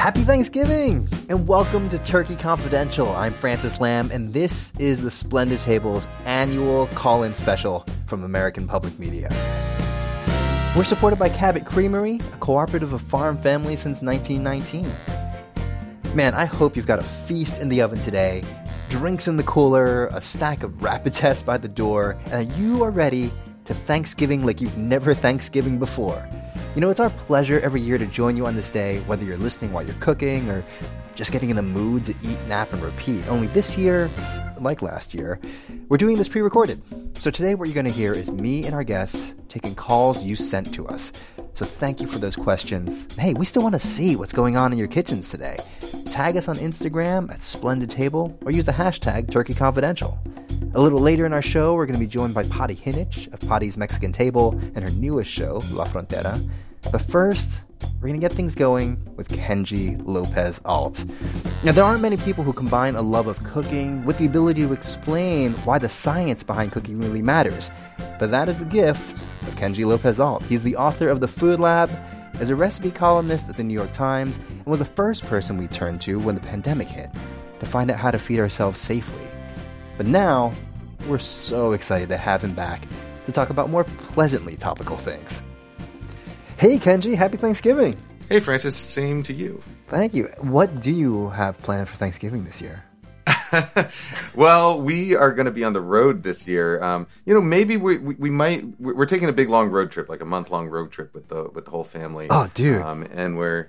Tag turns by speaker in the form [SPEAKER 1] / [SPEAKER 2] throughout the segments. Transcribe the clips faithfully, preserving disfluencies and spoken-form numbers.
[SPEAKER 1] Happy Thanksgiving and welcome to Turkey Confidential. I'm Francis Lamb and this is the Splendid Table's annual call-in special from American Public Media. We're supported by Cabot Creamery, a cooperative of farm families since nineteen nineteen. Man, I hope you've got a feast in the oven today, drinks in the cooler, a stack of rapid tests by the door, and that you are ready to Thanksgiving like you've never Thanksgiving before. You know, it's our pleasure every year to join you on this day, whether you're listening while you're cooking or just getting in the mood to eat, nap, and repeat. Only this year, like last year, we're doing this pre-recorded. So today what you're going to hear is me and our guests taking calls you sent to us. So thank you for those questions. Hey, we still want to see what's going on in your kitchens today. Tag us on Instagram at Splendid Table or use the hashtag Turkey Confidential. A little later in our show, we're going to be joined by Patty Hinich of Patty's Mexican Table and her newest show, La Frontera. But first, we're going to get things going with Kenji Lopez Alt. Now, there aren't many people who combine a love of cooking with the ability to explain why the science behind cooking really matters. But that is the gift of Kenji Lopez Alt. He's the author of The Food Lab, is a recipe columnist at the New York Times, and was the first person we turned to when the pandemic hit to find out how to feed ourselves safely. But now, we're so excited to have him back to talk about more pleasantly topical things. Hey, Kenji, happy Thanksgiving.
[SPEAKER 2] Hey, Francis, same to you.
[SPEAKER 1] Thank you. What do you have planned for Thanksgiving this year?
[SPEAKER 2] Well, we are going to be on the road this year. Um, you know, maybe we, we we might we're taking a big long road trip, like a month long road trip with the with the whole family.
[SPEAKER 1] Oh, dude!
[SPEAKER 2] Um, and we're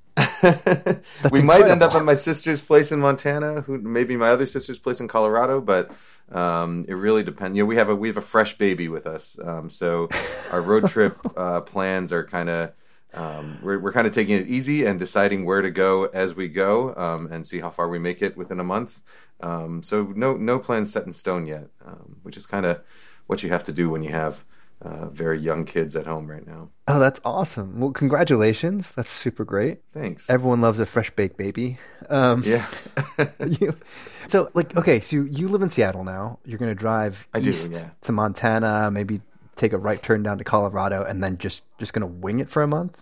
[SPEAKER 2] we might end up at my sister's place in Montana, who maybe my other sister's place in Colorado, but um, it really depends. You know, we have a we have a fresh baby with us, um, so our road trip uh, plans are kind of. Um, we're we're kind of taking it easy and deciding where to go as we go, um, and see how far we make it within a month. Um, so no no plans set in stone yet, um, which is kind of what you have to do when you have uh, very young kids at home right now.
[SPEAKER 1] Oh, that's awesome! Well, congratulations. That's super great.
[SPEAKER 2] Thanks.
[SPEAKER 1] Everyone loves a fresh baked baby. Um,
[SPEAKER 2] yeah.
[SPEAKER 1] you, so, like, okay, so you live in Seattle now. You're going to drive
[SPEAKER 2] I
[SPEAKER 1] east
[SPEAKER 2] do, yeah.
[SPEAKER 1] to Montana, maybe take a right turn down to Colorado, and then just just going to wing it for a month.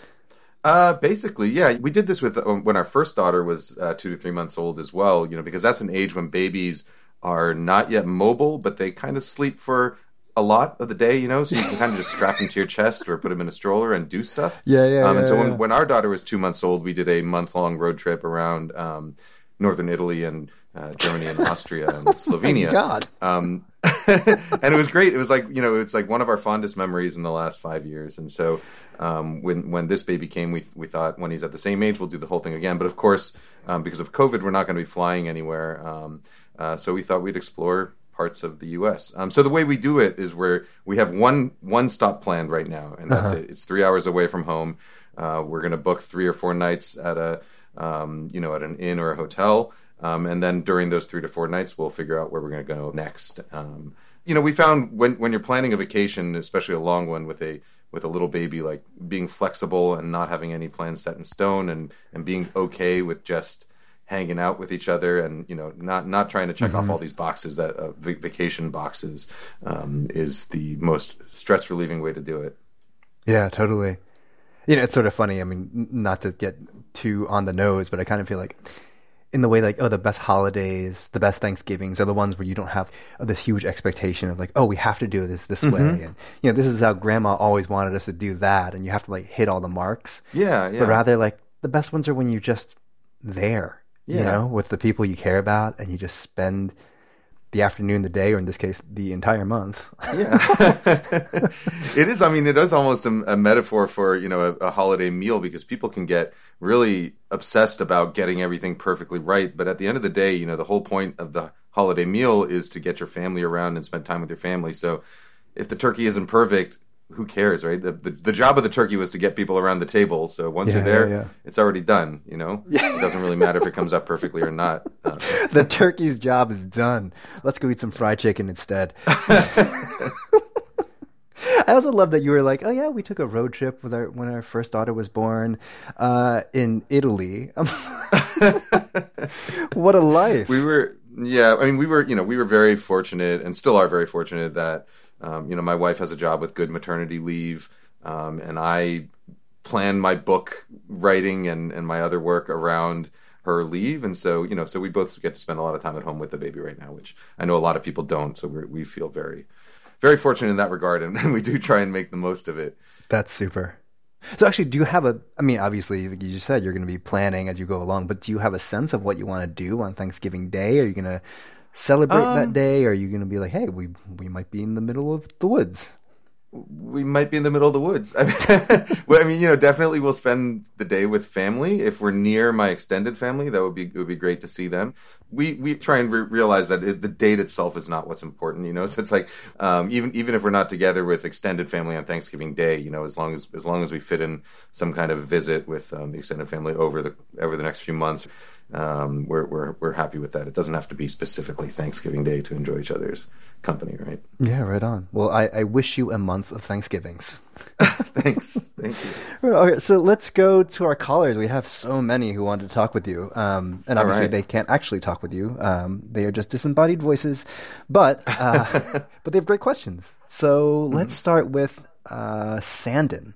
[SPEAKER 2] Uh, basically, yeah. We did this with um, when our first daughter was uh, two to three months old as well, you know, because that's an age when babies are not yet mobile, but they kind of sleep for a lot of the day, you know, so you can kind of just strap them to your chest or put them in a stroller and do stuff.
[SPEAKER 1] Yeah, yeah,
[SPEAKER 2] um, And
[SPEAKER 1] yeah,
[SPEAKER 2] so
[SPEAKER 1] yeah.
[SPEAKER 2] when, when our daughter was two months old, we did a month-long road trip around um, northern Italy and uh, Germany and Austria and Slovenia.
[SPEAKER 1] Oh, God.
[SPEAKER 2] Um, and it was great. It was like, you know, it's like one of our fondest memories in the last five years. And so um, when when this baby came, we we thought when he's at the same age, we'll do the whole thing again. But of course, um, because of COVID, we're not going to be flying anywhere. Um, uh, so we thought we'd explore parts of the U S. Um, so the way we do it is where we have one one stop planned right now, and that's uh-huh. it. It's three hours away from home. Uh, we're going to book three or four nights at a um, you know at an inn or a hotel. Um, and then during those three to four nights, we'll figure out where we're going to go next. Um, you know, we found when when you're planning a vacation, especially a long one with a with a little baby, like being flexible and not having any plans set in stone, and, and being okay with just hanging out with each other, and you know, not not trying to check mm-hmm. off all these boxes that uh, v- vacation boxes um, is the most stress relieving way to do it.
[SPEAKER 1] Yeah, totally. You know, it's sort of funny. I mean, not to get too on the nose, but I kind of feel like, in the way, like, oh, the best holidays, the best Thanksgivings are the ones where you don't have oh, this huge expectation of like, oh, we have to do this this mm-hmm. way. And, you know, this is how grandma always wanted us to do that. And you have to like hit all the marks.
[SPEAKER 2] Yeah, yeah.
[SPEAKER 1] But rather like the best ones are when you're just there, yeah. you know, with the people you care about, and you just spend the afternoon, the day, or in this case, the entire month.
[SPEAKER 2] Yeah. It is. I mean, it is almost a, a metaphor for, you know, a, a holiday meal, because people can get really obsessed about getting everything perfectly right. But at the end of the day, you know, the whole point of the holiday meal is to get your family around and spend time with your family. So if the turkey isn't perfect, who cares, right? The, the the job of the turkey was to get people around the table. So once
[SPEAKER 1] yeah,
[SPEAKER 2] you're there,
[SPEAKER 1] yeah, yeah.
[SPEAKER 2] it's already done, you know? Yeah. It doesn't really matter if it comes out perfectly or not. Uh,
[SPEAKER 1] the turkey's job is done. Let's go eat some fried chicken instead. I also love that you were like, oh yeah, we took a road trip with our when our first daughter was born uh, in Italy. What a life.
[SPEAKER 2] We were, yeah, I mean, we were, you know, we were very fortunate, and still are very fortunate that, um, you know, my wife has a job with good maternity leave, um, and I plan my book writing and, and my other work around her leave. And so, you know, so we both get to spend a lot of time at home with the baby right now, which I know a lot of people don't. So we we feel very, very fortunate in that regard. And, and we do try and make the most of it.
[SPEAKER 1] That's super. So actually, do you have a, I mean, obviously, like you just said, you're going to be planning as you go along, but do you have a sense of what you want to do on Thanksgiving Day? Are you going to celebrate um, that day? Or are you going to be like, hey, we we might be in the middle of the woods?
[SPEAKER 2] We might be in the middle of the woods. I mean, well, I mean, you know, definitely we'll spend the day with family. If we're near my extended family, that would be it would be great to see them. We we try and re- realize that it, the date itself is not what's important, you know. So it's like um, even even if we're not together with extended family on Thanksgiving Day, you know, as long as as long as we fit in some kind of visit with um, the extended family over the over the next few months, um, we're we're we're happy with that. It doesn't have to be specifically Thanksgiving Day to enjoy each other's company, right?
[SPEAKER 1] Yeah, right on. Well, I, I wish you a month of Thanksgivings.
[SPEAKER 2] Thanks. Thank you.
[SPEAKER 1] All right, so let's go to our callers. We have so many who wanted to talk with you. Um, and obviously right. they can't actually talk with you. Um, they are just disembodied voices. But uh, but they have great questions. So mm-hmm. let's start with uh, Sandon.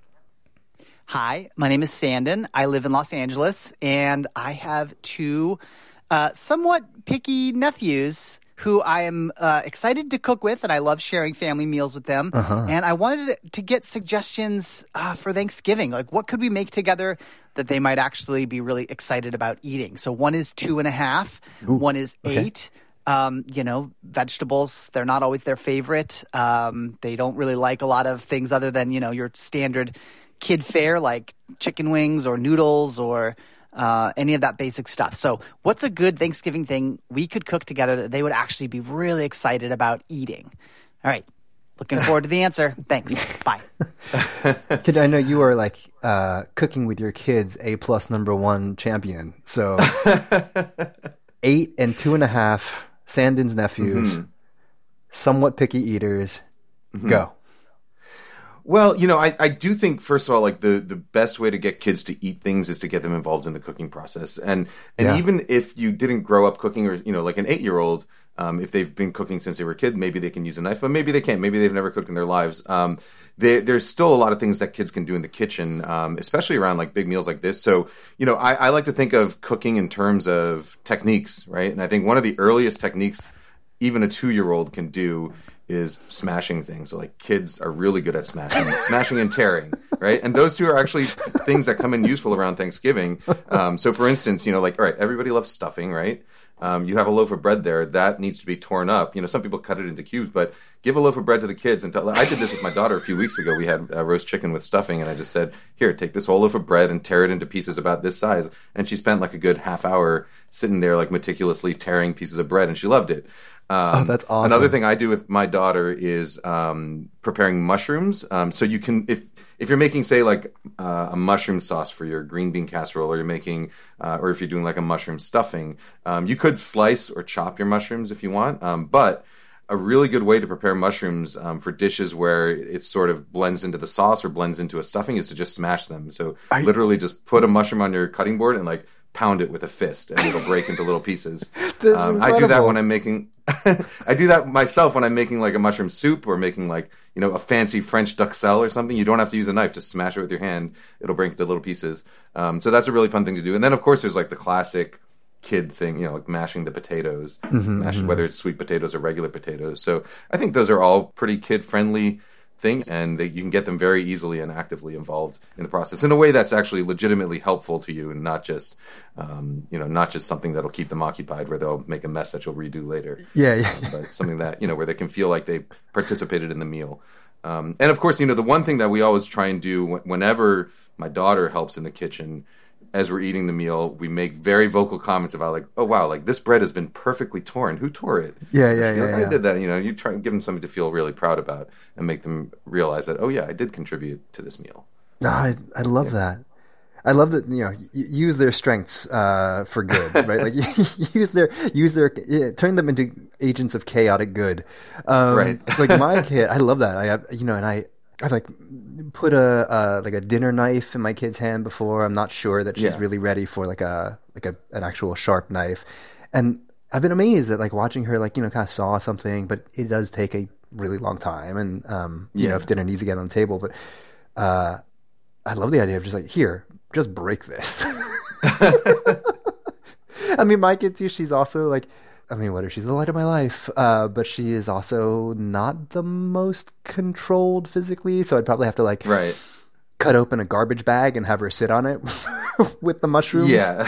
[SPEAKER 3] Hi, my name is Sandon. I live in Los Angeles, and I have two uh, somewhat picky nephews who I am uh, excited to cook with, and I love sharing family meals with them. Uh-huh. And I wanted to get suggestions uh, for Thanksgiving. Like, what could we make together that they might actually be really excited about eating? So one is two and a half. Ooh, one is okay. eight. Um, you know, vegetables, they're not always their favorite. Um, they don't really like a lot of things other than, you know, your standard kid fare like chicken wings or noodles or Uh, any of that basic stuff. So what's a good Thanksgiving thing we could cook together that they would actually be really excited about eating? All right. Looking forward to the answer. Thanks. Bye.
[SPEAKER 1] Kid, I know you are like uh, cooking with your kids, A plus number one champion. So eight and two and a half, Sandon's nephews, mm-hmm. somewhat picky eaters. Mm-hmm. Go.
[SPEAKER 2] Well, you know, I, I do think, first of all, like the, the best way to get kids to eat things is to get them involved in the cooking process. And and yeah. even if you didn't grow up cooking, or, you know, like an eight-year-old, um, if they've been cooking since they were a kid, maybe they can use a knife, but maybe they can't. Maybe they've never cooked in their lives. Um, they, there's still a lot of things that kids can do in the kitchen, um, especially around like big meals like this. So, you know, I, I like to think of cooking in terms of techniques, right? And I think one of the earliest techniques even a two-year-old can do is smashing things. So like kids are really good at smashing, smashing and tearing, right? And those two are actually things that come in useful around Thanksgiving. Um, so for instance, you know, like, all right, everybody loves stuffing, right? Um, you have a loaf of bread there that needs to be torn up. You know, some people cut it into cubes, but give a loaf of bread to the kids and tell. I did this with my daughter a few weeks ago. We had uh, roast chicken with stuffing, and I just said, "Here, take this whole loaf of bread and tear it into pieces about this size." And she spent like a good half hour sitting there, like meticulously tearing pieces of bread, and she loved it. Um,
[SPEAKER 1] oh, that's awesome.
[SPEAKER 2] Another thing I do with my daughter is um, preparing mushrooms. Um, so you can, if if you're making, say, like uh, a mushroom sauce for your green bean casserole, or you're making, uh, or if you're doing like a mushroom stuffing, um, you could slice or chop your mushrooms if you want. Um, but a really good way to prepare mushrooms um, for dishes where it sort of blends into the sauce or blends into a stuffing is to just smash them. So Are literally you... just put a mushroom on your cutting board and like pound it with a fist, and it'll break into little pieces. Um, I do that when I'm making. I do that myself when I'm making like a mushroom soup or making like, you know, a fancy French duxelle or something. You don't have to use a knife; just smash it with your hand. It'll break into little pieces. Um, so that's a really fun thing to do. And then of course there's like the classic kid thing, you know, like mashing the potatoes, mm-hmm, mashing, mm-hmm. whether it's sweet potatoes or regular potatoes. So I think those are all pretty kid friendly things, and they, you can get them very easily and actively involved in the process in a way that's actually legitimately helpful to you, and not just, um, you know, not just something that'll keep them occupied where they'll make a mess that you'll redo later.
[SPEAKER 1] Yeah, yeah.
[SPEAKER 2] Um, but something that, you know, where they can feel like they participated in the meal. Um, and of course, you know, the one thing that we always try and do whenever my daughter helps in the kitchen, as we're eating the meal, we make very vocal comments about like, oh wow, like this bread has been perfectly torn. Who tore it?
[SPEAKER 1] Yeah, yeah, yeah,
[SPEAKER 2] like,
[SPEAKER 1] yeah.
[SPEAKER 2] I did that. You know, you try and give them something to feel really proud about and make them realize that, oh yeah, I did contribute to this meal.
[SPEAKER 1] No, I I love yeah. that. I love that, you know, y- use their strengths uh, for good, right? Like use their use their yeah, turn them into agents of chaotic good. Um,
[SPEAKER 2] right.
[SPEAKER 1] Like my kid, I love that. I have, you know, and I. I've like put a uh, like a dinner knife in my kid's hand before. I'm not sure that she's
[SPEAKER 2] yeah.
[SPEAKER 1] really ready for like a like a an actual sharp knife, and I've been amazed at like watching her like, you know, kind of saw something, but it does take a really long time, and um, you
[SPEAKER 2] yeah.
[SPEAKER 1] know, if dinner needs to get on the table, but uh, I love the idea of just like, here, just break this. I mean, my kid too, she's also like, I mean, what if she's the light of my life? Uh, but she is also not the most controlled physically. So I'd probably have to like
[SPEAKER 2] right.
[SPEAKER 1] cut open a garbage bag and have her sit on it with the mushrooms.
[SPEAKER 2] Yeah.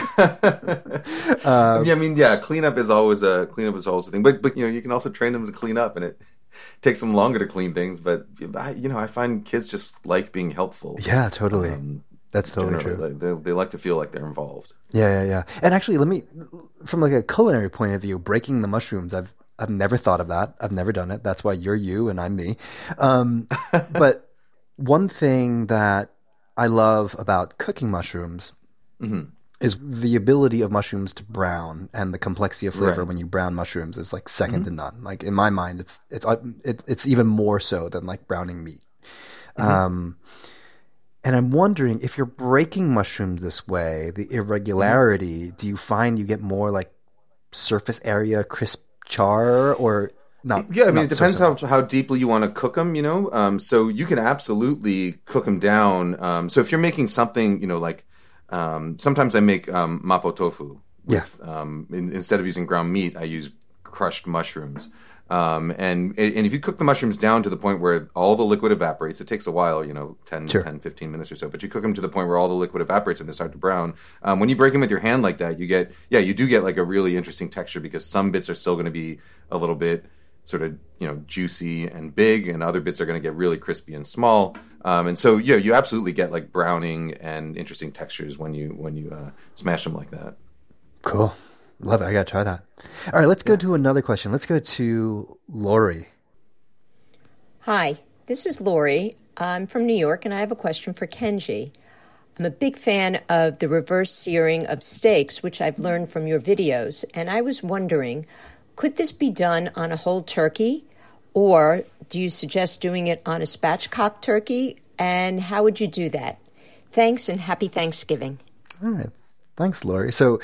[SPEAKER 2] uh, yeah. I mean, yeah, cleanup is always a cleanup is always a thing, but, but, you know, you can also train them to clean up, and it takes them longer to clean things. But I, you know, I find kids just like being helpful.
[SPEAKER 1] Yeah, totally. Um, That's totally
[SPEAKER 2] true.
[SPEAKER 1] Like,
[SPEAKER 2] they, they like to feel like they're involved.
[SPEAKER 1] Yeah, yeah, yeah. And actually, let me, from like a culinary point of view, breaking the mushrooms, I've I've never thought of that. I've never done it. That's why you're you and I'm me. Um, but one thing that I love about cooking mushrooms mm-hmm. is the ability of mushrooms to brown, and the complexity of flavor
[SPEAKER 2] right.
[SPEAKER 1] when you brown mushrooms is like second
[SPEAKER 2] mm-hmm.
[SPEAKER 1] to none. Like in my mind, it's it's it's it's even more so than like browning meat. Mm-hmm. Um, and I'm wondering, if you're breaking mushrooms this way, the irregularity, mm-hmm. do you find you get more like surface area crisp char, or not?
[SPEAKER 2] Yeah, I mean,
[SPEAKER 1] not
[SPEAKER 2] it depends
[SPEAKER 1] so
[SPEAKER 2] how, how deeply you want to cook them, you know? Um, so you can absolutely cook them down. Um, so if you're making something, you know, like um, sometimes I make um, mapo tofu. With,
[SPEAKER 1] yeah.
[SPEAKER 2] Um, in, instead of using ground meat, I use crushed mushrooms. Um, and and if you cook the mushrooms down to the point where all the liquid evaporates, it takes a while, you know, ten,
[SPEAKER 1] sure.
[SPEAKER 2] ten, fifteen minutes or so, but you cook them to the point where all the liquid evaporates and they start to brown. Um, when you break them with your hand like that, you get, yeah, you do get like a really interesting texture, because some bits are still going to be a little bit sort of, you know, juicy and big, and other bits are going to get really crispy and small. Um, and so, yeah, you absolutely get like browning and interesting textures when you, when you uh, smash them like that.
[SPEAKER 1] Cool. Love it. I got to try that. All right, let's go yeah. to another question. Let's go to Lori.
[SPEAKER 4] Hi, this is Lori. I'm from New York, and I have a question for Kenji. I'm a big fan of the reverse searing of steaks, which I've learned from your videos, and I was wondering, could this be done on a whole turkey, or do you suggest doing it on a spatchcock turkey, and how would you do that? Thanks, and happy Thanksgiving.
[SPEAKER 1] All right. Thanks, Lori. So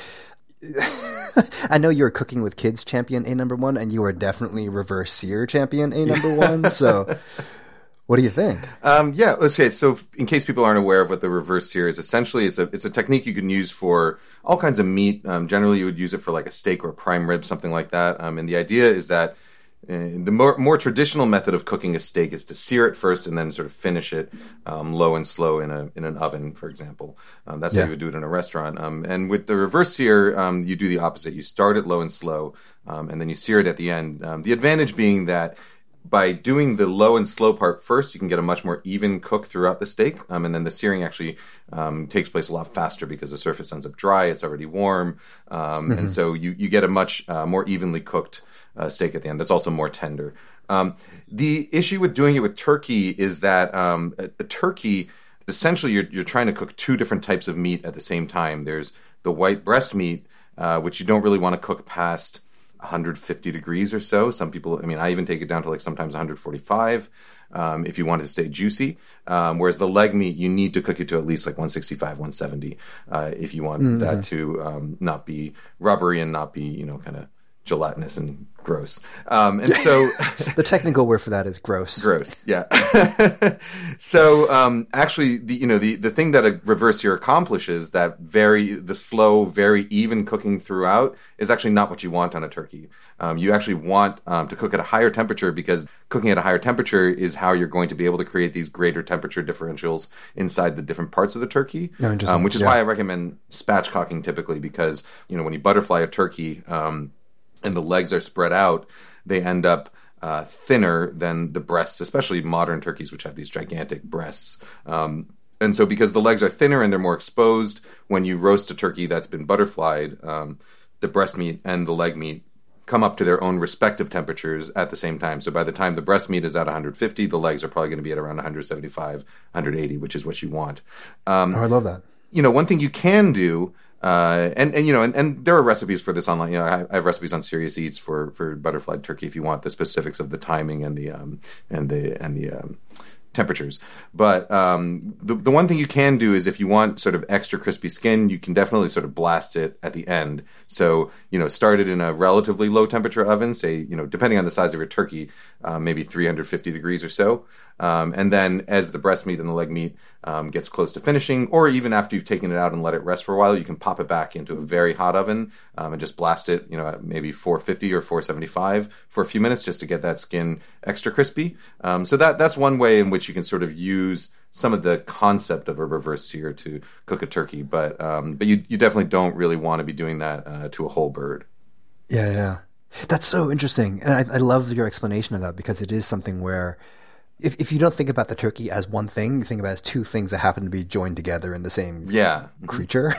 [SPEAKER 1] I know you're Cooking with Kids champion A number one, and you are definitely reverse sear champion A number one. So what do you think?
[SPEAKER 2] Um, yeah, okay. So in case people aren't aware of what the reverse sear is, essentially it's a it's a technique you can use for all kinds of meat. Um, generally, you would use it for like a steak or a prime rib, something like that. Um, and the idea is that Uh, the more, more traditional method of cooking a steak is to sear it first and then sort of finish it um, low and slow in a in an oven, for example. Um, that's
[SPEAKER 1] yeah.
[SPEAKER 2] how you would do it in a restaurant. Um, and with the reverse sear, um, you do the opposite. You start it low and slow, um, and then you sear it at the end. Um, the advantage being that by doing the low and slow part first, you can get a much more even cook throughout the steak. Um, and then the searing actually um, takes place a lot faster because the surface ends up dry. It's already warm. Um, mm-hmm. And so you, you get a much uh, more evenly cooked uh, steak at the end. That's also more tender. Um, the issue with doing it with turkey is that um, a, a turkey, essentially you're, you're trying to cook two different types of meat at the same time. There's the white breast meat, uh, which you don't really want to cook past one hundred fifty degrees or so. Some people, I mean, I even take it down to like sometimes one hundred forty-five um, if you want it to stay juicy. Um, whereas the leg meat, you need to cook it to at least like one sixty-five, one seventy uh, if you want mm-hmm. that to um, not be rubbery and not be, you know, kind of gelatinous and gross. Um, and so
[SPEAKER 1] the technical word for that is gross.
[SPEAKER 2] Gross, yeah. so um, actually, the, you know, the, the thing that a reverse sear accomplishes, that very the slow, very even cooking throughout, is actually not what you want on a turkey. Um, you actually want um, to cook at a higher temperature, because cooking at a higher temperature is how you're going to be able to create these greater temperature differentials inside the different parts of the turkey.
[SPEAKER 1] Oh,
[SPEAKER 2] um, which is
[SPEAKER 1] yeah.
[SPEAKER 2] why I recommend spatchcocking typically, because, you know, when you butterfly a turkey, um, and the legs are spread out, they end up uh, thinner than the breasts, especially modern turkeys, which have these gigantic breasts. Um, and so because the legs are thinner and they're more exposed, when you roast a turkey that's been butterflied, um, the breast meat and the leg meat come up to their own respective temperatures at the same time. So by the time the breast meat is at one hundred fifty, the legs are probably going to be at around one seventy-five, one eighty, which is what you want. Um,
[SPEAKER 1] oh, I love that.
[SPEAKER 2] You know, one thing you can do, Uh, and, and, you know, and, and there are recipes for this online. You know, I, I have recipes on Serious Eats for, for butterflied turkey if you want the specifics of the timing and the, um, and the, and the, um, temperatures. But, um, the, the one thing you can do is if you want sort of extra crispy skin, you can definitely sort of blast it at the end. So, you know, start it in a relatively low temperature oven, say, you know, depending on the size of your turkey, uh, maybe three hundred fifty degrees or so. Um, and then as the breast meat and the leg meat um, gets close to finishing, or even after you've taken it out and let it rest for a while, you can pop it back into a very hot oven um, and just blast it, you know, at maybe four fifty or four seventy-five for a few minutes just to get that skin extra crispy. Um, so that that's one way in which you can sort of use some of the concept of a reverse sear to cook a turkey, but um, but you you definitely don't really want to be doing that uh, to a whole bird.
[SPEAKER 1] Yeah, yeah. That's so interesting. And I, I love your explanation of that, because it is something where if, if you don't think about the turkey as one thing, you think about it as two things that happen to be joined together in the same
[SPEAKER 2] yeah.
[SPEAKER 1] creature,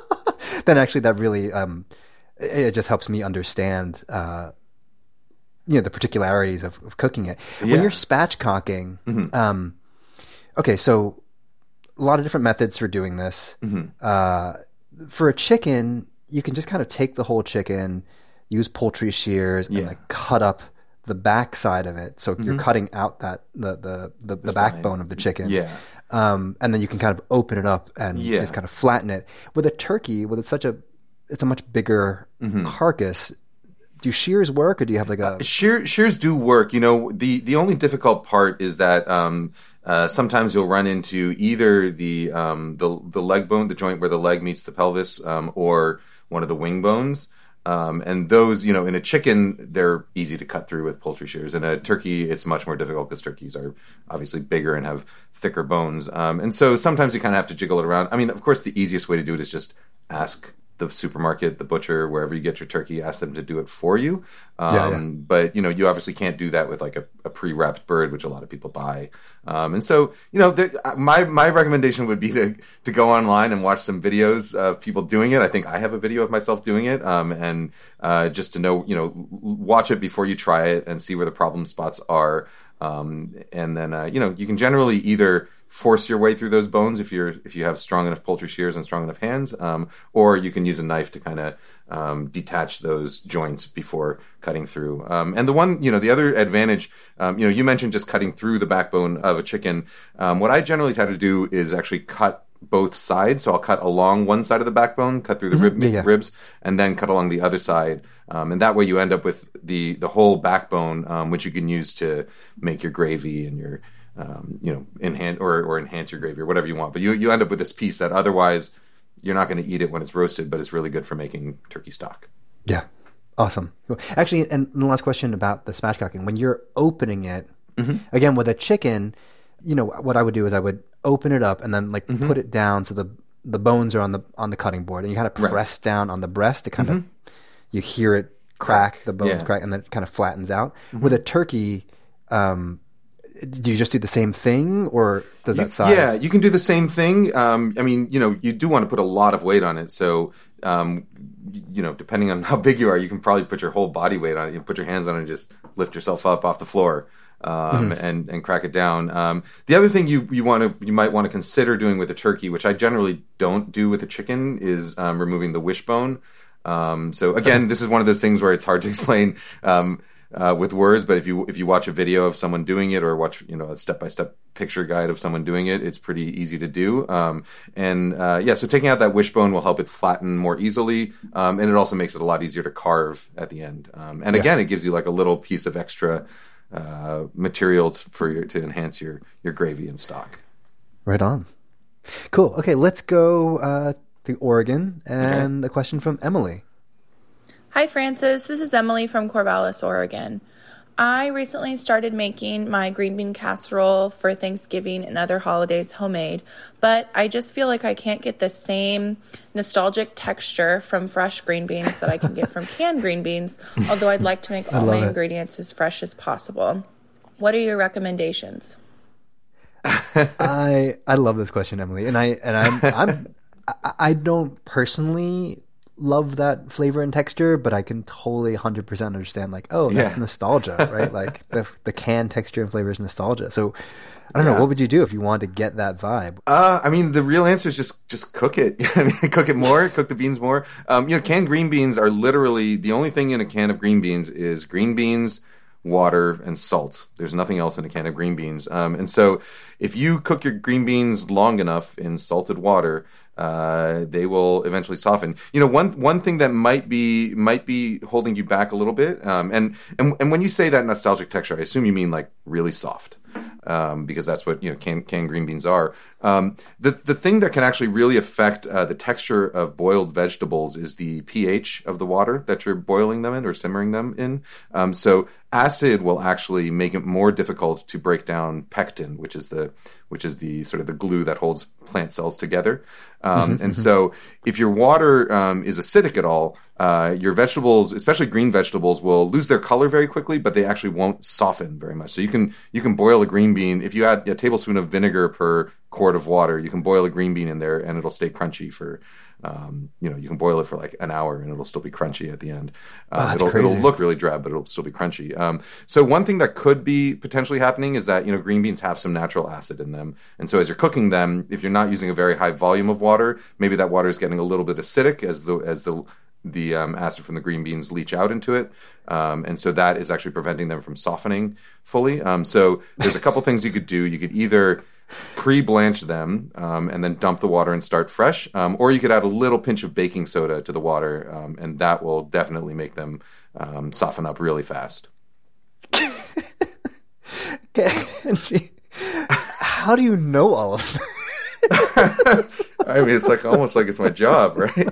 [SPEAKER 1] then actually that really, um, it just helps me understand, uh, you know, the particularities of, of cooking it.
[SPEAKER 2] Yeah.
[SPEAKER 1] When you're spatchcocking, mm-hmm. um, okay, so a lot of different methods for doing this. Mm-hmm. Uh, for a chicken, you can just kind of take the whole chicken, use poultry shears,
[SPEAKER 2] yeah.
[SPEAKER 1] and like cut up the back side of it. So mm-hmm. you're cutting out that the the, the, the backbone of the chicken.
[SPEAKER 2] Yeah.
[SPEAKER 1] Um, and then you can kind of open it up and
[SPEAKER 2] yeah.
[SPEAKER 1] just kind of flatten it. With a turkey, with it's such a it's a much bigger mm-hmm. carcass. Do shears work, or do you have like a
[SPEAKER 2] uh, shear, shears do work? You know, the the only difficult part is that um, uh, sometimes you'll run into either the um, the the leg bone, the joint where the leg meets the pelvis, um, or one of the wing bones. Um, and those, you know, in a chicken, they're easy to cut through with poultry shears. In a turkey, it's much more difficult because turkeys are obviously bigger and have thicker bones. Um, and so sometimes you kind of have to jiggle it around. I mean, of course, the easiest way to do it is just ask the supermarket, the butcher, wherever you get your turkey, ask them to do it for you. Um, yeah, yeah. But, you know, you obviously can't do that with like a, a pre-wrapped bird, which a lot of people buy. Um, and so, you know, the, my my recommendation would be to, to go online and watch some videos of people doing it. I think I have a video of myself doing it. Um, and uh, just to know, you know, watch it before you try it and see where the problem spots are. Um, and then, uh, you know, you can generally either force your way through those bones if you're if you have strong enough poultry shears and strong enough hands, um, or you can use a knife to kind of um, detach those joints before cutting through. Um, and the one, you know, the other advantage, um, you know, you mentioned just cutting through the backbone of a chicken. Um, what I generally try to do is actually cut both sides. So I'll cut along one side of the backbone, cut through the
[SPEAKER 1] mm-hmm.
[SPEAKER 2] rib,
[SPEAKER 1] yeah, yeah.
[SPEAKER 2] ribs, and then cut along the other side. Um, and that way you end up with the the whole backbone, um, which you can use to make your gravy and your Um, you know, enhance or, or enhance your gravy or whatever you want. But you, you end up with this piece that otherwise you're not going to eat it when it's roasted, but it's really good for making turkey stock.
[SPEAKER 1] Yeah. Awesome. Actually, and the last question about the spatchcocking. When you're opening it, mm-hmm. again, with a chicken, you know, what I would do is I would open it up and then like mm-hmm. put it down so the the bones are on the on the cutting board, and you kind of press right. down on the breast to kind mm-hmm. of, you hear it crack, crack. the bones yeah. crack, and then it kind of flattens out. Mm-hmm. With a turkey, um, do you just do the same thing, or does that
[SPEAKER 2] you,
[SPEAKER 1] size?
[SPEAKER 2] Yeah, you can do the same thing. Um, I mean, you know, you do want to put a lot of weight on it. So, um, you know, depending on how big you are, you can probably put your whole body weight on it. You can put your hands on it and just lift yourself up off the floor um, mm-hmm. and, and crack it down. Um, the other thing you, you want to you might want to consider doing with a turkey, which I generally don't do with a chicken, is um, removing the wishbone. Um, so again, this is one of those things where it's hard to explain Um, Uh, with words, but if you if you watch a video of someone doing it, or watch you know a step by step picture guide of someone doing it, it's pretty easy to do. Um, and uh, yeah, so taking out that wishbone will help it flatten more easily, um, and it also makes it a lot easier to carve at the end. Um, and again, yeah. it gives you like a little piece of extra uh, material t- for your, to enhance your your gravy and stock.
[SPEAKER 1] Right on. Cool. Okay, let's go uh, to Oregon, and
[SPEAKER 2] okay.
[SPEAKER 1] a question from Emily.
[SPEAKER 5] Hi, Francis. This is Emily from Corvallis, Oregon. I recently started making my green bean casserole for Thanksgiving and other holidays homemade, but I just feel like I can't get the same nostalgic texture from fresh green beans that I can get from canned green beans, although I'd like to make all my it. ingredients as fresh as possible. What are your recommendations?
[SPEAKER 1] I I love this question, Emily, and I and I'm I'm I, I don't personally love that flavor and texture, but I can totally one hundred percent understand, like, oh, that's yeah. nostalgia, right? Like the the canned texture and flavor is nostalgia. So I don't yeah. know, what would you do if you wanted to get that vibe?
[SPEAKER 2] Uh, I mean, the real answer is just just cook it. I mean, cook it more, cook the beans more. Um, you know, canned green beans are literally the only thing in a can of green beans is green beans, water, and salt. There's nothing else in a can of green beans. Um, and so if you cook your green beans long enough in salted water, uh, they will eventually soften. You know, one one thing that might be might be holding you back a little bit, um, and, and and when you say that nostalgic texture, I assume you mean like really soft. um, because that's what you know canned, canned green beans are. Um, the the thing that can actually really affect uh, the texture of boiled vegetables is the pH of the water that you're boiling them in or simmering them in. Um, so acid will actually make it more difficult to break down pectin, which is the which is the sort of the glue that holds plant cells together. Um, and so if your water um, is acidic at all, uh, your vegetables, especially green vegetables, will lose their color very quickly, but they actually won't soften very much. So you can you can boil a green bean. If you add a tablespoon of vinegar per quart of water, you can boil a green bean in there and it'll stay crunchy for, um, you know, you can boil it for like an hour and it'll still be crunchy at the end. Um,
[SPEAKER 1] oh,
[SPEAKER 2] it'll,
[SPEAKER 1] crazy.
[SPEAKER 2] it'll look really drab, but it'll still be crunchy. Um, so one thing that could be potentially happening is that, you know, green beans have some natural acid in them. And so as you're cooking them, if you're not using a very high volume of water, maybe that water is getting a little bit acidic as the, as the, the um, acid from the green beans leach out into it. Um, and so that is actually preventing them from softening fully. Um, so there's a couple things you could do. You could either pre-blanch them um, and then dump the water and start fresh, um, or you could add a little pinch of baking soda to the water, um, and that will definitely make them um, soften up really fast.
[SPEAKER 1] Okay. How do you know all of that?
[SPEAKER 2] I mean, it's like almost like it's my job, right?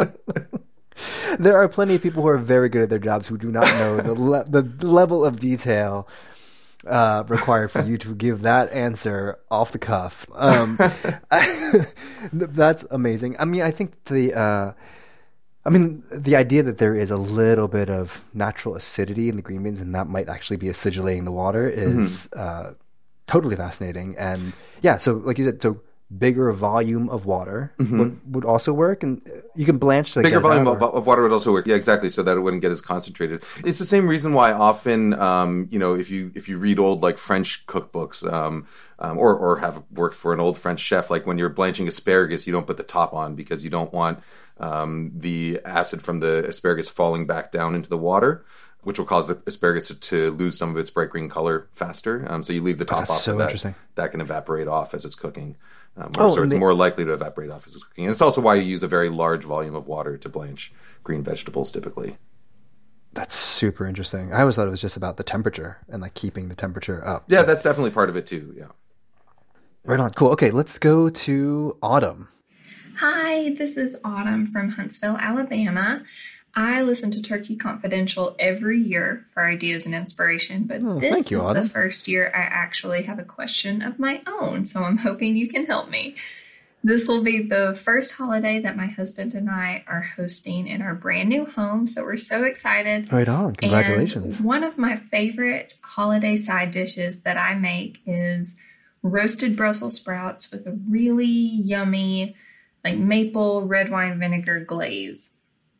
[SPEAKER 1] There are plenty of people who are very good at their jobs who do not know the le- the level of detail uh, required for you to give that answer off the cuff. Um, I, that's amazing. I mean, I think the uh, I mean the idea that there is a little bit of natural acidity in the green beans and that might actually be acidulating the water is mm-hmm. uh, totally fascinating. And yeah, so like you said, so bigger volume of water mm-hmm. would, would also work, and you can blanch to
[SPEAKER 2] bigger volume
[SPEAKER 1] of,
[SPEAKER 2] of water would also work. Yeah, exactly. So that it wouldn't get as concentrated. It's the same reason why often, um, you know, if you if you read old like French cookbooks, um, um, or or have worked for an old French chef, like when you're blanching asparagus, you don't put the top on because you don't want um, the acid from the asparagus falling back down into the water, which will cause the asparagus to, to lose some of its bright green color faster. Um, so you leave the top
[SPEAKER 1] That's
[SPEAKER 2] off
[SPEAKER 1] so
[SPEAKER 2] of that.
[SPEAKER 1] Interesting. That
[SPEAKER 2] can evaporate off as it's cooking. Um,
[SPEAKER 1] oh,
[SPEAKER 2] so it's
[SPEAKER 1] the,
[SPEAKER 2] more likely to evaporate off as it's cooking. And it's also why you use a very large volume of water to blanch green vegetables typically.
[SPEAKER 1] That's super interesting. I always thought it was just about the temperature and like keeping the temperature up.
[SPEAKER 2] Yeah, that's definitely part of it too. Yeah.
[SPEAKER 1] Right on. Cool. Okay, let's go to Autumn.
[SPEAKER 6] Hi, this is Autumn from Huntsville, Alabama. I listen to Turkey Confidential every year for ideas and inspiration, but
[SPEAKER 1] oh,
[SPEAKER 6] this
[SPEAKER 1] you,
[SPEAKER 6] is
[SPEAKER 1] Autumn.
[SPEAKER 6] the first year I actually have a question of my own, so I'm hoping you can help me. This will be the first holiday that my husband and I are hosting in our brand new home, so we're so excited.
[SPEAKER 1] Right on. Congratulations.
[SPEAKER 6] And one of my favorite holiday side dishes that I make is roasted Brussels sprouts with a really yummy, like maple red wine vinegar glaze.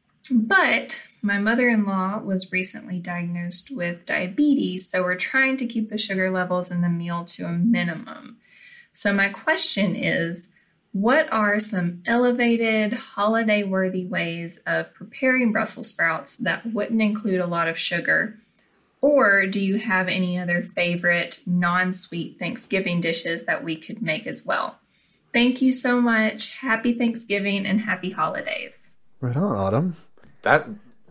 [SPEAKER 6] But my mother-in-law was recently diagnosed with diabetes, so we're trying to keep the sugar levels in the meal to a minimum. So my question is, what are some elevated, holiday-worthy ways of preparing Brussels sprouts that wouldn't include a lot of sugar? Or do you have any other favorite non-sweet Thanksgiving dishes that we could make as well? Thank you so much. Happy Thanksgiving and happy holidays.
[SPEAKER 1] Right on, Autumn.
[SPEAKER 2] That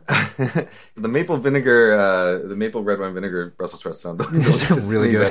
[SPEAKER 2] the maple vinegar, uh, the maple red wine vinegar Brussels sprouts sound delicious.
[SPEAKER 1] Really good.
[SPEAKER 2] But,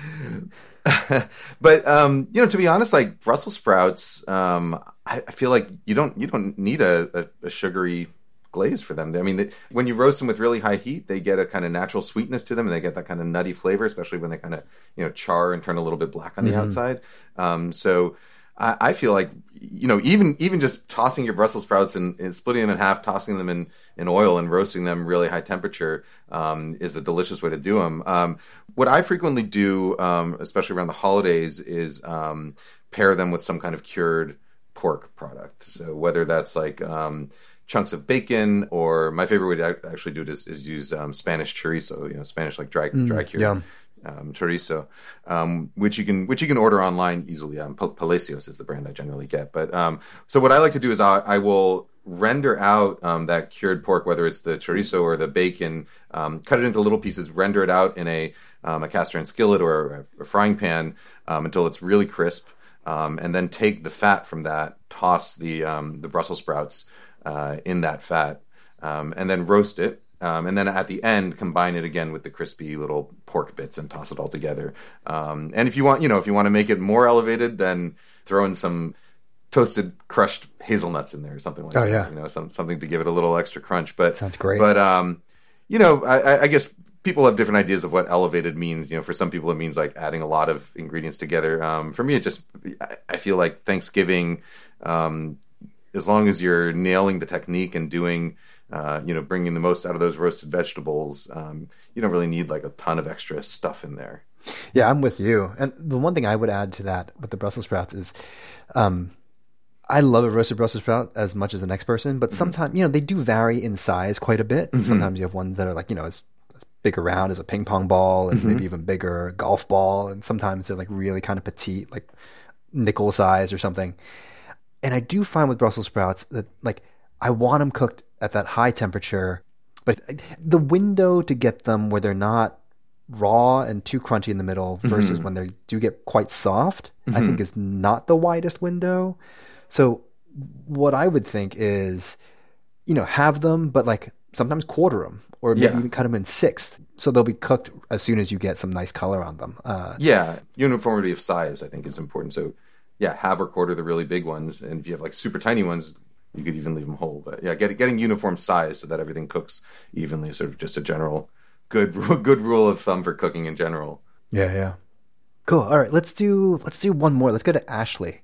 [SPEAKER 2] um, but um, you know, to be honest, like Brussels sprouts, um, I, I feel like you don't you don't need a, a, a sugary glaze for them. I mean, they, when you roast them with really high heat, they get a kind of natural sweetness to them, and they get that kind of nutty flavor, especially when they kind of you know char and turn a little bit black on the mm-hmm. outside. Um, so. I feel like, you know, even even just tossing your Brussels sprouts and, and splitting them in half, tossing them in, in oil and roasting them really high temperature um, is a delicious way to do them. Um, what I frequently do, um, especially around the holidays, is um, pair them with some kind of cured pork product. So whether that's like um, chunks of bacon, or my favorite way to actually do it is, is use um, Spanish chorizo, you know, Spanish like dry,
[SPEAKER 1] mm,
[SPEAKER 2] dry cured.
[SPEAKER 1] Yeah.
[SPEAKER 2] Um, chorizo, um, which you can which you can order online easily. Um, Palacios is the brand I generally get. But um, so what I like to do is I, I will render out um, that cured pork, whether it's the chorizo or the bacon, um, cut it into little pieces, render it out in a um, a cast iron skillet or a, a frying pan um, until it's really crisp, um, and then take the fat from that, toss the um, the Brussels sprouts uh, in that fat, um, and then roast it. Um, and then at the end, combine it again with the crispy little pork bits and toss it all together. Um, and if you want, you know, if you want to make it more elevated, then throw in some toasted crushed hazelnuts in there or something like
[SPEAKER 1] oh,
[SPEAKER 2] that.
[SPEAKER 1] Yeah.
[SPEAKER 2] You know, some, something to give it a little extra crunch. But
[SPEAKER 1] sounds great.
[SPEAKER 2] But um, you know, I, I guess people have different ideas of what elevated means. You know, for some people it means like adding a lot of ingredients together. Um, for me, it just I, I feel like Thanksgiving, um, as long as you're nailing the technique and doing, uh, you know, bringing the most out of those roasted vegetables, um, you don't really need like a ton of extra stuff in there.
[SPEAKER 1] Yeah, I'm with you. And the one thing I would add to that with the Brussels sprouts is, um, I love a roasted Brussels sprout as much as the next person, but sometimes, you know, they do vary in size quite a bit. Mm-hmm. Sometimes you have ones that are like, you know, as, as big around as a ping pong ball and mm-hmm. maybe even bigger a golf ball. And sometimes they're like really kind of petite, like nickel size or something. And I do find with Brussels sprouts that like I want them cooked at that high temperature, but the window to get them where they're not raw and too crunchy in the middle versus mm-hmm. when they do get quite soft, mm-hmm. I think is not the widest window. So what I would think is, you know, have them, but like sometimes quarter them or maybe yeah. even cut them in sixth. So they'll be cooked as soon as you get some nice color on them. Uh,
[SPEAKER 2] yeah. Uniformity of size, I think, is important. So yeah, have or quarter the really big ones. And if you have like super tiny ones, you could even leave them whole. But yeah, get, getting uniform size so that everything cooks evenly is sort of just a general good, good rule of thumb for cooking in general.
[SPEAKER 1] Yeah. Yeah. Cool. All right. Let's do, let's do one more. Let's go to Ashley.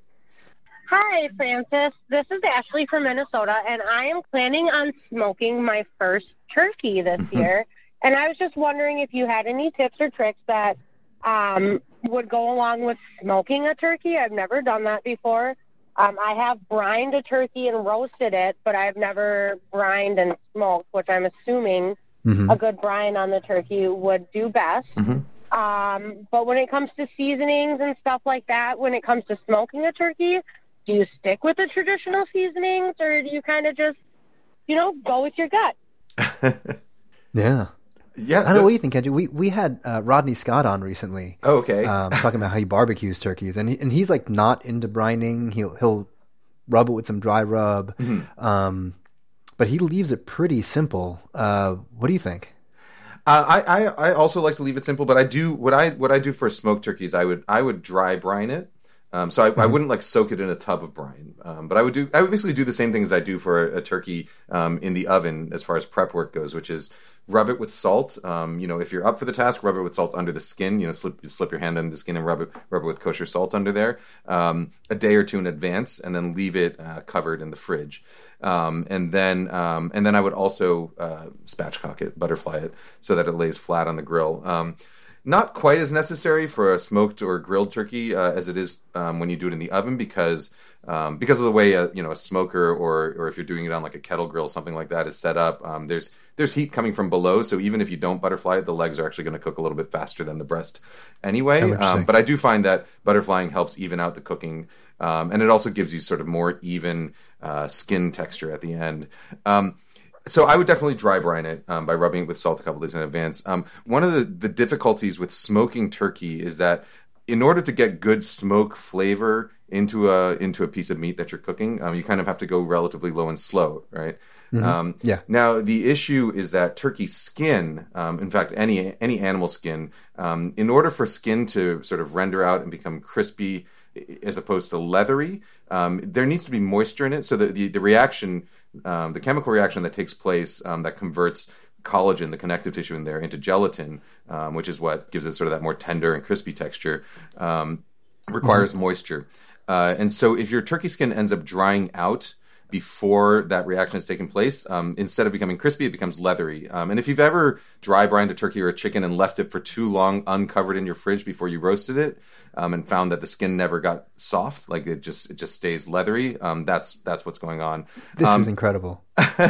[SPEAKER 7] Hi, Francis. This is Ashley from Minnesota, and I am planning on smoking my first turkey this year. And I was just wondering if you had any tips or tricks that um, would go along with smoking a turkey. I've never done that before. Um, I have brined a turkey and roasted it, but I've never brined and smoked, which I'm assuming mm-hmm. a good brine on the turkey would do best. Mm-hmm. Um, but when it comes to seasonings and stuff like that, when it comes to smoking a turkey, do you stick with the traditional seasonings, or do you kind of just, you know, go with your gut?
[SPEAKER 1] yeah.
[SPEAKER 2] Yeah.
[SPEAKER 1] I don't know what you think, Kenji. We we had uh, Rodney Scott on recently.
[SPEAKER 2] Oh, okay.
[SPEAKER 1] Um, talking about how he barbecues turkeys, and he, and he's like not into brining. He'll he'll rub it with some dry rub, mm-hmm. um, but he leaves it pretty simple. Uh, what do you think?
[SPEAKER 2] Uh, I, I I also like to leave it simple, but I do what I what I do for smoked turkeys. I would I would dry brine it. Um, so I, mm-hmm. I wouldn't like soak it in a tub of brine, um, but I would do. I would basically do the same thing as I do for a, a turkey um, in the oven, as far as prep work goes, which is rub it with salt. Um, you know, if you're up for the task, rub it with salt under the skin. You know, slip slip your hand under the skin and rub it rub it with kosher salt under there um, a day or two in advance, and then leave it uh, covered in the fridge. Um, and then um, and then I would also uh, spatchcock it, butterfly it, so that it lays flat on the grill. Um, Not quite as necessary for a smoked or grilled turkey uh, as it is um, when you do it in the oven, because um, because of the way a, you know a smoker or or if you're doing it on like a kettle grill, something like that is set up. Um, there's there's heat coming from below, so even if you don't butterfly it, the legs are actually going to cook a little bit faster than the breast anyway. Um, but I do find that butterflying helps even out the cooking, um, and it also gives you sort of more even uh, skin texture at the end. Um, So I would definitely dry brine it um, by rubbing it with salt a couple days in advance. Um, one of the, the difficulties with smoking turkey is that in order to get good smoke flavor into a into a piece of meat that you're cooking, um, you kind of have to go relatively low and slow, right? Mm-hmm. Um, yeah. Now the issue is that turkey skin, um, in fact, any any animal skin, um, in order for skin to sort of render out and become crispy as opposed to leathery, um, there needs to be moisture in it, so that the, the reaction. Um, the chemical reaction that takes place um, that converts collagen, the connective tissue in there, into gelatin, um, which is what gives it sort of that more tender and crispy texture, um, requires mm-hmm. moisture. Uh, and so if your turkey skin ends up drying out before that reaction has taken place, um, instead of becoming crispy, it becomes leathery. Um, and if you've ever dry brined a turkey or a chicken and left it for too long uncovered in your fridge before you roasted it, um, and found that the skin never got soft, like it just it just stays leathery, um, that's that's what's going on.
[SPEAKER 1] This
[SPEAKER 2] um,
[SPEAKER 1] is incredible.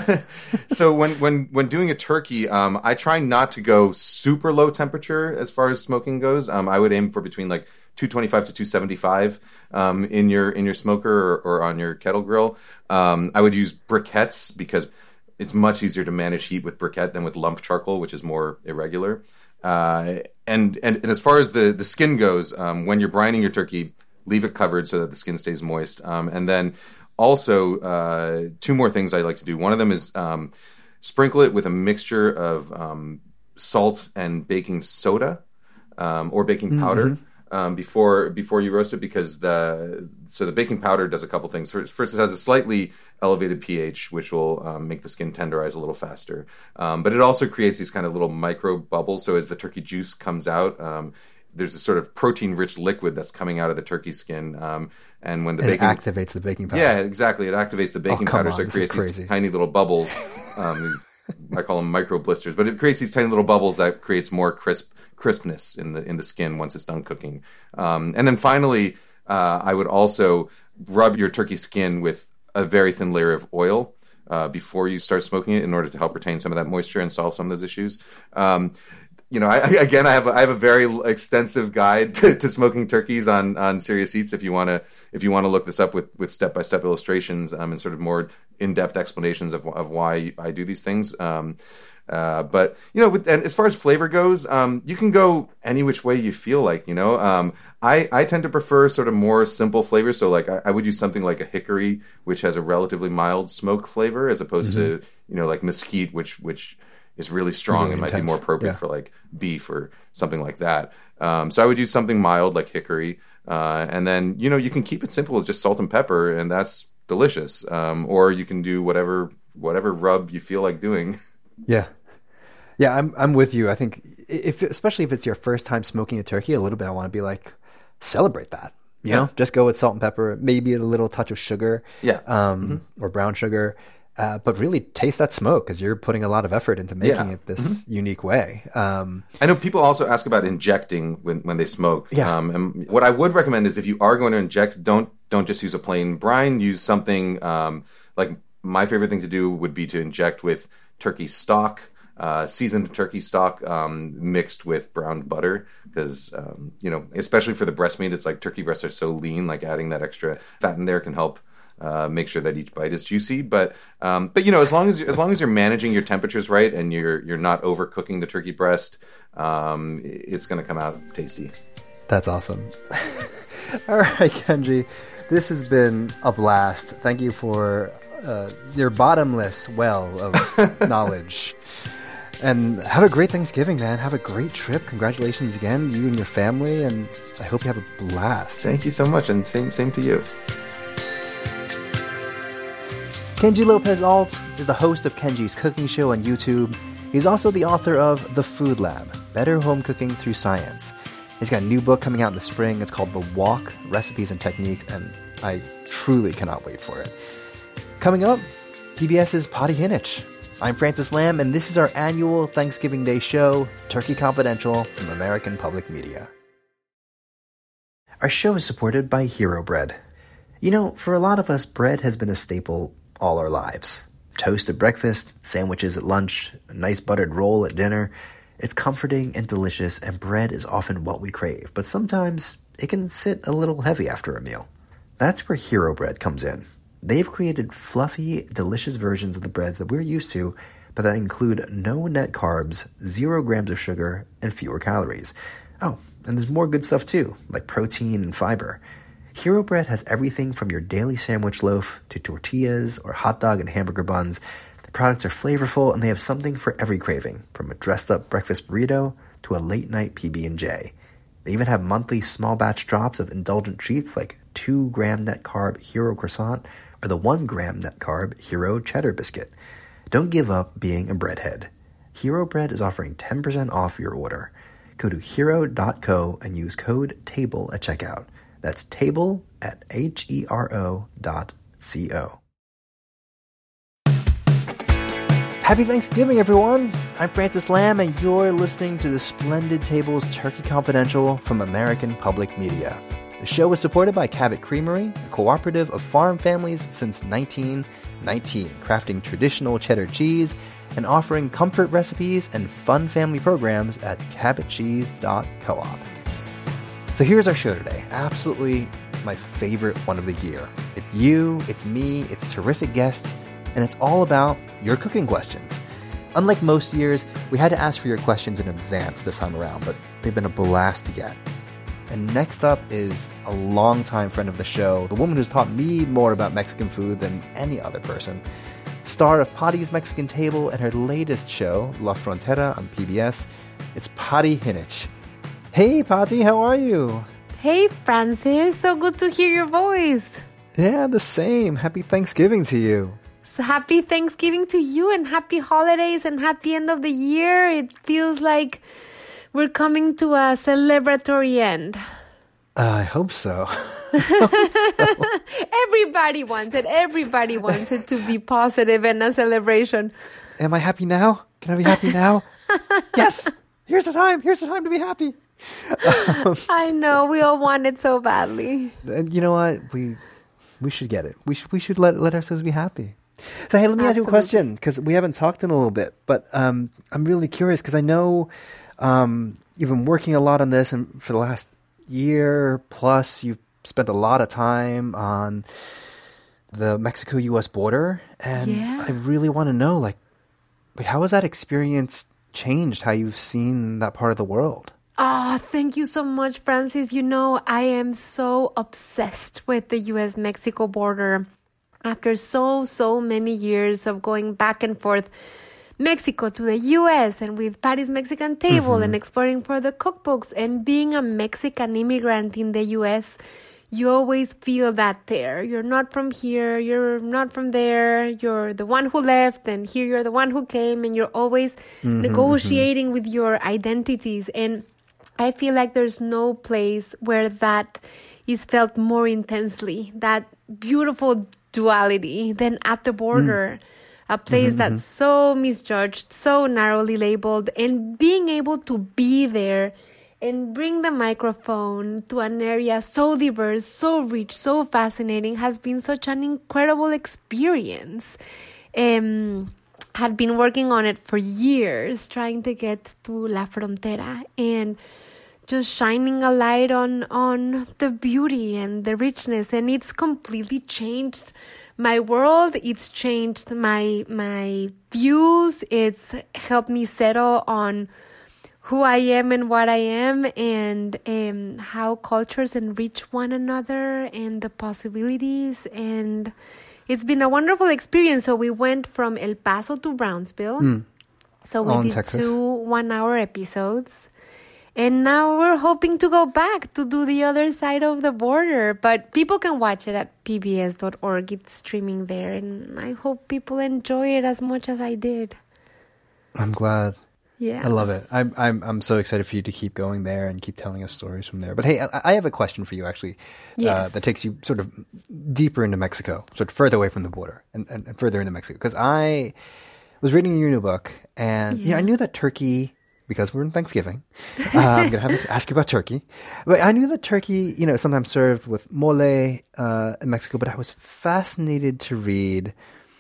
[SPEAKER 2] So when when when doing a turkey, um, I try not to go super low temperature as far as smoking goes. Um, I would aim for between like two twenty-five to two seventy-five um, in your in your smoker or, or on your kettle grill. Um, I would use briquettes because it's much easier to manage heat with briquette than with lump charcoal, which is more irregular. Uh, and, and and as far as the, the skin goes, um, when you're brining your turkey, leave it covered so that the skin stays moist. Um, and then also uh, two more things I like to do. One of them is um, sprinkle it with a mixture of um, salt and baking soda um, or baking powder. Mm-hmm. Um, before before you roast it, because the so the baking powder does a couple things. First, first it has a slightly elevated pH, which will um, make the skin tenderize a little faster. Um, but it also creates these kind of little micro bubbles. So as the turkey juice comes out, um, there's a sort of protein-rich liquid that's coming out of the turkey skin. Um, and when the
[SPEAKER 1] and
[SPEAKER 2] baking
[SPEAKER 1] it activates the baking powder.
[SPEAKER 2] Yeah, exactly. It activates the baking
[SPEAKER 1] oh,
[SPEAKER 2] powder,
[SPEAKER 1] on.
[SPEAKER 2] so it
[SPEAKER 1] this
[SPEAKER 2] creates these tiny little bubbles. Um, I call them micro blisters, but it creates these tiny little bubbles that creates more crisp. crispness in the in the skin once it's done cooking. Um, and then finally, uh, I would also rub your turkey skin with a very thin layer of oil uh, before you start smoking it in order to help retain some of that moisture and solve some of those issues. Um, you know, I, again, I have a, I have a very extensive guide to, to smoking turkeys on on Serious Eats. If you want to if you want to look this up with with step by step illustrations um, and sort of more in depth explanations of of why I do these things. Um, Uh, but, you know, with, and as far as flavor goes, um, you can go any which way you feel like, you know. Um, I, I tend to prefer sort of more simple flavors. So, like, I, I would use something like a hickory, which has a relatively mild smoke flavor, as opposed mm-hmm. to, you know, like mesquite, which which is really strong really and might intense. be more appropriate yeah. for, like, beef or something like that. Um, so I would use something mild like hickory. Uh, and then, you know, you can keep it simple with just salt and pepper, and that's delicious. Um, or you can do whatever whatever rub you feel like doing.
[SPEAKER 1] Yeah. Yeah, I'm I'm with you. I think if especially if it's your first time smoking a turkey, a little bit I want to be like, celebrate that. You yeah. know, just go with salt and pepper, maybe a little touch of sugar,
[SPEAKER 2] yeah,
[SPEAKER 1] um,
[SPEAKER 2] mm-hmm.
[SPEAKER 1] or brown sugar, uh, but really taste that smoke because you're putting a lot of effort into making
[SPEAKER 2] yeah.
[SPEAKER 1] it this
[SPEAKER 2] mm-hmm.
[SPEAKER 1] unique way. Um,
[SPEAKER 2] I know people also ask about injecting when, when they smoke.
[SPEAKER 1] Yeah.
[SPEAKER 2] Um, and what I would recommend is if you are going to inject, don't don't just use a plain brine. Use something um, like my favorite thing to do would be to inject with turkey stock. Uh, seasoned turkey stock um, mixed with browned butter because, um, you know, especially for the breast meat, it's like turkey breasts are so lean, like adding that extra fat in there can help uh, make sure that each bite is juicy. But, um, but you know, as long as as long as you're managing your temperatures right and you're you're not overcooking the turkey breast, um, it's going to come out tasty.
[SPEAKER 1] That's awesome. All right, Kenji, this has been a blast. Thank you for uh, your bottomless well of knowledge. And have a great Thanksgiving, man. Have a great trip. Congratulations again, you and your family, and I hope you have a blast.
[SPEAKER 2] Thank you so much, and same same to you.
[SPEAKER 1] Kenji Lopez Alt is the host of Kenji's Cooking Show on YouTube. He's also the author of The Food Lab, Better Home Cooking Through Science. He's got a new book coming out in the spring. It's called The Walk, Recipes and Techniques, and I truly cannot wait for it. Coming up, PBS's Potty Hinich. I'm Francis Lamb, and this is our annual Thanksgiving Day show, Turkey Confidential, from American Public Media. Our show is supported by Hero Bread. You know, for a lot of us, bread has been a staple all our lives. Toast at breakfast, sandwiches at lunch, a nice buttered roll at dinner. It's comforting and delicious, and bread is often what we crave, but sometimes it can sit a little heavy after a meal. That's where Hero Bread comes in. They've created fluffy, delicious versions of the breads that we're used to, but that include no net carbs, zero grams of sugar, and fewer calories. Oh, and there's more good stuff too, like protein and fiber. Hero Bread has everything from your daily sandwich loaf to tortillas or hot dog and hamburger buns. The products are flavorful, and they have something for every craving, from a dressed-up breakfast burrito to a late-night P B and J. They even have monthly small-batch drops of indulgent treats like two gram net carb Hero Croissant or the one gram net carb Hero Cheddar Biscuit. Don't give up being a breadhead. Hero Bread is offering ten percent off your order. Go to hero dot co and use code TABLE at checkout. That's TABLE at H E R O dot C O. Happy Thanksgiving, everyone! I'm Francis Lamb, and you're listening to the Splendid Tables Turkey Confidential from American Public Media. The show is supported by Cabot Creamery, a cooperative of farm families since nineteen nineteen, crafting traditional cheddar cheese and offering comfort recipes and fun family programs at cabot cheese dot coop. So here's our show today. Absolutely my favorite one of the year. It's you, it's me, it's terrific guests, and it's all about your cooking questions. Unlike most years, we had to ask for your questions in advance this time around, but they've been a blast to get. And next up is a longtime friend of the show, the woman who's taught me more about Mexican food than any other person, star of Patty's Mexican Table and her latest show, La Frontera on P B S. It's Patty Hinich. Hey, Patty, how are you?
[SPEAKER 8] Hey, Francis. So good to hear your voice.
[SPEAKER 1] Yeah, the same. Happy Thanksgiving to you.
[SPEAKER 8] So happy Thanksgiving to you and happy holidays and happy end of the year. It feels like we're coming to a celebratory end.
[SPEAKER 1] Uh, I hope so.
[SPEAKER 8] Everybody wants it. Everybody wants it to be positive and a celebration.
[SPEAKER 1] Am I happy now? Can I be happy now? Yes. Here's the time. Here's the time to be happy.
[SPEAKER 8] Um, I know. We all want it so badly.
[SPEAKER 1] And you know what? We we should get it. We should we should let let ourselves be happy. So hey, let me Absolutely. ask you a question because we haven't talked in a little bit, but um, I'm really curious because I know um, you've been working a lot on this, and for the last year plus, you've spent a lot of time on the Mexico-U S border, and
[SPEAKER 8] yeah.
[SPEAKER 1] I really want to know, like, like, how has that experience changed how you've seen that part of the world?
[SPEAKER 8] Oh, thank you so much, Francis. You know, I am so obsessed with the U S Mexico border. After so, so many years of going back and forth, Mexico to the U S and with Patty's Mexican Table mm-hmm. and exploring for the cookbooks and being a Mexican immigrant in the U S, you always feel that there. You're not from here, you're not from there, you're the one who left, and here you're the one who came, and you're always mm-hmm, negotiating mm-hmm. with your identities. And I feel like there's no place where that is felt more intensely, that beautiful duality, than at the border. Mm. A place mm-hmm, that's mm-hmm. so misjudged, so narrowly labeled, and being able to be there and bring the microphone to an area so diverse, so rich, so fascinating has been such an incredible experience. Um, had been working on it for years, trying to get to La Frontera and just shining a light on, on the beauty and the richness. And it's completely changed my world. It's changed my my views. It's helped me settle on who I am and what I am, and um, how cultures enrich one another and the possibilities. And it's been a wonderful experience. So we went from El Paso to Brownsville. Mm. So we
[SPEAKER 1] All in
[SPEAKER 8] did
[SPEAKER 1] Texas.
[SPEAKER 8] two one-hour episodes. And now we're hoping to go back to do the other side of the border. But people can watch it at P B S dot org. It's streaming there. And I hope people enjoy it as much as I did.
[SPEAKER 1] I'm glad.
[SPEAKER 8] Yeah.
[SPEAKER 1] I love it. I'm I'm I'm so excited for you to keep going there and keep telling us stories from there. But hey, I, I have a question for you, actually,
[SPEAKER 8] yes.
[SPEAKER 1] uh, that takes you sort of deeper into Mexico, sort of further away from the border and, and, and further into Mexico. Because I was reading your new book, and yeah. Yeah, I knew that Turkey... because we're in Thanksgiving, uh, I'm going to have to ask you about turkey. But I knew that turkey, you know, sometimes served with mole uh, in Mexico, but I was fascinated to read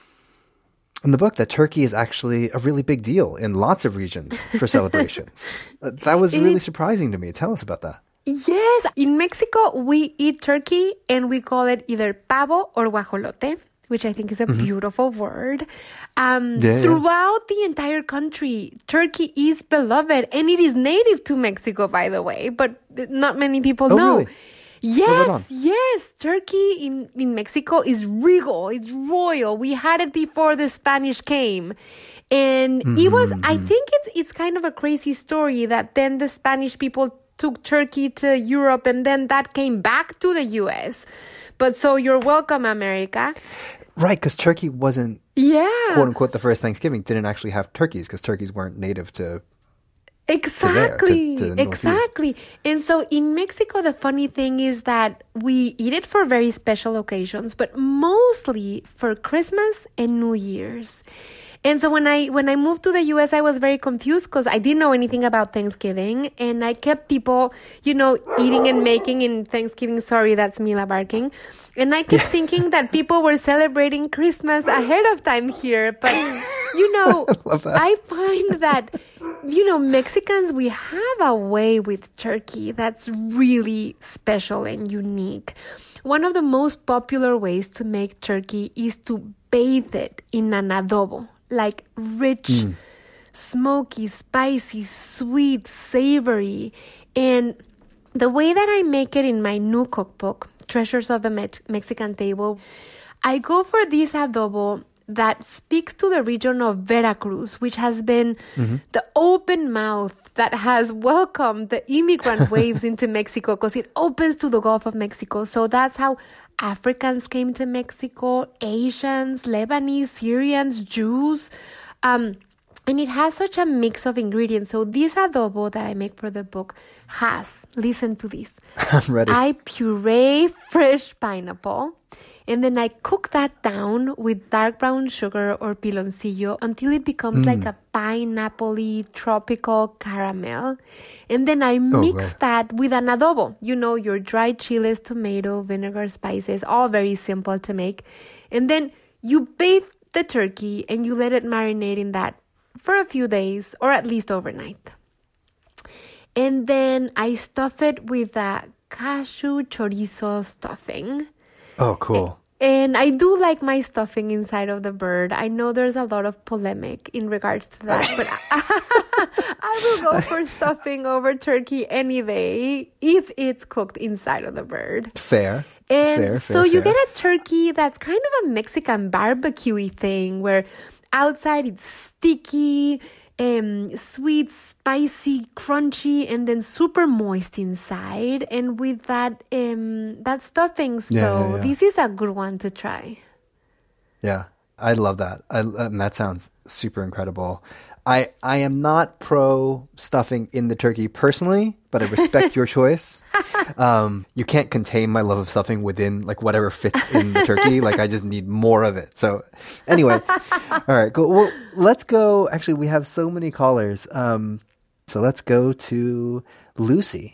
[SPEAKER 1] in the book that turkey is actually a really big deal in lots of regions for celebrations. uh, that was really surprising to me. Tell us about that.
[SPEAKER 8] Yes. In Mexico, we eat turkey and we call it either pavo or guajolote, which I think is a mm-hmm. beautiful word. Um, yeah, throughout yeah. the entire country, turkey is beloved, and it is native to Mexico, by the way, but not many people
[SPEAKER 1] oh,
[SPEAKER 8] know.
[SPEAKER 1] Really?
[SPEAKER 8] Yes, right yes. Turkey in, in Mexico is regal. It's royal. We had it before the Spanish came. And mm-hmm. it was, I think it's it's kind of a crazy story that then the Spanish people took turkey to Europe, and then that came back to the U S. But so you're welcome, America.
[SPEAKER 1] Right, because turkey wasn't,
[SPEAKER 8] yeah.
[SPEAKER 1] quote unquote, the first Thanksgiving didn't actually have turkeys because turkeys weren't native to
[SPEAKER 8] Exactly,
[SPEAKER 1] to there, to, to
[SPEAKER 8] exactly. And so in Mexico, the funny thing is that we eat it for very special occasions, but mostly for Christmas and New Year's. And so when I when I moved to the U S, I was very confused because I didn't know anything about Thanksgiving. And I kept people, you know, eating and making in Thanksgiving. Sorry, that's Mila barking. And I kept thinking that people were celebrating Christmas ahead of time here. But, you know, I, I find that, you know, Mexicans, we have a way with turkey that's really special and unique. One of the most popular ways to make turkey is to bathe it in an adobo. Like rich, mm. smoky, spicy, sweet, savory. And the way that I make it in my new cookbook, Treasures of the Me- Mexican Table, I go for this adobo that speaks to the region of Veracruz, which has been mm-hmm. the open mouth that has welcomed the immigrant waves into Mexico because it opens to the Gulf of Mexico. So that's how Africans came to Mexico, Asians, Lebanese, Syrians, Jews. Um, and it has such a mix of ingredients. So this adobo that I make for the book has, listen to this.
[SPEAKER 1] I'm ready.
[SPEAKER 8] I puree fresh pineapple. And then I cook that down with dark brown sugar or piloncillo until it becomes mm. like a pineapple-y tropical caramel. And then I mix oh, that with an adobo. You know, your dried chiles, tomato, vinegar, spices, all very simple to make. And then you bathe the turkey and you let it marinate in that for a few days or at least overnight. And then I stuff it with a cashew chorizo stuffing.
[SPEAKER 1] Oh, cool.
[SPEAKER 8] And I do like my stuffing inside of the bird. I know there's a lot of polemic in regards to that, but I, I will go for stuffing over turkey any day if it's cooked inside of the bird.
[SPEAKER 1] Fair.
[SPEAKER 8] And
[SPEAKER 1] fair,
[SPEAKER 8] so
[SPEAKER 1] fair,
[SPEAKER 8] you
[SPEAKER 1] fair.
[SPEAKER 8] get a turkey that's kind of a Mexican barbecue-y thing where outside it's sticky, Um, sweet, spicy, crunchy, and then super moist inside. And with that, um, that stuffing. So
[SPEAKER 1] yeah, yeah, yeah.
[SPEAKER 8] this is a good one to try.
[SPEAKER 1] Yeah, I love that. I, and that sounds super incredible. I I am not pro stuffing in the turkey personally, but I respect your choice. Um, you can't contain my love of stuffing within like whatever fits in the turkey. Like I just need more of it. So anyway, all right, cool. Well, let's go. Actually, we have so many callers. Um, so let's go to Lucy.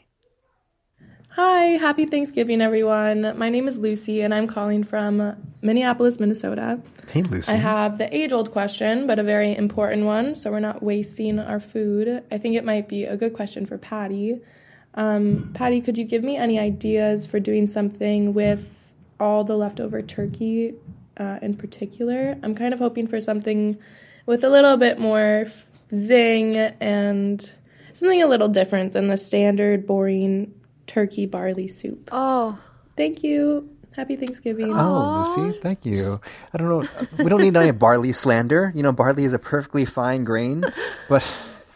[SPEAKER 5] Hi, happy Thanksgiving, everyone. My name is Lucy, and I'm calling from Minneapolis, Minnesota.
[SPEAKER 1] Hey, Lucy.
[SPEAKER 5] I have the age-old question, but a very important one, so we're not wasting our food. I think it might be a good question for Patty. Um, Patty, could you give me any ideas for doing something with all the leftover turkey uh, in particular? I'm kind of hoping for something with a little bit more f- zing and something a little different than the standard, boring turkey barley soup.
[SPEAKER 8] Oh.
[SPEAKER 5] Thank you. Happy Thanksgiving.
[SPEAKER 1] Oh, Lucy, thank you. I don't know. We don't need any barley slander. You know, barley is a perfectly fine grain. But,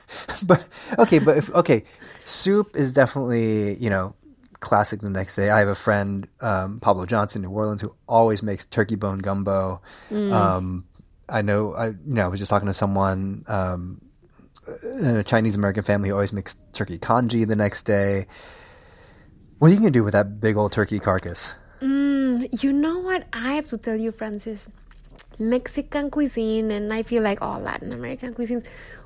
[SPEAKER 1] but okay, but if, okay, soup is definitely, you know, classic the next day. I have a friend, um, Pablo Johnson, New Orleans, who always makes turkey bone gumbo. Mm. Um, I know, I, you know, I was just talking to someone, um, in a Chinese American family who always makes turkey congee the next day. What are you going to do with that big old turkey carcass?
[SPEAKER 8] Mm, you know what? I have to tell you, Francis, Mexican cuisine, and I feel like all Latin American cuisines,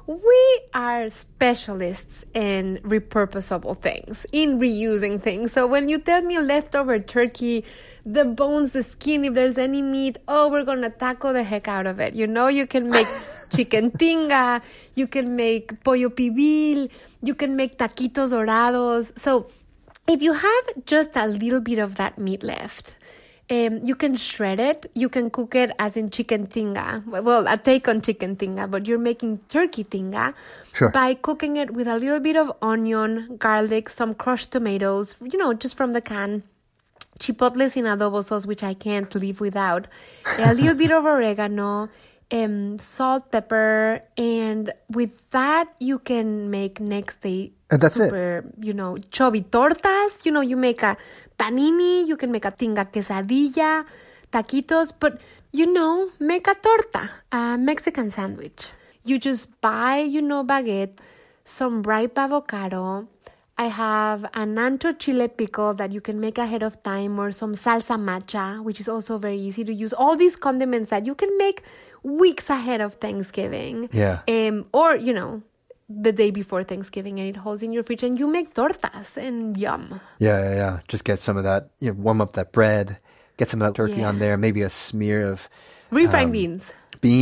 [SPEAKER 8] we are specialists in repurposable things, in reusing things. So when you tell me leftover turkey, the bones, the skin, if there's any meat, oh, we're going to taco the heck out of it. You know, you can make chicken tinga, you can make pollo pibil, you can make taquitos dorados. So if you have just a little bit of that meat left, um, you can shred it. You can cook it as in chicken tinga. Well, a take on chicken tinga, but you're making turkey tinga
[SPEAKER 1] sure.
[SPEAKER 8] by cooking it with a little bit of onion, garlic, some crushed tomatoes, you know, just from the can. Chipotles in adobo sauce, which I can't live without. A little bit of oregano, um, salt, pepper, and with that, you can make next day
[SPEAKER 1] and that's
[SPEAKER 8] super, it. you know, chubby tortas. You know, you make a panini, you can make a tinga quesadilla, taquitos, but, you know, make a torta, a Mexican sandwich. You just buy, you know, baguette, some ripe avocado. I have an ancho chile pickle that you can make ahead of time, or some salsa macha, which is also very easy to use. All these condiments that you can make weeks ahead of Thanksgiving.
[SPEAKER 1] Yeah.
[SPEAKER 8] Um, or, you know, the day before Thanksgiving, and it holds in your fridge, and you make tortas, and yum.
[SPEAKER 1] Yeah, yeah, yeah. Just get some of that, you know, warm up that bread, get some of that turkey
[SPEAKER 8] yeah.
[SPEAKER 1] on there, maybe a smear of
[SPEAKER 8] refried
[SPEAKER 1] um,
[SPEAKER 8] beans.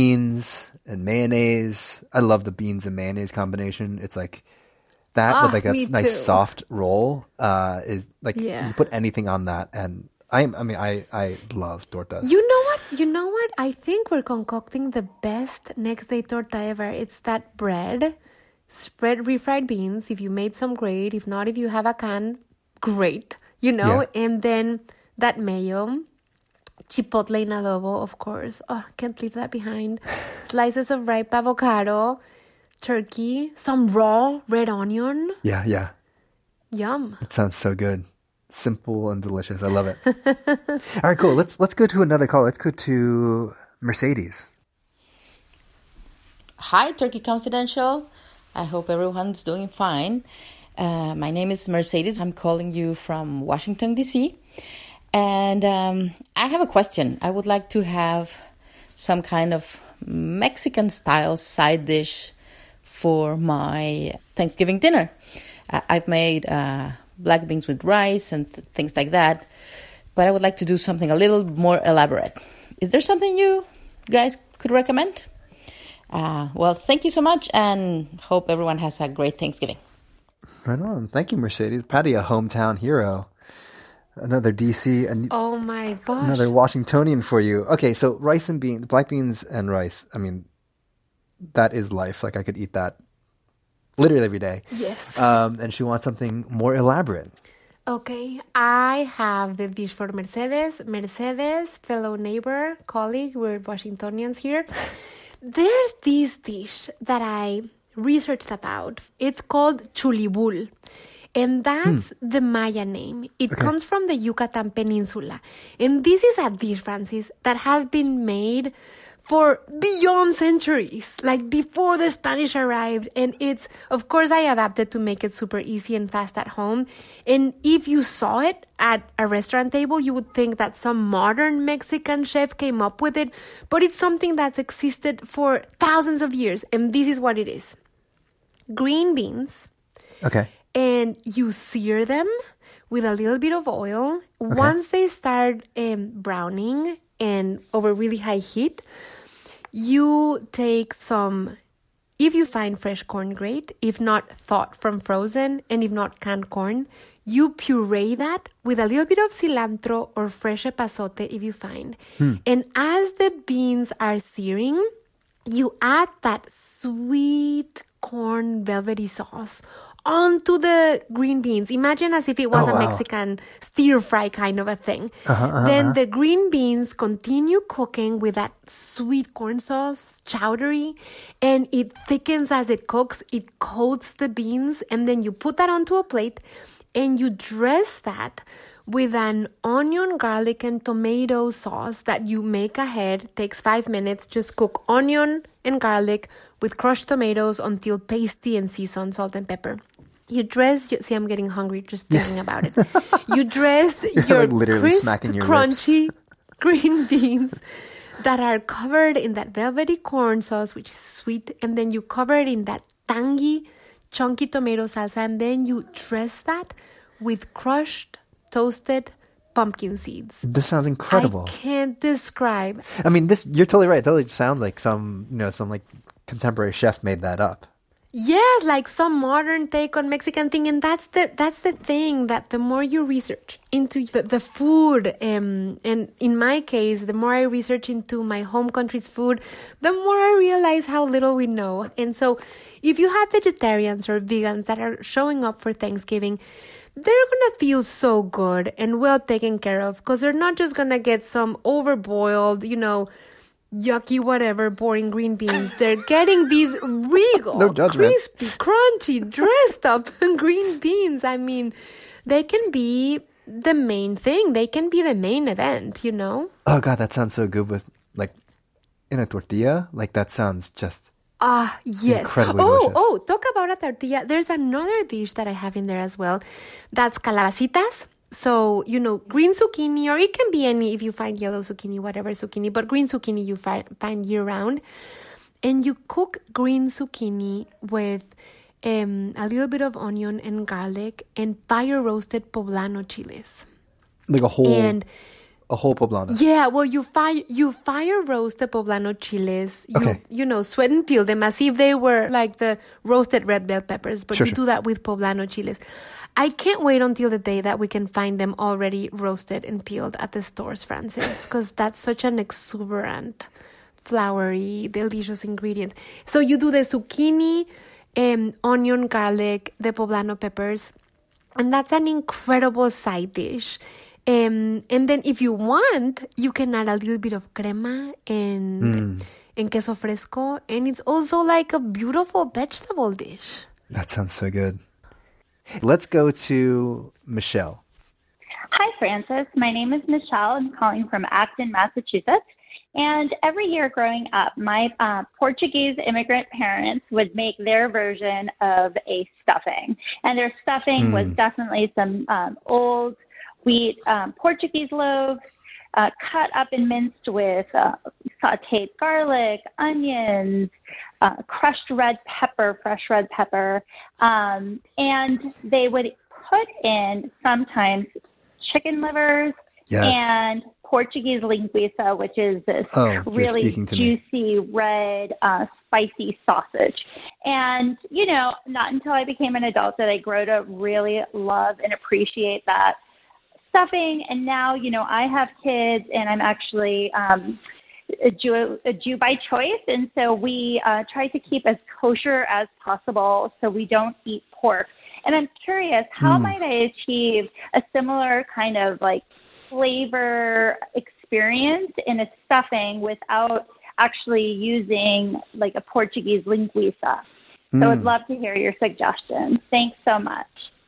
[SPEAKER 1] Beans and mayonnaise. I love the beans and mayonnaise combination. It's like that
[SPEAKER 8] oh,
[SPEAKER 1] with like a nice
[SPEAKER 8] too.
[SPEAKER 1] soft roll uh, is like
[SPEAKER 8] yeah.
[SPEAKER 1] you put anything on that, and I I mean I I love tortas.
[SPEAKER 8] You know what? You know what? I think we're concocting the best next day torta ever. It's that bread, spread refried beans. If you made some, great. If not, if you have a can, great. You know,
[SPEAKER 1] yeah.
[SPEAKER 8] and then that mayo, chipotle in adobo, of course. Oh, can't leave that behind. Slices of ripe avocado, turkey, some raw red onion.
[SPEAKER 1] Yeah, yeah.
[SPEAKER 8] Yum.
[SPEAKER 1] It sounds so good. Simple and delicious. I love it. All right, cool. Let's let's go to another call. Let's go to Mercedes.
[SPEAKER 9] Hi, Turkey Confidential. I hope everyone's doing fine. Uh, my name is Mercedes. I'm calling you from Washington, D C And um, I have a question. I would like to have some kind of Mexican-style side dish for my Thanksgiving dinner. Uh, I've made uh, black beans with rice and th- things like that, but I would like to do something a little more elaborate. Is there something you guys could recommend? Uh, well, thank you so much, and hope everyone has a great Thanksgiving.
[SPEAKER 1] Right on. Thank you, Mercedes. Patty, a hometown hero. Another D C, and
[SPEAKER 8] oh my gosh,
[SPEAKER 1] another Washingtonian for you. Okay, so rice and beans, black beans and rice. I mean, that is life. Like I could eat that literally every day.
[SPEAKER 8] Yes.
[SPEAKER 1] Um, and she wants something more elaborate.
[SPEAKER 8] Okay, I have the dish for Mercedes. Mercedes, fellow neighbor, colleague, we're Washingtonians here. There's this dish that I researched about. It's called chulibul. And that's hmm. the Maya name. It okay. comes from the Yucatan Peninsula. And this is a dish, Francis, that has been made for beyond centuries, like before the Spanish arrived. And it's, of course, I adapted to make it super easy and fast at home. And if you saw it at a restaurant table, you would think that some modern Mexican chef came up with it. But it's something that's existed for thousands of years. And this is what it is. Green beans.
[SPEAKER 1] Okay.
[SPEAKER 8] And you sear them with a little bit of oil. Okay. Once they start um, browning and over really high heat, you take some, if you find fresh corn, great. If not, thawed from frozen. And if not, canned corn. You puree that with a little bit of cilantro or fresh epazote if you find. Hmm. And as the beans are searing, you add that sweet corn velvety sauce onto the green beans. Imagine as if it was oh, a wow. Mexican stir fry kind of a thing. Uh-huh, uh-huh. Then the green beans continue cooking with that sweet corn sauce, chowdery, and it thickens as it cooks. It coats the beans, and then you put that onto a plate, and you dress that with an onion, garlic, and tomato sauce that you make ahead. Takes five minutes. Just cook onion and garlic with crushed tomatoes until pasty and seasoned, salt and pepper. You dress, see, I'm getting hungry just thinking about it. You dress your
[SPEAKER 1] like literally
[SPEAKER 8] crisp,
[SPEAKER 1] smacking your
[SPEAKER 8] crunchy
[SPEAKER 1] lips.
[SPEAKER 8] green beans that are covered in that velvety corn sauce, which is sweet, and then you cover it in that tangy, chunky tomato salsa, and then you dress that with crushed, toasted pumpkin seeds.
[SPEAKER 1] This sounds incredible.
[SPEAKER 8] I can't describe.
[SPEAKER 1] I mean, this you're totally right. It totally sounds like some, you know, some like contemporary chef made that up.
[SPEAKER 8] Yes, like some modern take on Mexican thing. And that's the that's the thing, that the more you research into the, the food, um, and in my case, the more I research into my home country's food, the more I realize how little we know. And so if you have vegetarians or vegans that are showing up for Thanksgiving, they're going to feel so good and well taken care of, because they're not just going to get some overboiled, you know, yucky, whatever, boring green beans. They're getting these regal,
[SPEAKER 1] no judgment,
[SPEAKER 8] crispy, crunchy, dressed up green beans. I mean, they can be the main thing. They can be the main event, you know?
[SPEAKER 1] Oh, God, that sounds so good with, like, in a tortilla. Like, that sounds just
[SPEAKER 8] ah, yes.
[SPEAKER 1] incredibly
[SPEAKER 8] oh,
[SPEAKER 1] delicious.
[SPEAKER 8] Oh, talk about a tortilla. There's another dish that I have in there as well. That's calabacitas. So, you know, green zucchini, or it can be any, if you find yellow zucchini, whatever zucchini, but green zucchini you fi- find year-round. And you cook green zucchini with um, a little bit of onion and garlic and fire-roasted poblano chilies.
[SPEAKER 1] Like a whole,
[SPEAKER 8] and,
[SPEAKER 1] a whole poblano?
[SPEAKER 8] Yeah, well, you fire you fire-roast the poblano chilies. You,
[SPEAKER 1] okay.
[SPEAKER 8] You know, sweat and peel them as if they were like the roasted red bell peppers, but
[SPEAKER 1] sure,
[SPEAKER 8] you
[SPEAKER 1] sure.
[SPEAKER 8] do that with poblano chilies. I can't wait until the day that we can find them already roasted and peeled at the stores, Francis, because that's such an exuberant, floury, delicious ingredient. So you do the zucchini, um, onion, garlic, the poblano peppers, and that's an incredible side dish. Um, and then if you want, you can add a little bit of crema and, mm. and queso fresco. And it's also like a beautiful vegetable dish.
[SPEAKER 1] That sounds so good. Let's go to Michelle.
[SPEAKER 10] Hi, Francis. My name is Michelle. I'm calling from Acton, Massachusetts. And every year growing up, my uh, Portuguese immigrant parents would make their version of a stuffing. And their stuffing mm. was definitely some um, old wheat um, Portuguese loaves, uh, cut up and minced with uh, sauteed garlic, onions, uh, crushed red pepper, fresh red pepper. Um, and they would put in sometimes chicken livers yes. and Portuguese linguiça, which is this oh, really juicy, red, uh, spicy sausage. And, you know, not until I became an adult did I grow to really love and appreciate that stuffing. And now, you know, I have kids and I'm actually um, a, Jew, a Jew by choice. And so we uh, try to keep as kosher as possible so we don't eat pork. And I'm curious, how mm. might I achieve a similar kind of like flavor experience in a stuffing without actually using like a Portuguese linguiça? Mm. So I'd love to hear your suggestions. Thanks so much.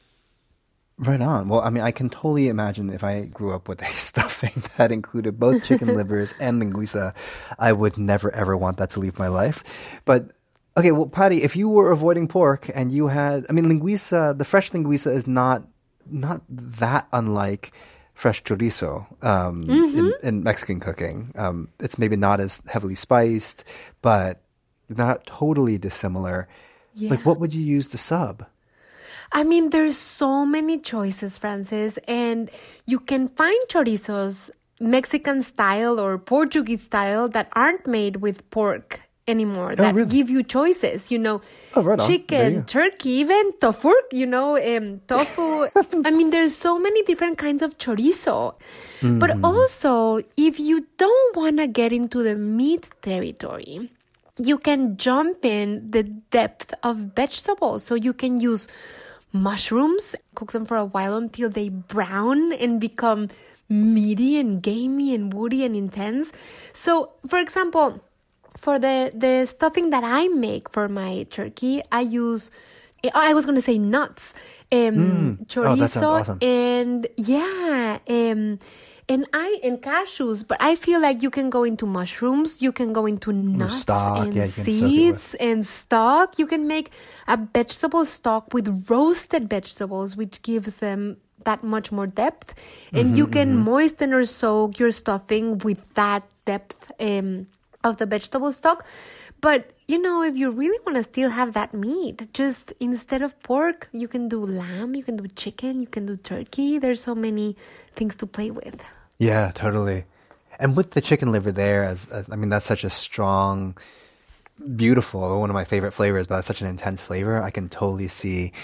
[SPEAKER 1] Right on. Well, I mean, I can totally imagine if I grew up with a stuffing that included both chicken livers and linguiça, I would never, ever want that to leave my life. But okay, well, Patty, if you were avoiding pork and you had, I mean, linguiça, the fresh linguiça is not not that unlike fresh chorizo um, mm-hmm. in, in Mexican cooking. Um, it's maybe not as heavily spiced, but not totally dissimilar. Yeah. Like, what would you use to sub?
[SPEAKER 8] I mean, there's so many choices, Francis, and you can find chorizos Mexican style or Portuguese style that aren't made with pork anymore, that oh, really? give you choices, you know,
[SPEAKER 1] oh, right
[SPEAKER 8] chicken, turkey, even tofu, you know, um, tofu. I mean, there's so many different kinds of chorizo. Mm. But also, if you don't want to get into the meat territory, you can jump in the depth of vegetables. So you can use mushrooms, cook them for a while until they brown and become meaty and gamey and woody and intense. So, for example, for the, the stuffing that I make for my turkey, I use, I was going to say nuts, um,
[SPEAKER 1] mm.
[SPEAKER 8] chorizo,
[SPEAKER 1] oh, that sounds awesome.
[SPEAKER 8] and yeah, um, and I and cashews. But I feel like you can go into mushrooms, you can go into nuts
[SPEAKER 1] stock,
[SPEAKER 8] and
[SPEAKER 1] yeah, you can
[SPEAKER 8] seeds and stock. You can make a vegetable stock with roasted vegetables, which gives them that much more depth. And mm-hmm, you can mm-hmm. moisten or soak your stuffing with that depth um, of the vegetable stock. But, you know, if you really want to still have that meat, just instead of pork, you can do lamb, you can do chicken, you can do turkey. There's so many things to play with.
[SPEAKER 1] Yeah, totally. And with the chicken liver there, as, as I mean, that's such a strong, beautiful, one of my favorite flavors, but that's such an intense flavor. I can totally see,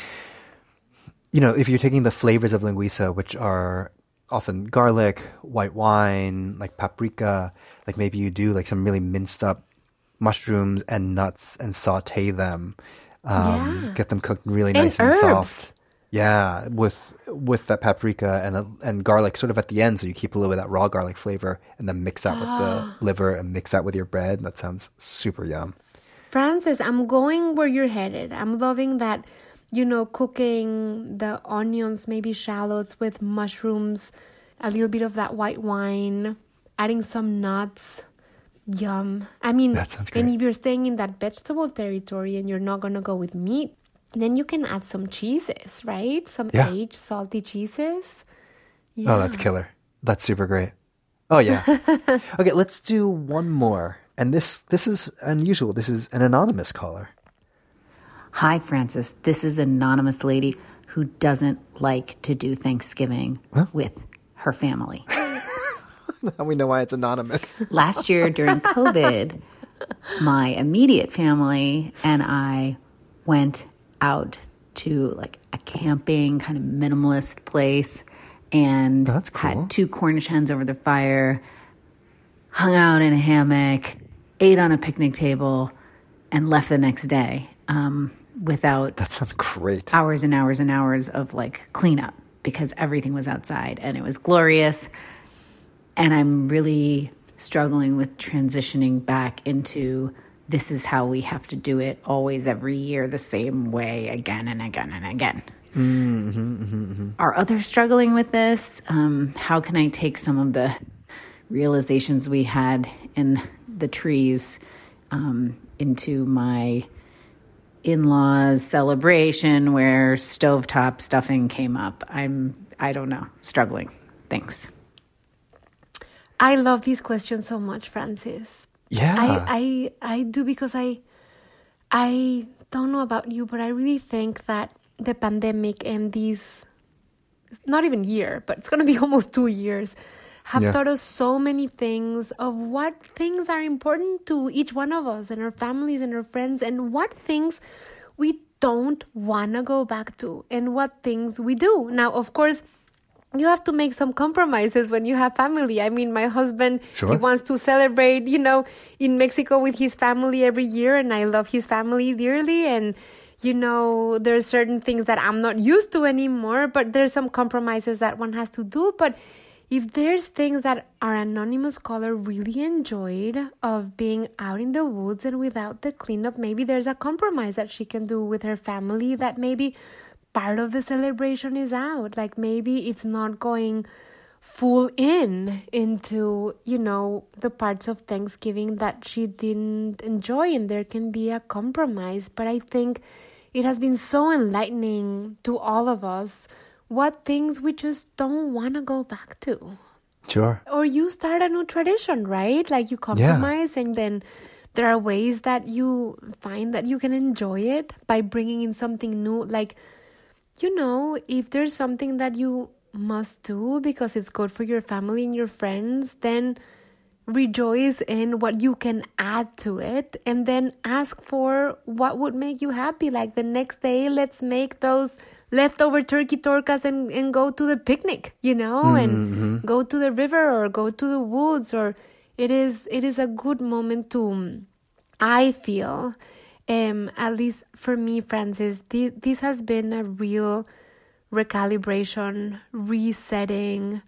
[SPEAKER 1] you know, if you're taking the flavors of linguiça, which are often garlic, white wine, like paprika, like maybe you do like some really minced up mushrooms and nuts and saute them, um, yeah. get them cooked really nice and, and soft. Yeah, with with that paprika and uh, and garlic sort of at the end, so you keep a little bit of that raw garlic flavor, and then mix that oh. with the liver and mix that with your bread. That sounds super yum.
[SPEAKER 8] Francis, I'm going where you're headed. I'm loving that, you know, cooking the onions, maybe shallots with mushrooms, a little bit of that white wine, adding some nuts. Yum. I mean,
[SPEAKER 1] that sounds great.
[SPEAKER 8] And if you're staying in that vegetable territory and you're not going to go with meat, then you can add some cheeses, right? Some yeah. aged, salty cheeses. Yeah.
[SPEAKER 1] Oh, that's killer. That's super great. Oh, yeah. Okay, let's do one more. And this this is unusual. This is an anonymous caller.
[SPEAKER 11] Hi, Francis. This is an anonymous lady who doesn't like to do Thanksgiving huh? with her family.
[SPEAKER 1] Now we know why it's anonymous.
[SPEAKER 11] Last year during COVID, my immediate family and I went out to like a camping kind of minimalist place and
[SPEAKER 1] That's cool.
[SPEAKER 11] had two Cornish hens over the fire, hung out in a hammock, ate on a picnic table, and left the next day um, without
[SPEAKER 1] that sounds great.
[SPEAKER 11] hours and hours and hours of like cleanup because everything was outside and it was glorious. And I'm really struggling with transitioning back into this is how we have to do it always every year the same way again and again and again.
[SPEAKER 1] Mm-hmm, mm-hmm, mm-hmm.
[SPEAKER 11] Are others struggling with this? Um, how can I take some of the realizations we had in the trees um, into my in-laws celebration where stovetop stuffing came up? I'm, I don't know, struggling. Thanks.
[SPEAKER 8] I love these questions so much, Francis.
[SPEAKER 1] Yeah.
[SPEAKER 8] I, I, I do because I, I don't know about you, but I really think that the pandemic and these, not even year, but it's going to be almost two years, have
[SPEAKER 1] Yeah.
[SPEAKER 8] taught us so many things of what things are important to each one of us and our families and our friends, and what things we don't want to go back to and what things we do. Now, of course, you have to make some compromises when you have family. I mean, my husband,
[SPEAKER 1] Sure.
[SPEAKER 8] he wants to celebrate, you know, in Mexico with his family every year, and I love his family dearly. And, you know, there's certain things that I'm not used to anymore, but there's some compromises that one has to do. But if there's things that our anonymous caller really enjoyed of being out in the woods and without the cleanup, maybe there's a compromise that she can do with her family, that maybe part of the celebration is out. Like maybe it's not going full in into, you know, the parts of Thanksgiving that she didn't enjoy, and there can be a compromise. But I think it has been so enlightening to all of us what things we just don't want to go back to.
[SPEAKER 1] Sure.
[SPEAKER 8] Or you start a new tradition, right? Like you compromise, and then there are ways that you find that you can enjoy it by bringing in something new. Like, you know, if there's something that you must do because it's good for your family and your friends, then rejoice in what you can add to it, and then ask for what would make you happy. Like the next day, let's make those leftover turkey torkas and, and go to the picnic, you know,
[SPEAKER 1] Mm-hmm.
[SPEAKER 8] and go to the river or go to the woods. Or it is it is a good moment to, I feel, um, at least for me, Francis, th- this has been a real recalibration, resetting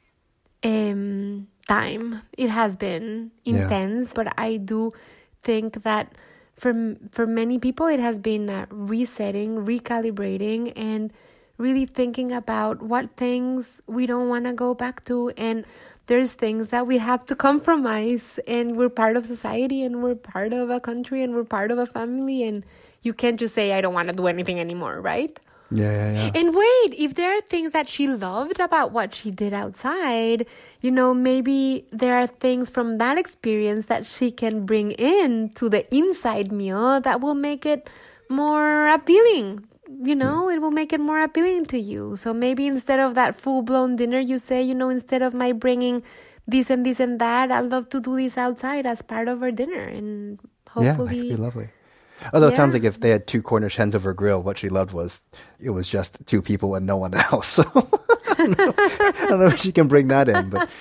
[SPEAKER 8] um, time. It has been intense, yeah. But I do think that for for many people, it has been a resetting, recalibrating, and really thinking about what things we don't want to go back to. And there's things that we have to compromise, and we're part of society, and we're part of a country, and we're part of a family, and you can't just say, I don't want to do anything anymore, right?
[SPEAKER 1] Yeah, yeah, yeah.
[SPEAKER 8] And wait, if there are things that she loved about what she did outside, you know, maybe there are things from that experience that she can bring in to the inside meal that will make it more appealing. You know, it will make it more appealing to you. So maybe instead of that full-blown dinner, you say, you know, instead of my bringing this and this and that, I'd love to do this outside as part of our dinner. And hopefully...
[SPEAKER 1] Yeah, that could be lovely. Although it
[SPEAKER 8] Yeah.
[SPEAKER 1] sounds like if they had two Cornish hens over a grill, what she loved was it was just two people and no one else. So I don't know, I don't know if she can bring that in, but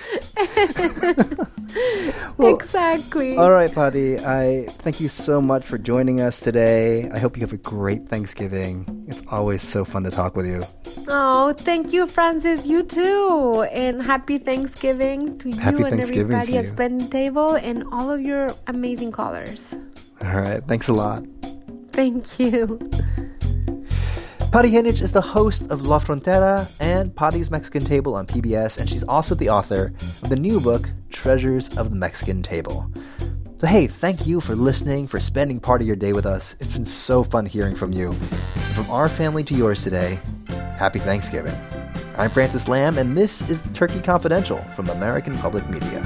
[SPEAKER 1] Well,
[SPEAKER 8] exactly.
[SPEAKER 1] all right, Patty. I thank you so much for joining us today. I hope you have a great Thanksgiving. It's always so fun to talk with you.
[SPEAKER 8] Oh, thank you, Francis. You too. And happy Thanksgiving to you
[SPEAKER 1] Happy
[SPEAKER 8] and
[SPEAKER 1] Thanksgiving
[SPEAKER 8] everybody
[SPEAKER 1] to
[SPEAKER 8] at
[SPEAKER 1] you.
[SPEAKER 8] Splendid Table and all of your amazing callers.
[SPEAKER 1] All right, thanks a lot.
[SPEAKER 8] Thank you.
[SPEAKER 1] Patty Henich is the host of La Frontera and Patty's Mexican Table on P B S, and she's also the author of the new book, Treasures of the Mexican Table. So hey, thank you for listening, for spending part of your day with us. It's been so fun hearing from you. And from our family to yours today, happy Thanksgiving. I'm Francis Lamb, and this is the Turkey Confidential from American Public Media.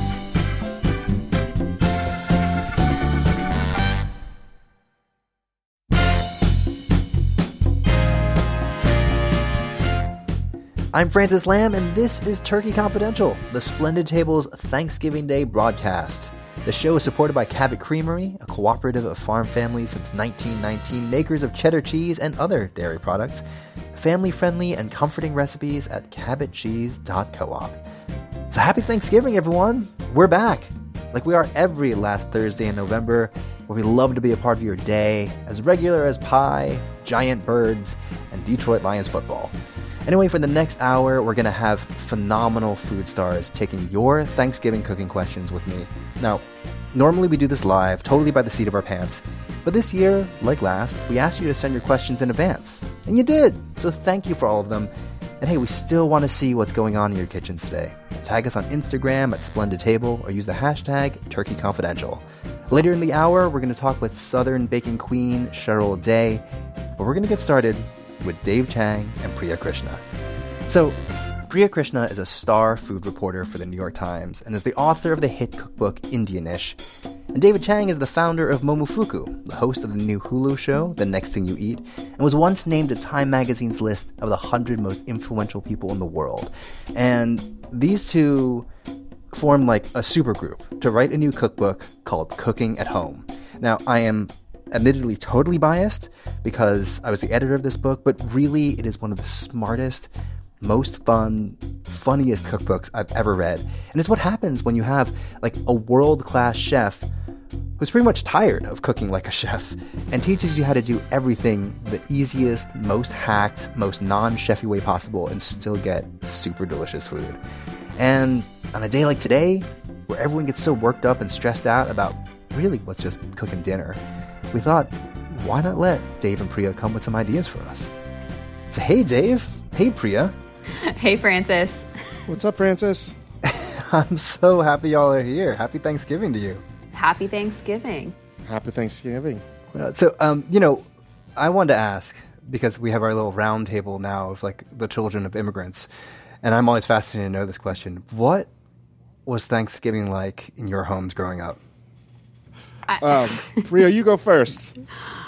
[SPEAKER 1] I'm Francis Lamb, and this is Turkey Confidential, the Splendid Table's Thanksgiving Day broadcast. The show is supported by Cabot Creamery, a cooperative of farm families since nineteen nineteen, makers of cheddar cheese and other dairy products. Family-friendly and comforting recipes at cabot cheese dot coop. So happy Thanksgiving, everyone! We're back, like we are every last Thursday in November, where we love to be a part of your day, as regular as pie, giant birds, and Detroit Lions football. Anyway, for the next hour, we're going to have phenomenal food stars taking your Thanksgiving cooking questions with me. Now, normally we do this live, totally by the seat of our pants. But this year, like last, we asked you to send your questions in advance. And you did! So thank you for all of them. And hey, we still want to see what's going on in your kitchens today. Tag us on Instagram at Splendid Table or use the hashtag Turkey Confidential. Later in the hour, we're going to talk with Southern baking queen Cheryl Day. But we're going to get started with Dave Chang and Priya Krishna. So, Priya Krishna is a star food reporter for the New York Times and is the author of the hit cookbook Indianish. And David Chang is the founder of Momofuku, the host of the new Hulu show, The Next Thing You Eat, and was once named to Time Magazine's list of the one hundred most influential people in the world. And these two formed like a supergroup to write a new cookbook called Cooking at Home. Now, I am admittedly totally biased because I was the editor of this book, but really it is one of the smartest, most fun, funniest cookbooks I've ever read. And it's what happens when you have like a world-class chef who's pretty much tired of cooking like a chef and teaches you how to do everything the easiest, most hacked, most non-chefy way possible and still get super delicious food. And on a day like today, where everyone gets so worked up and stressed out about really what's just cooking dinner, we thought, why not let Dave and Priya come with some ideas for us? So hey, Dave. Hey, Priya.
[SPEAKER 12] Hey, Francis.
[SPEAKER 13] What's up, Francis?
[SPEAKER 1] I'm so happy y'all are here. Happy Thanksgiving to you.
[SPEAKER 12] Happy Thanksgiving.
[SPEAKER 13] Happy Thanksgiving.
[SPEAKER 1] Uh, so, um, you know, I wanted to ask, because we have our little round table now of like the children of immigrants, and I'm always fascinated to know this question. What was Thanksgiving like in your homes growing up?
[SPEAKER 13] Um, Priya, you go first.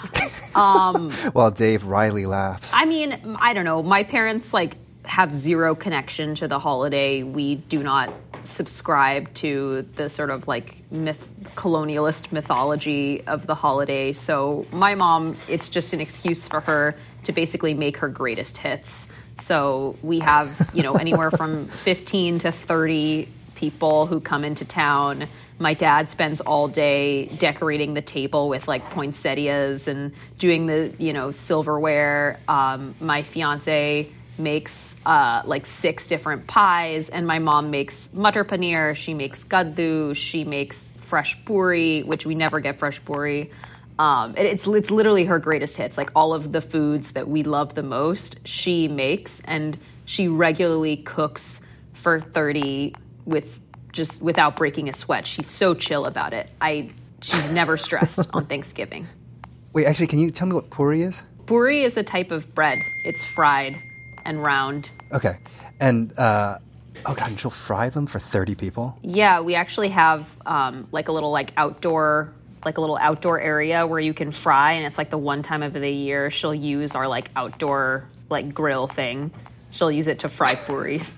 [SPEAKER 12] Um,
[SPEAKER 1] While Dave Riley laughs.
[SPEAKER 12] I mean, I don't know. My parents like have zero connection to the holiday. We do not subscribe to the sort of like myth, colonialist mythology of the holiday. So my mom, it's just an excuse for her to basically make her greatest hits. So we have, you know, anywhere from fifteen to thirty people who come into town. My dad spends all day decorating the table with like poinsettias and doing the, you know, silverware. Um, my fiance makes uh, like six different pies, and my mom makes matar paneer. She makes gaddu. She makes fresh puri, which we never get fresh puri. Um, it, it's it's literally her greatest hits. Like all of the foods that we love the most, she makes, and she regularly cooks for thirty with. Just without breaking a sweat. She's so chill about it. I she's never stressed on Thanksgiving.
[SPEAKER 1] Wait, actually, can you tell me what puri is?
[SPEAKER 12] Puri is a type of bread. It's fried and round.
[SPEAKER 1] Okay. And, uh, oh God, and she'll fry them for thirty people?
[SPEAKER 12] Yeah, we actually have um, like a little like outdoor, like a little outdoor area where you can fry, and it's like the one time of the year she'll use our like outdoor like grill thing. She'll use it to fry puris.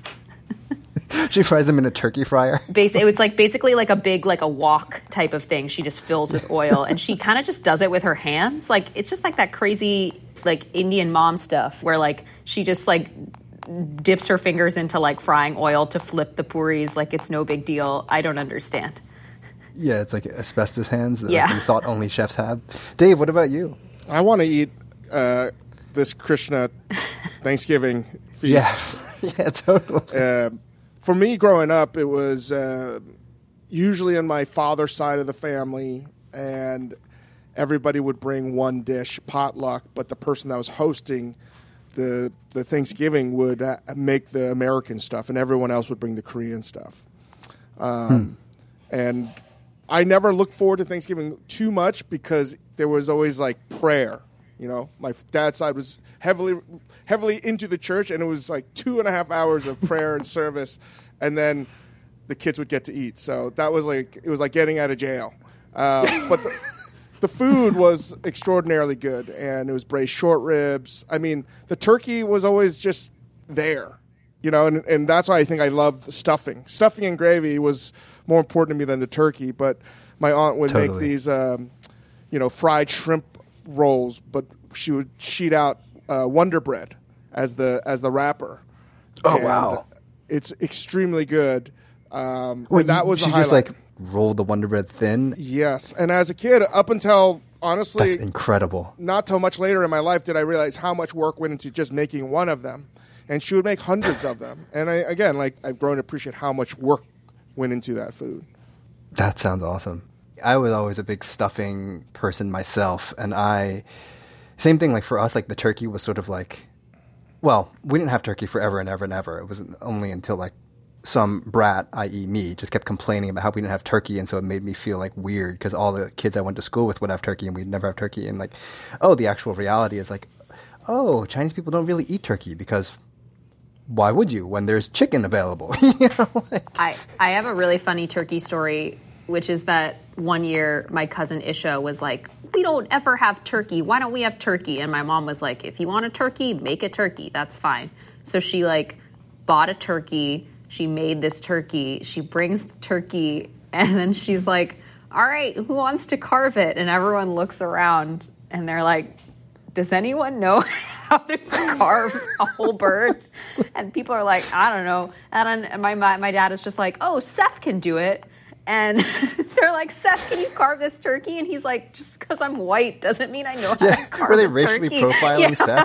[SPEAKER 1] She fries them in a turkey fryer.
[SPEAKER 12] Basically, it's like basically like a big like a wok type of thing. She just fills with oil, and she kind of just does it with her hands. Like it's just like that crazy like Indian mom stuff where like she just like dips her fingers into like frying oil to flip the puris like it's no big deal. I don't understand.
[SPEAKER 1] Yeah, it's like asbestos hands that
[SPEAKER 12] yeah.
[SPEAKER 1] we thought only chefs have. Dave, what about you?
[SPEAKER 13] I want to eat uh, this Krishna Thanksgiving feast.
[SPEAKER 1] Yeah, yeah, totally.
[SPEAKER 13] Uh, For me, growing up, it was uh, usually on my father's side of the family, and everybody would bring one dish, potluck, but the person that was hosting the the Thanksgiving would uh, make the American stuff, and everyone else would bring the Korean stuff. Um, hmm. And I never looked forward to Thanksgiving too much because there was always, like, prayer. You know, my dad's side was heavily heavily into the church, and it was like two and a half hours of prayer and service, and then the kids would get to eat. So that was like, it was like getting out of jail. Uh, but the, the food was extraordinarily good, and it was braised short ribs. I mean, the turkey was always just there, you know, and, and that's why I think I love the stuffing. Stuffing and gravy was more important to me than the turkey, but my aunt would
[SPEAKER 1] totally.
[SPEAKER 13] make these, um, you know, fried shrimp rolls, but she would sheet out uh, Wonder Bread as the as the wrapper.
[SPEAKER 1] Oh,
[SPEAKER 13] and
[SPEAKER 1] wow.
[SPEAKER 13] It's extremely good. Um,
[SPEAKER 1] Wait,
[SPEAKER 13] and that was
[SPEAKER 1] she
[SPEAKER 13] the highlight.
[SPEAKER 1] just like rolled the Wonder Bread thin?
[SPEAKER 13] Yes. And as a kid, up until, honestly...
[SPEAKER 1] That's incredible.
[SPEAKER 13] Not till much later in my life did I realize how much work went into just making one of them. and she would make hundreds of them. And I, again, like I've grown to appreciate how much work went into that food.
[SPEAKER 1] That sounds awesome. I was always a big stuffing person myself, and I, same thing, like for us, like the turkey was sort of like, well, we didn't have turkey forever and ever and ever. It was only until like some brat, that is me, just kept complaining about how we didn't have turkey, and so it made me feel like weird because all the kids I went to school with would have turkey and we'd never have turkey. And like, oh, the actual reality is like, oh, Chinese people don't really eat turkey because why would you when there's chicken available? You know, like,
[SPEAKER 12] I, I have a really funny turkey story, which is that one year my cousin Isha was like, we don't ever have turkey. Why don't we have turkey? And my mom was like, if you want a turkey, make a turkey. That's fine. So she like bought a turkey. She made this turkey. She brings the turkey and then she's like, all right, who wants to carve it? And everyone looks around and they're like, does anyone know how to carve a whole bird? And people are like, I don't know. And, and my, my my dad is just like, oh, Seth can do it. And they're like, Seth, can you carve this turkey? And he's like, just because I'm white doesn't mean I know how
[SPEAKER 1] yeah,
[SPEAKER 12] to carve
[SPEAKER 1] were they
[SPEAKER 12] a
[SPEAKER 1] racially
[SPEAKER 12] turkey.
[SPEAKER 1] profiling
[SPEAKER 12] Yeah.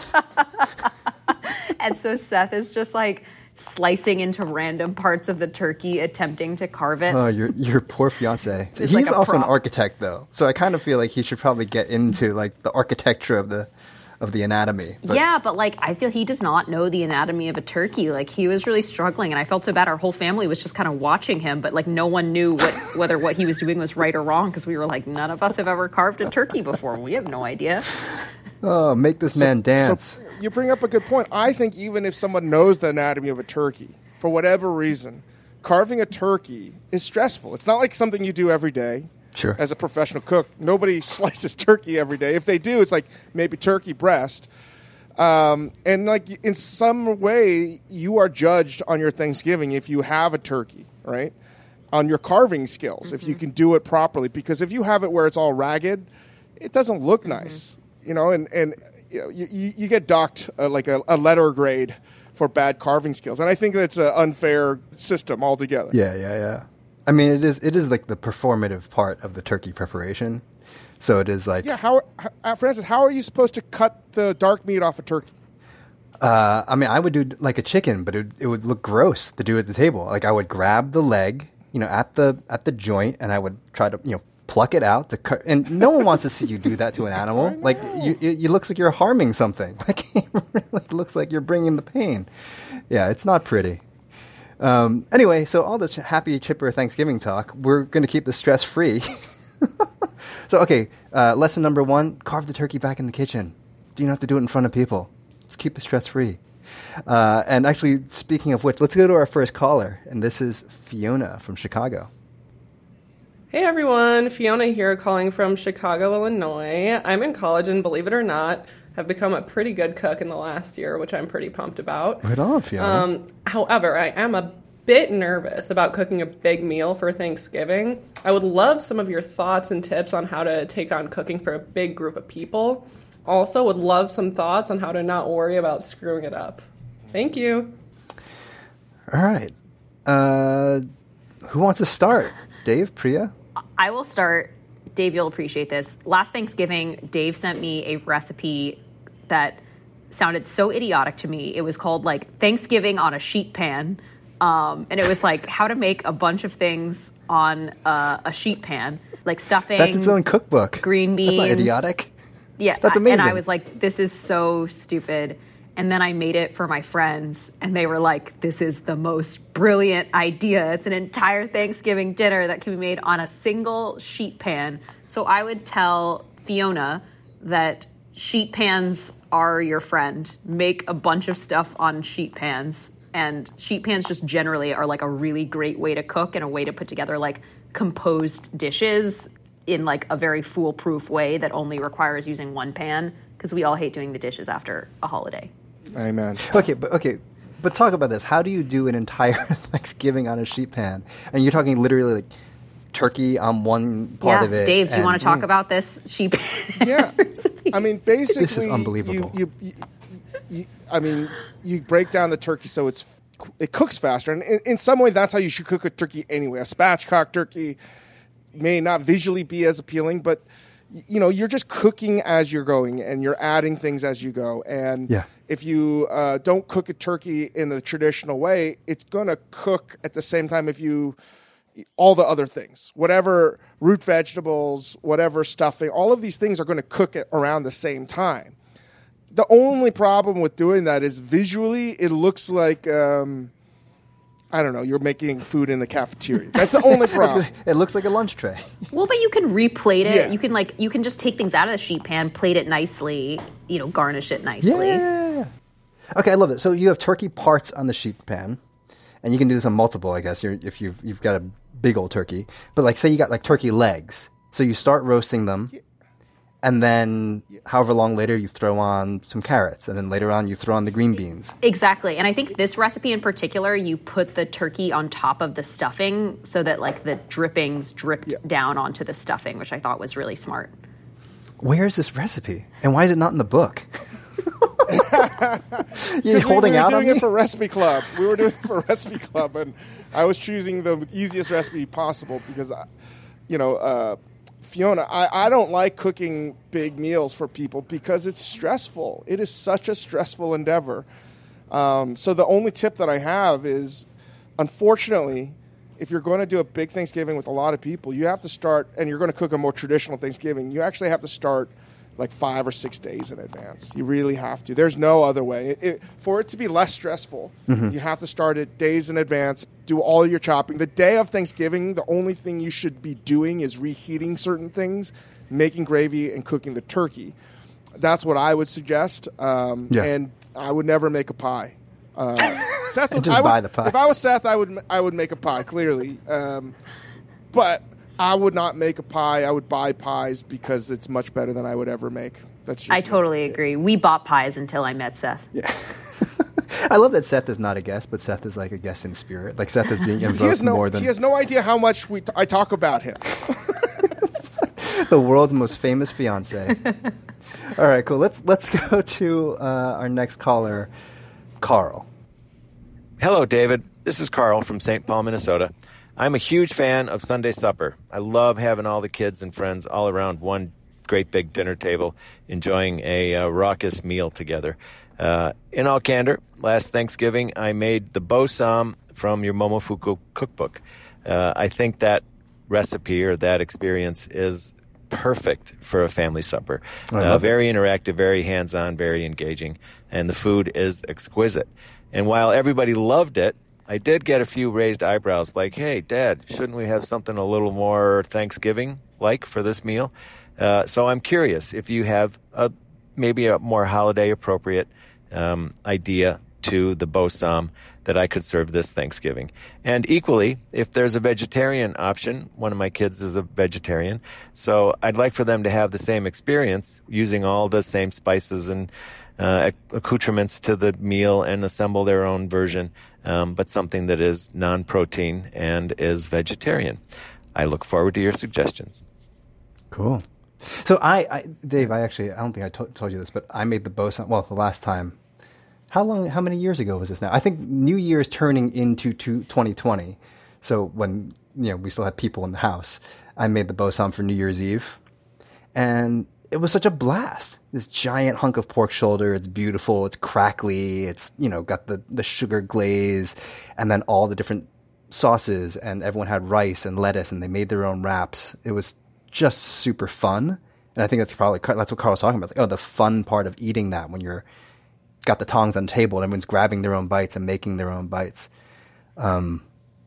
[SPEAKER 1] Seth?
[SPEAKER 12] And so Seth is just like slicing into random parts of the turkey, attempting to carve it.
[SPEAKER 1] Oh, your your poor fiance.
[SPEAKER 12] It's
[SPEAKER 1] He's
[SPEAKER 12] like a
[SPEAKER 1] also an
[SPEAKER 12] prop.
[SPEAKER 1] architect, though, so I kind of feel like he should probably get into like the architecture of the of the anatomy. But
[SPEAKER 12] Yeah, but like I feel he does not know the anatomy of a turkey. Like he was really struggling, and I felt so bad. Our whole family was just kind of watching him, but like no one knew what whether what he was doing was right or wrong because we were like, none of us have ever carved a turkey before. We have no idea.
[SPEAKER 1] Oh, make this man dance.
[SPEAKER 13] So you bring up a good point. I think even if someone knows the anatomy of a turkey, for whatever reason, carving a turkey is stressful. It's not like something you do every day.
[SPEAKER 1] Sure.
[SPEAKER 13] As a professional cook, nobody slices turkey every day. If they do, it's like maybe turkey breast. Um, and like in some way, you are judged on your Thanksgiving if you have a turkey, right? On your carving skills, mm-hmm. if you can do it properly. Because if you have it where it's all ragged, it doesn't look mm-hmm. nice, you know. And and you know you, you, you get docked uh, like a, a letter grade for bad carving skills, and I think that's an unfair system altogether.
[SPEAKER 1] Yeah, yeah, yeah. I mean, it is it is like the performative part of the turkey preparation. So it is like...
[SPEAKER 13] Yeah, how, how, Francis, how are you supposed to cut the dark meat off a turkey?
[SPEAKER 1] Uh, I mean, I would do like a chicken, but it, it would look gross to do at the table. Like I would grab the leg, you know, at the at the joint, and I would try to, you know, pluck it out. The cut, and no one wants to see you do that to an animal. Like you, it, it looks like you're harming something. Like it looks like you're bringing the pain. Yeah, it's not pretty. Um, anyway, so all this happy, chipper Thanksgiving talk, we're going to keep this stress-free. So, okay, uh, lesson number one, carve the turkey back in the kitchen. You don't have to do it in front of people. Just keep it stress-free. Uh, and actually, speaking of which, let's go to our first caller, and this is Fiona from Chicago.
[SPEAKER 14] Hey everyone, Fiona here calling from Chicago, Illinois. I'm in college and believe it or not, have become a pretty good cook in the last year, which I'm pretty pumped about.
[SPEAKER 1] Right on, Fiona.
[SPEAKER 14] Um, however, I am a bit nervous about cooking a big meal for Thanksgiving. I would love some of your thoughts and tips on how to take on cooking for a big group of people. Also, would love some thoughts on how to not worry about screwing it up. Thank you.
[SPEAKER 1] All right. Uh, who wants to start? Dave, Priya?
[SPEAKER 12] I will start. Dave, you'll appreciate this. Last Thanksgiving, Dave sent me a recipe that sounded so idiotic to me. It was called like Thanksgiving on a sheet pan. Um, and it was like how to make a bunch of things on uh, a sheet pan, like stuffing.
[SPEAKER 1] That's its own cookbook.
[SPEAKER 12] Green beans.
[SPEAKER 1] That's not idiotic.
[SPEAKER 12] Yeah.
[SPEAKER 1] That's amazing.
[SPEAKER 12] And I was like, this is so stupid. And then I made it for my friends, and they were like, this is the most brilliant idea. It's an entire Thanksgiving dinner that can be made on a single sheet pan. So I would tell Fiona that sheet pans are your friend. Make a bunch of stuff on sheet pans. And sheet pans just generally are like a really great way to cook and a way to put together like composed dishes in like a very foolproof way that only requires using one pan, because we all hate doing the dishes after a holiday.
[SPEAKER 13] Amen.
[SPEAKER 1] Okay, but okay, but talk about this. How do you do an entire Thanksgiving on a sheet pan? And you're talking literally like turkey on one part
[SPEAKER 12] yeah,
[SPEAKER 1] of it.
[SPEAKER 12] Dave, do you
[SPEAKER 1] and,
[SPEAKER 12] want to talk
[SPEAKER 1] mm.
[SPEAKER 12] about this sheet pan?
[SPEAKER 13] Yeah. I mean, basically,
[SPEAKER 1] this is unbelievable.
[SPEAKER 13] You, you, you, you, I mean, you break down the turkey so it's it cooks faster, and in, in some way, that's how you should cook a turkey anyway. A spatchcock turkey may not visually be as appealing, but you know, you're just cooking as you're going, and you're adding things as you go. And
[SPEAKER 1] Yeah.
[SPEAKER 13] if you uh, don't cook a turkey in the traditional way, it's going to cook at the same time if you all the other things, whatever root vegetables, whatever stuffing, all of these things are going to cook at around the same time. The only problem with doing that is visually it looks like, um, I don't know, you're making food in the cafeteria. That's the only problem.
[SPEAKER 1] It looks like a lunch tray.
[SPEAKER 12] Well, but you can replate it.
[SPEAKER 13] Yeah.
[SPEAKER 12] You can like you can just take things out of the sheet pan, plate it nicely, you know, garnish it nicely.
[SPEAKER 1] Yeah. Okay, I love it. So you have turkey parts on the sheet pan, and you can do this on multiple, I guess, you're, if you've, you've got a big old turkey. But like, say you got like turkey legs. So you start roasting them, and then however long later you throw on some carrots, and then later on you throw on the green beans.
[SPEAKER 12] Exactly. And I think this recipe in particular, you put the turkey on top of the stuffing so that like the drippings dripped
[SPEAKER 13] Yeah.
[SPEAKER 12] down onto the stuffing, which I thought was really smart.
[SPEAKER 1] Where is this recipe? And why is it not in the book? You
[SPEAKER 13] We-
[SPEAKER 1] holding
[SPEAKER 13] we were
[SPEAKER 1] out
[SPEAKER 13] doing
[SPEAKER 1] on me?
[SPEAKER 13] it for Recipe Club. We were doing it for Recipe Club, and I was choosing the easiest recipe possible because, I, you know, uh, Fiona, I, I don't like cooking big meals for people because it's stressful. It is such a stressful endeavor. Um, so the only tip that I have is, unfortunately, if you're going to do a big Thanksgiving with a lot of people, you have to start, and you're going to cook a more traditional Thanksgiving, you actually have to start like five or six days in advance. You really have to. There's no other way. It, it, for it to be less stressful,
[SPEAKER 1] Mhm.
[SPEAKER 13] you have to start it days in advance, do all your chopping. The day of Thanksgiving, the only thing you should be doing is reheating certain things, making gravy, and cooking the turkey. That's what I would suggest. Um,
[SPEAKER 1] Yeah.
[SPEAKER 13] And I would never make a pie. Uh, Seth would,
[SPEAKER 1] Just
[SPEAKER 13] I would,
[SPEAKER 1] buy the pie.
[SPEAKER 13] If I was Seth, I would I would make a pie, clearly. Um, but I would not make a pie. I would buy pies because it's much better than I would ever make. That's just
[SPEAKER 12] I totally agree. We bought pies until I met Seth.
[SPEAKER 1] I love that Seth is not a guest, but Seth is like a guest in spirit. Like Seth is being
[SPEAKER 13] he has
[SPEAKER 1] invoked
[SPEAKER 13] no
[SPEAKER 1] more than
[SPEAKER 13] he has no idea how much we t- I talk about him.
[SPEAKER 1] the world's most famous fiance. All right, cool. Let's let's go to uh, our next caller, Carl.
[SPEAKER 15] Hello, David. This is Carl from Saint Paul, Minnesota. I'm a huge fan of Sunday supper. I love having all the kids and friends all around one great big dinner table, enjoying a uh, raucous meal together. Uh, in all candor, last Thanksgiving, I made the Bossam from your Momofuku cookbook. Uh, I think that recipe or that experience is perfect for a family supper.
[SPEAKER 1] I
[SPEAKER 15] Uh,
[SPEAKER 1] love it.
[SPEAKER 15] very interactive, very hands-on, very engaging, and the food is exquisite. And while everybody loved it, I did get a few raised eyebrows like, hey, Dad, shouldn't we have something a little more Thanksgiving-like for this meal? Uh, so I'm curious if you have a, maybe a more holiday-appropriate um, idea to the Bossam that I could serve this Thanksgiving. And equally, if there's a vegetarian option, one of my kids is a vegetarian, so I'd like for them to have the same experience using all the same spices and uh, accoutrements to the meal and assemble their own version, um, but something that is non-protein and is vegetarian. I look forward to your suggestions.
[SPEAKER 1] Cool. So I, I Dave, I actually, I don't think I to- told you this, but I made the Bossam, well, the last time. How long, how many years ago was this now? I think New Year's turning into two- twenty twenty. So when, you know, we still had people in the house, I made the Bossam for New Year's Eve. And it was such a blast. This giant hunk of pork shoulder. It's beautiful. It's crackly. It's, you know, got the, the sugar glaze and then all the different sauces, and everyone had rice and lettuce and they made their own wraps. It was just super fun. And I think that's probably, that's what Carl was talking about. Like, oh, the fun part of eating that when you're got the tongs on the table and everyone's grabbing their own bites and making their own bites. Um,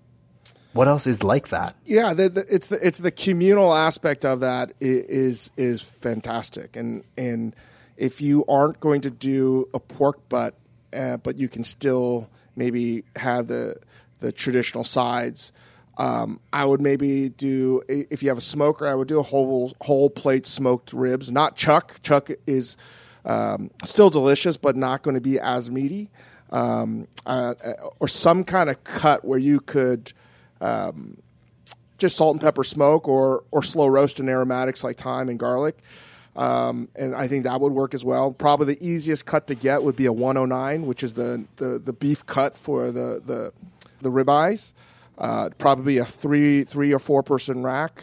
[SPEAKER 1] what else is like that?
[SPEAKER 13] Yeah, the, the, it's the it's the communal aspect of that i- is is fantastic, and and if you aren't going to do a pork butt, uh, but you can still maybe have the the traditional sides. Um, I would maybe do, if you have a smoker, I would do a whole whole plate smoked ribs, not chuck. Chuck is um, still delicious, but not going to be as meaty. Um, uh, or some kind of cut where you could um, just salt and pepper smoke, or or slow roast in aromatics like thyme and garlic. Um, and I think that would work as well. Probably the easiest cut to get would be a one oh nine, which is the, the, the beef cut for the the, the ribeyes. Uh, probably a three three or four person rack.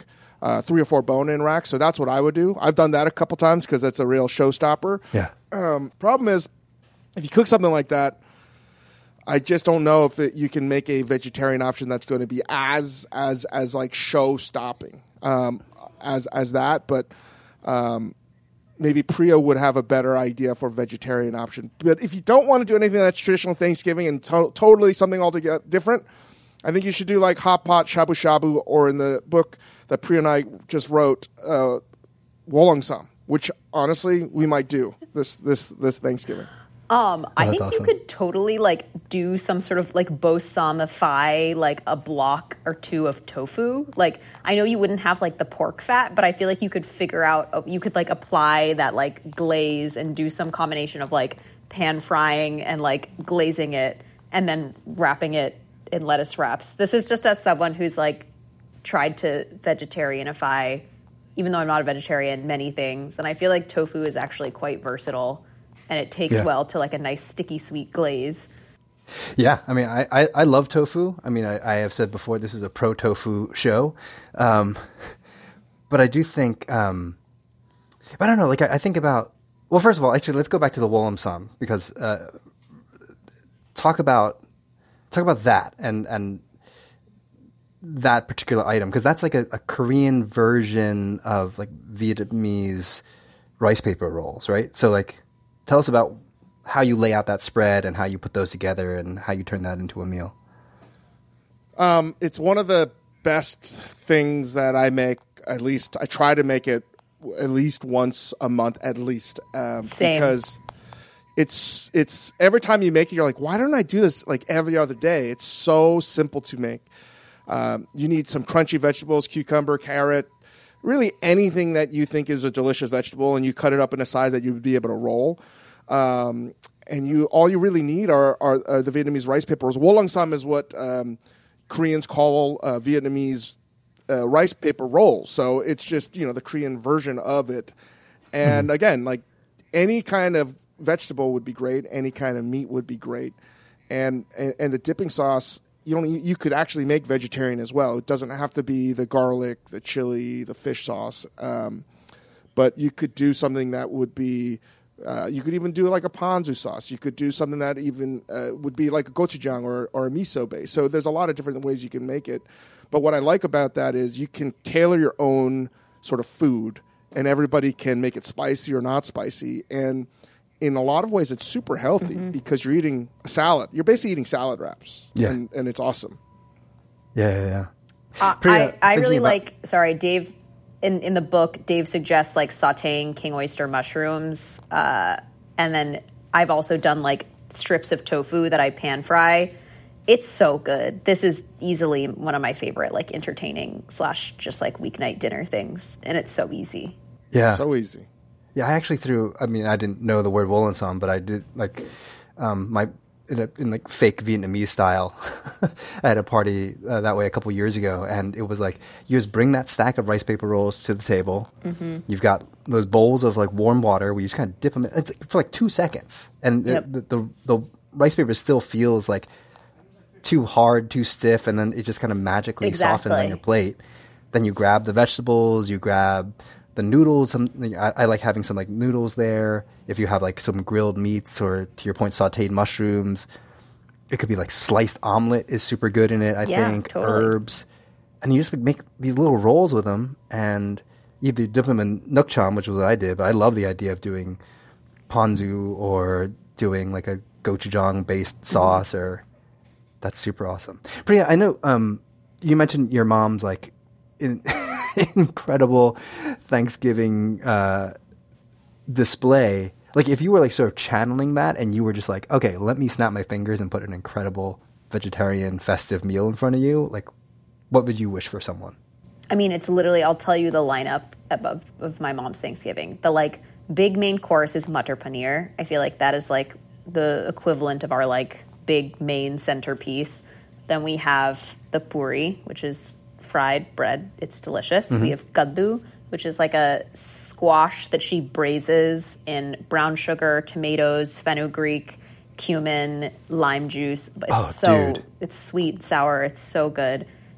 [SPEAKER 13] uh, three or four bone-in racks. So that's what I would do. I've done that a couple times because that's a real showstopper.
[SPEAKER 1] Yeah.
[SPEAKER 13] Um, problem is, if you cook something like that, I just don't know if it, you can make a vegetarian option that's going to be as as as like show-stopping um, as as that. But um, maybe Priya would have a better idea for a vegetarian option. But if you don't want to do anything that's traditional Thanksgiving and to- totally something altogether different, I think you should do like hot pot, shabu shabu, or in the book that Priya and I just wrote, uh, Wolong-sam, which honestly we might do this this this Thanksgiving.
[SPEAKER 12] Um, I
[SPEAKER 1] Oh,
[SPEAKER 12] think
[SPEAKER 1] that's
[SPEAKER 12] you
[SPEAKER 1] awesome.
[SPEAKER 12] could totally like do some sort of like bosamify like a block or two of tofu. Like I know you wouldn't have like the pork fat, but I feel like you could figure out you could like apply that like glaze and do some combination of like pan frying and like glazing it and then wrapping it in lettuce wraps. This is just as someone who's like tried to vegetarianify, even though I'm not a vegetarian, many things, and I feel like tofu is actually quite versatile. And it takes
[SPEAKER 1] Yeah.
[SPEAKER 12] well to like a nice sticky sweet glaze.
[SPEAKER 1] Yeah, I mean, I, I, I love tofu. I mean, I, I have said before this is a pro tofu show, um, but I do think, um, I don't know. Like I, I think about well, first of all, actually, let's go back to the Wolong-sam because uh, talk about talk about that and and that particular item because that's like a, a Korean version of like Vietnamese rice paper rolls, right? So like. Tell us about how you lay out that spread and how you put those together and how you turn that into a meal.
[SPEAKER 13] Um, it's one of the best things that I make. At least I try to make it at least once a month, at least, um,
[SPEAKER 12] Same.
[SPEAKER 13] because it's it's every time you make it, you're like, why don't I do this like every other day? It's so simple to make. Um, you need some crunchy vegetables, cucumber, carrot, really anything that you think is a delicious vegetable, and you cut it up in a size that you would be able to roll. Um, and you all you really need are, are, are the Vietnamese rice paper rolls. Wolong-sam is what um, Koreans call uh, Vietnamese uh, rice paper rolls. So it's just, you know, the Korean version of it. And again, like any kind of vegetable would be great. Any kind of meat would be great. And and, and the dipping sauce, you don't you could actually make vegetarian as well. It doesn't have to be the garlic, the chili, the fish sauce. Um, but you could do something that would be Uh, you could even do like a ponzu sauce. You could do something that even uh, would be like a gochujang or, or a miso base. So there's a lot of different ways you can make it. But what I like about that is you can tailor your own sort of food, and everybody can make it spicy or not spicy. And in a lot of ways, it's super healthy mm-hmm. because you're eating a salad. You're basically eating salad wraps,
[SPEAKER 1] yeah.
[SPEAKER 13] and, and it's awesome.
[SPEAKER 1] Yeah, yeah, yeah.
[SPEAKER 12] Uh,
[SPEAKER 1] Priya,
[SPEAKER 12] I, I really
[SPEAKER 1] about-
[SPEAKER 12] like, sorry, Dave, in, in the book, Dave suggests like sauteing king oyster mushrooms. Uh, and then I've also done like strips of tofu that I pan fry. It's so good. This is easily one of my favorite like entertaining slash just like weeknight dinner things. And it's so easy.
[SPEAKER 1] Yeah.
[SPEAKER 13] So easy.
[SPEAKER 1] Yeah, I actually threw, I mean, I didn't know the word Wolong-sam, but I did like um, my, in, a, in like fake Vietnamese style. I had a party uh, that way a couple years ago, and it was like, you just bring that stack of rice paper rolls to the table. Mm-hmm. You've got those bowls of like warm water where you just kind of dip them in, it's like, for like two seconds. And
[SPEAKER 12] Yep.
[SPEAKER 1] the, the, the rice paper still feels like too hard, too stiff, and then it just kind of magically
[SPEAKER 12] Exactly.
[SPEAKER 1] softens on your plate. Then you grab the vegetables, you grab the noodles. Some, I, I like having some like noodles there. If you have like some grilled meats or, to your point, sauteed mushrooms, it could be like sliced omelet is super good in it. I
[SPEAKER 12] Yeah,
[SPEAKER 1] think
[SPEAKER 12] totally.
[SPEAKER 1] herbs, and you just make these little rolls with them, and either dip them in nukcham, which was what I did. But I love the idea of doing ponzu or doing like a gochujang based sauce, mm-hmm. or that's super awesome. Priya, I know um, you mentioned your mom's like in, incredible Thanksgiving uh, display. Like if you were like sort of channeling that and you were just like, okay, let me snap my fingers and put an incredible vegetarian festive meal in front of you, like what would you wish for someone?
[SPEAKER 12] I mean, it's literally, I'll tell you the lineup of, of my mom's Thanksgiving. The like big main course is Matar Paneer. I feel like that is like the equivalent of our like big main centerpiece. Then we have the puri, which is fried bread. It's delicious. Mm-hmm. We have kaddu, which is like a squash that she braises in brown sugar, tomatoes, fenugreek, cumin, lime juice. But it's
[SPEAKER 1] Oh,
[SPEAKER 12] so
[SPEAKER 1] dude.
[SPEAKER 12] it's sweet, sour. It's so good.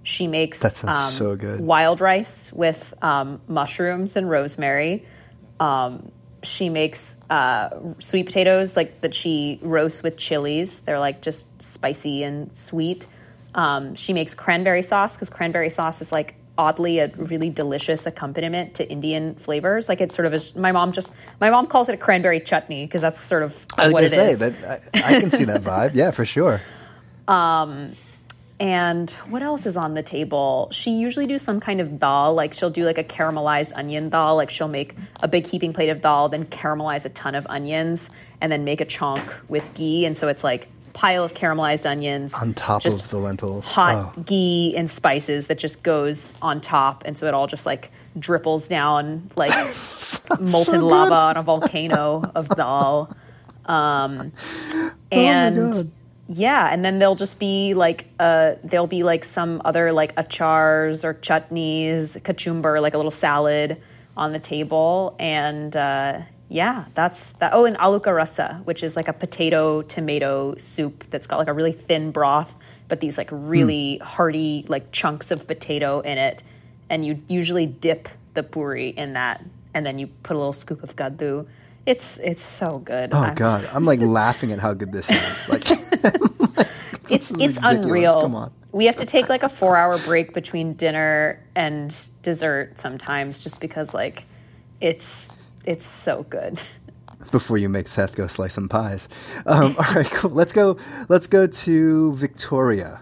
[SPEAKER 3] She makes
[SPEAKER 1] That sounds
[SPEAKER 3] um,
[SPEAKER 1] so good.
[SPEAKER 3] wild rice with um, mushrooms and rosemary. Um, she makes uh, sweet potatoes like that she roasts with chilies. They're like just spicy and sweet. Um, she makes cranberry sauce because cranberry sauce is like oddly a really delicious accompaniment to Indian flavors. Like it's sort of a, my mom just my mom calls it a cranberry chutney because that's sort of
[SPEAKER 1] I was
[SPEAKER 3] what
[SPEAKER 1] gonna
[SPEAKER 3] it
[SPEAKER 1] say
[SPEAKER 3] is.
[SPEAKER 1] that I, I can see that vibe. Yeah, for sure.
[SPEAKER 3] Um, and what else is on the table? She usually do some kind of dal, like she'll do like a caramelized onion dal. Like she'll make a big heaping plate of dal, then caramelize a ton of onions, and then make a chonk with ghee. And so it's like pile of caramelized onions
[SPEAKER 1] On top
[SPEAKER 3] just
[SPEAKER 1] of the lentils.
[SPEAKER 3] hot
[SPEAKER 1] Oh.
[SPEAKER 3] ghee and spices that just goes on top, and so it all just like dripples down like molten
[SPEAKER 1] so
[SPEAKER 3] lava
[SPEAKER 1] good.
[SPEAKER 3] on a volcano of dal. Um,
[SPEAKER 1] Oh
[SPEAKER 3] and
[SPEAKER 1] God.
[SPEAKER 3] yeah, and then there'll just be like uh there'll be like some other like achars or chutneys, kachumber, like a little salad on the table, and uh yeah, that's that. Oh, and aloo ka rasa, which is like a potato tomato soup that's got like a really thin broth, but these like really hearty like chunks of potato in it, and you usually dip the puri in that, and then you put a little scoop of kaddu. It's it's so good.
[SPEAKER 1] Oh
[SPEAKER 3] I'm-
[SPEAKER 1] God, I'm like laughing at how good this sounds. Like
[SPEAKER 3] It's it's
[SPEAKER 1] ridiculous.
[SPEAKER 3] unreal.
[SPEAKER 1] Come on.
[SPEAKER 3] We have to take like a four hour break between dinner and dessert sometimes, just because like it's it's so good.
[SPEAKER 1] Before you make Seth go slice some pies. Um, all right, cool. Let's go. Let's go to Victoria.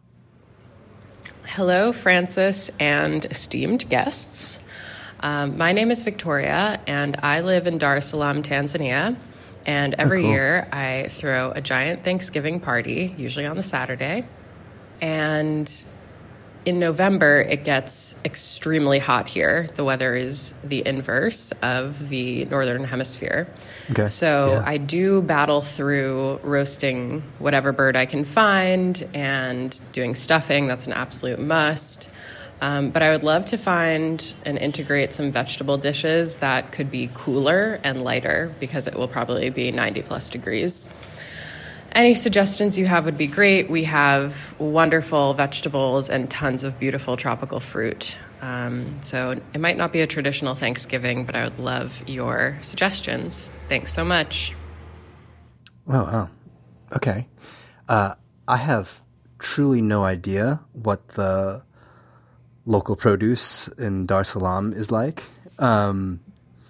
[SPEAKER 16] Hello, Francis and esteemed guests. Um, my name is Victoria, and I live in Dar es Salaam, Tanzania. And every
[SPEAKER 1] Oh, cool.
[SPEAKER 16] year I throw a giant Thanksgiving party, usually on the Saturday. And in November, it gets extremely hot here. The weather is the inverse of the Northern Hemisphere.
[SPEAKER 1] Okay.
[SPEAKER 16] So
[SPEAKER 1] Yeah.
[SPEAKER 16] I do battle through roasting whatever bird I can find and doing stuffing. That's an absolute must. Um, but I would love to find and integrate some vegetable dishes that could be cooler and lighter because it will probably be ninety plus degrees. Any suggestions you have would be great. We have wonderful vegetables and tons of beautiful tropical fruit. Um, so it might not be a traditional Thanksgiving, but I would love your suggestions. Thanks so much.
[SPEAKER 1] Oh, wow. Okay. Uh, I have truly no idea what the local produce in Dar es Salaam is like. Um,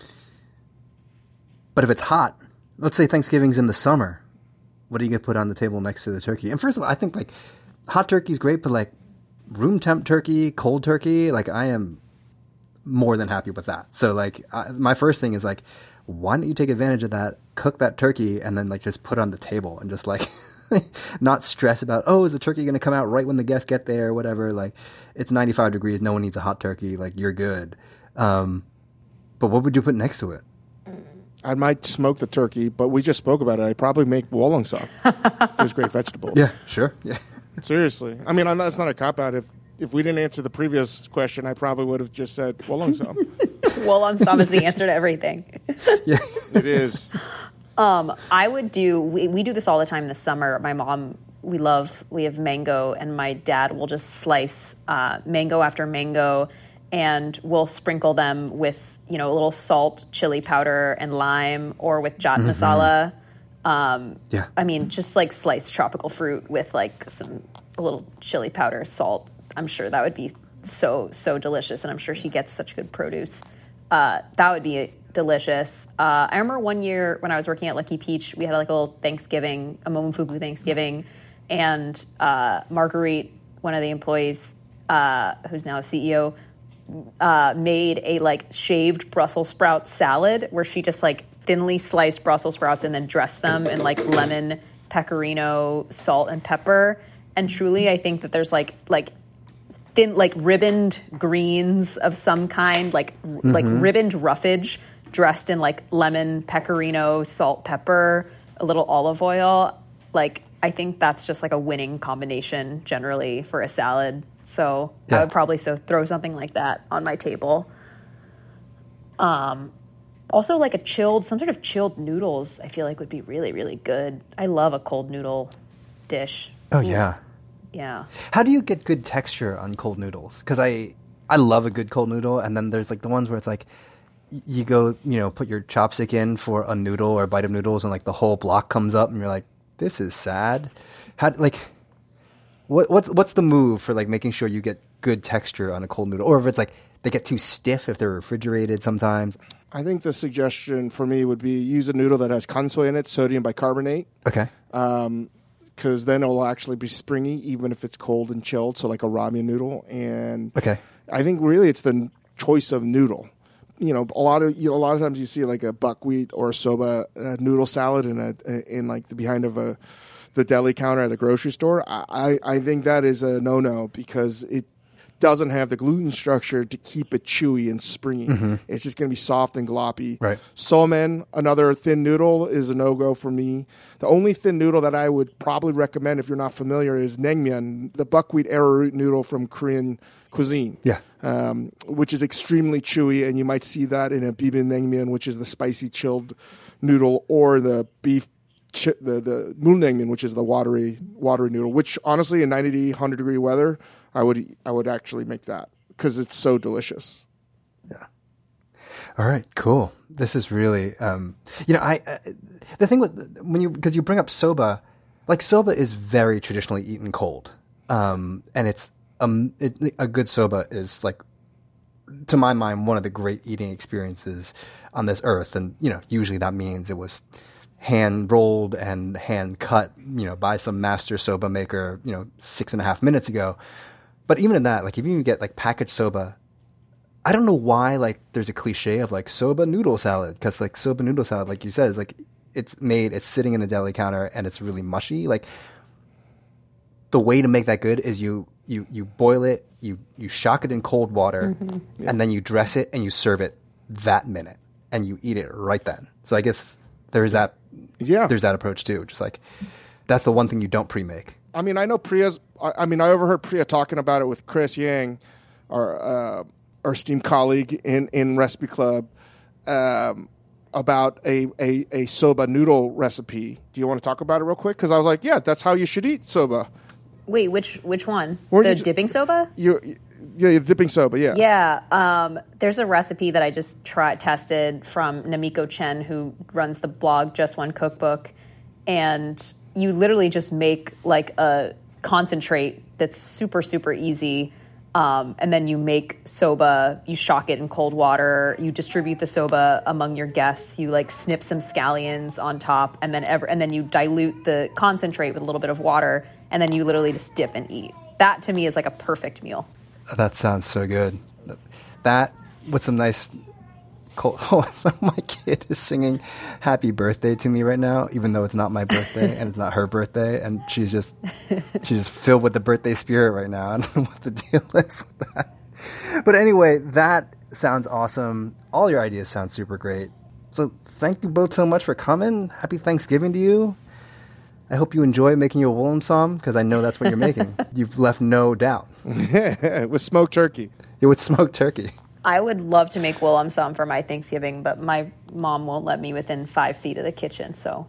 [SPEAKER 1] but if it's hot, let's say Thanksgiving's in the summer, what are you going to put on the table next to the turkey? And first of all, I think like hot turkey's great, but like room temp turkey, cold turkey, like I am more than happy with that. So like I, my first thing is like, why don't you take advantage of that, cook that turkey, and then like just put it on the table and just like not stress about, oh, is the turkey going to come out right when the guests get there or whatever. Like it's ninety-five degrees. No one needs a hot turkey. Like you're good. Um, but what would you put next to it?
[SPEAKER 13] I might smoke the turkey, but we just spoke about it. I'd probably make wolong if there's great vegetables.
[SPEAKER 1] Yeah, sure. Yeah.
[SPEAKER 13] Seriously. I mean, I'm not- that's not a cop-out. If if we didn't answer the previous question, I probably would have just said wolong
[SPEAKER 3] Wolong sam is the answer to everything.
[SPEAKER 13] Yeah. It is.
[SPEAKER 3] Um, I would do, we, we do this all the time in the summer. My mom, we love, we have mango, and my dad will just slice uh, mango after mango, and we'll sprinkle them with, you know, a little salt, chili powder, and lime, or with jat
[SPEAKER 1] Mhm.
[SPEAKER 3] masala. Um,
[SPEAKER 1] Yeah.
[SPEAKER 3] I mean, just like sliced tropical fruit with like some, a little chili powder, salt. I'm sure that would be so, so delicious, and I'm sure she gets such good produce. Uh, that would be delicious. Uh, I remember one year when I was working at Lucky Peach, we had like a little Thanksgiving, a Momofuku Thanksgiving, and uh, Marguerite, one of the employees, uh, who's now a C E O, uh, made a like shaved Brussels sprout salad where she just like thinly sliced Brussels sprouts and then dressed them in like lemon, pecorino, salt, and pepper. And truly, I think that there's like like thin, like ribboned greens of some kind, like like
[SPEAKER 1] Mhm.
[SPEAKER 3] ribboned roughage dressed in like lemon, pecorino, salt, pepper, a little olive oil. Like I think that's just like a winning combination generally for a salad. So I
[SPEAKER 1] Yeah.
[SPEAKER 3] would probably so throw something like that on my table. Um, also like a chilled, some sort of chilled noodles. I feel like would be really really good. I love a cold noodle dish.
[SPEAKER 1] Oh yeah.
[SPEAKER 12] Yeah.
[SPEAKER 1] How do you get good texture on cold noodles? Because I, I love a good cold noodle, and then there's like the ones where it's like, you go, you know, put your chopstick in for a noodle or a bite of noodles, and like the whole block comes up, and you're like, this is sad. How, like, what what's what's the move for like making sure you get good texture on a cold noodle, or if it's like they get too stiff if they're refrigerated sometimes?
[SPEAKER 13] I think the suggestion for me would be use a noodle that has kansui in it, sodium bicarbonate.
[SPEAKER 1] Okay.
[SPEAKER 13] Um, because then it'll actually be springy, even if it's cold and chilled. So like a ramen noodle, and
[SPEAKER 1] okay.
[SPEAKER 13] I think really it's the choice of noodle. You know, a lot of you know, a lot of times you see like a buckwheat or a soba uh, noodle salad in a in like the behind of a the deli counter at a grocery store. I, I think that is a no no because it doesn't have the gluten structure to keep it chewy and springy.
[SPEAKER 1] Mm-hmm.
[SPEAKER 13] It's just going to be soft and gloppy.
[SPEAKER 1] Right.
[SPEAKER 13] Somen, another thin noodle, is a no go for me. The only thin noodle that I would probably recommend if you're not familiar is naengmyeon, the buckwheat arrowroot noodle from Korean cuisine.
[SPEAKER 1] Yeah.
[SPEAKER 13] Um, which is extremely chewy, and you might see that in a bibimbap naengmyeon, which is the spicy chilled noodle, or the beef, chi- the the mulnaengmyeon, which is the watery watery noodle. Which honestly, in ninety, one hundred degree weather, I would I would actually make that because it's so delicious.
[SPEAKER 1] Yeah. All right. Cool. This is really, um, you know, I uh, the thing with when you because you bring up soba, like soba is very traditionally eaten cold, um, and it's. Um, it, a good soba is like, to my mind, one of the great eating experiences on this earth. And, you know, usually that means it was hand rolled and hand cut, you know, by some master soba maker, you know, six and a half minutes ago. But even in that, like if you get like packaged soba, I don't know why, like there's a cliche of like soba noodle salad. Because like soba noodle salad, like you said, is like it's made, it's sitting in the deli counter and it's really mushy. Like the way to make that good is you, You you boil it, you, you shock it in cold water,
[SPEAKER 12] Mm-hmm.
[SPEAKER 1] yeah. and then you dress it and you serve it that minute, and you eat it right then. So I guess there's that.
[SPEAKER 13] Yeah,
[SPEAKER 1] there's that approach too. Just like that's the one thing you don't pre-make.
[SPEAKER 13] I mean, I know Priya's. I, I mean, I overheard Priya talking about it with Chris Yang, our uh, our esteemed colleague in in Recipe Club, um, about a, a a soba noodle recipe. Do you want to talk about it real quick? Because I was like, yeah, that's how you should eat soba.
[SPEAKER 12] Wait, which which one?
[SPEAKER 13] Weren't
[SPEAKER 12] the
[SPEAKER 13] you-
[SPEAKER 12] dipping soba?
[SPEAKER 13] You, yeah, you're dipping soba, yeah.
[SPEAKER 12] Yeah. Um, there's a recipe that I just tried tested from Namiko Chen, who runs the blog Just One Cookbook, and you literally just make like a concentrate that's super super easy, um, and then you make soba. You shock it in cold water. You distribute the soba among your guests. You like snip some scallions on top, and then ever and then you dilute the concentrate with a little bit of water. And then you literally just dip and eat. That, to me, is like a perfect meal.
[SPEAKER 1] That sounds so good. That, with some nice cold... Oh, my kid is singing happy birthday to me right now, even though it's not my birthday and it's not her birthday. And she's just she's just filled with the birthday spirit right now. I don't know what the deal is with that. But anyway, that sounds awesome. All your ideas sound super great. So thank you both so much for coming. Happy Thanksgiving to you. I hope you enjoy making your wolumsam, because I know that's what you're making. You've left no doubt.
[SPEAKER 13] With smoked turkey.
[SPEAKER 1] Yeah, with smoked turkey.
[SPEAKER 12] I would love to make wolumsam for my Thanksgiving, but my mom won't let me within five feet of the kitchen, so...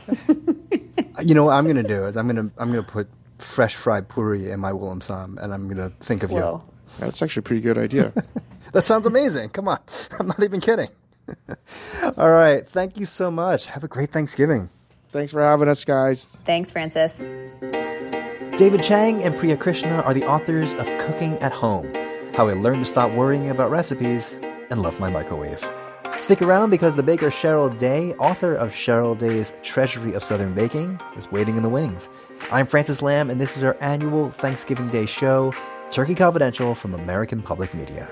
[SPEAKER 1] You know what I'm going to do is I'm going to I'm going to put fresh fried puri in my wolumsam, and I'm going to think of
[SPEAKER 12] Whoa.
[SPEAKER 1] you.
[SPEAKER 13] That's actually a pretty good idea.
[SPEAKER 1] That sounds amazing. Come on. I'm not even kidding. All right. Thank you so much. Have a great Thanksgiving.
[SPEAKER 13] Thanks for having us, guys.
[SPEAKER 12] Thanks, Francis.
[SPEAKER 1] David Chang and Priya Krishna are the authors of Cooking at Home, How I Learned to Stop Worrying About Recipes and Love My Microwave. Stick around because the baker Cheryl Day, author of Cheryl Day's Treasury of Southern Baking, is waiting in the wings. I'm Francis Lamb, and this is our annual Thanksgiving Day show, Turkey Confidential from American Public Media.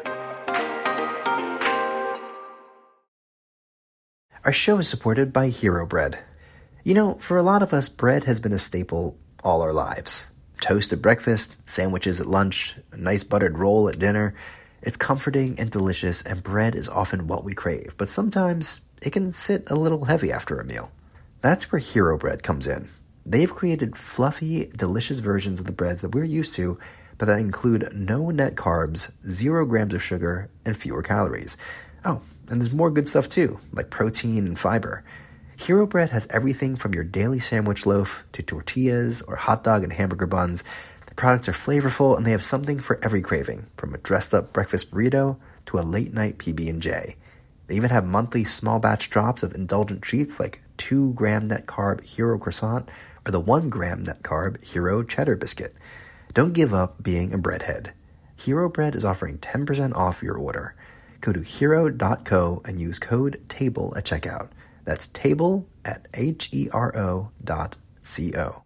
[SPEAKER 1] Our show is supported by Hero Bread. You know, for a lot of us, bread has been a staple all our lives. Toast at breakfast, sandwiches at lunch, a nice buttered roll at dinner. It's comforting and delicious, and bread is often what we crave. But sometimes it can sit a little heavy after a meal. That's where Hero Bread comes in. They've created fluffy, delicious versions of the breads that we're used to, but that include no net carbs, zero grams of sugar, and fewer calories. Oh, and there's more good stuff too, like protein and fiber. Hero Bread has everything from your daily sandwich loaf to tortillas or hot dog and hamburger buns. products are flavorful and they have something for every craving, from a dressed-up breakfast burrito to a late-night P B and J. They even have monthly small-batch drops of indulgent treats like two gram net carb Hero croissant or the one gram net carb Hero cheddar biscuit. Don't give up being a breadhead. Hero Bread is offering ten percent off your order. Go to hero dot co and use code TABLE at checkout. That's TABLE at H E R O dot C O.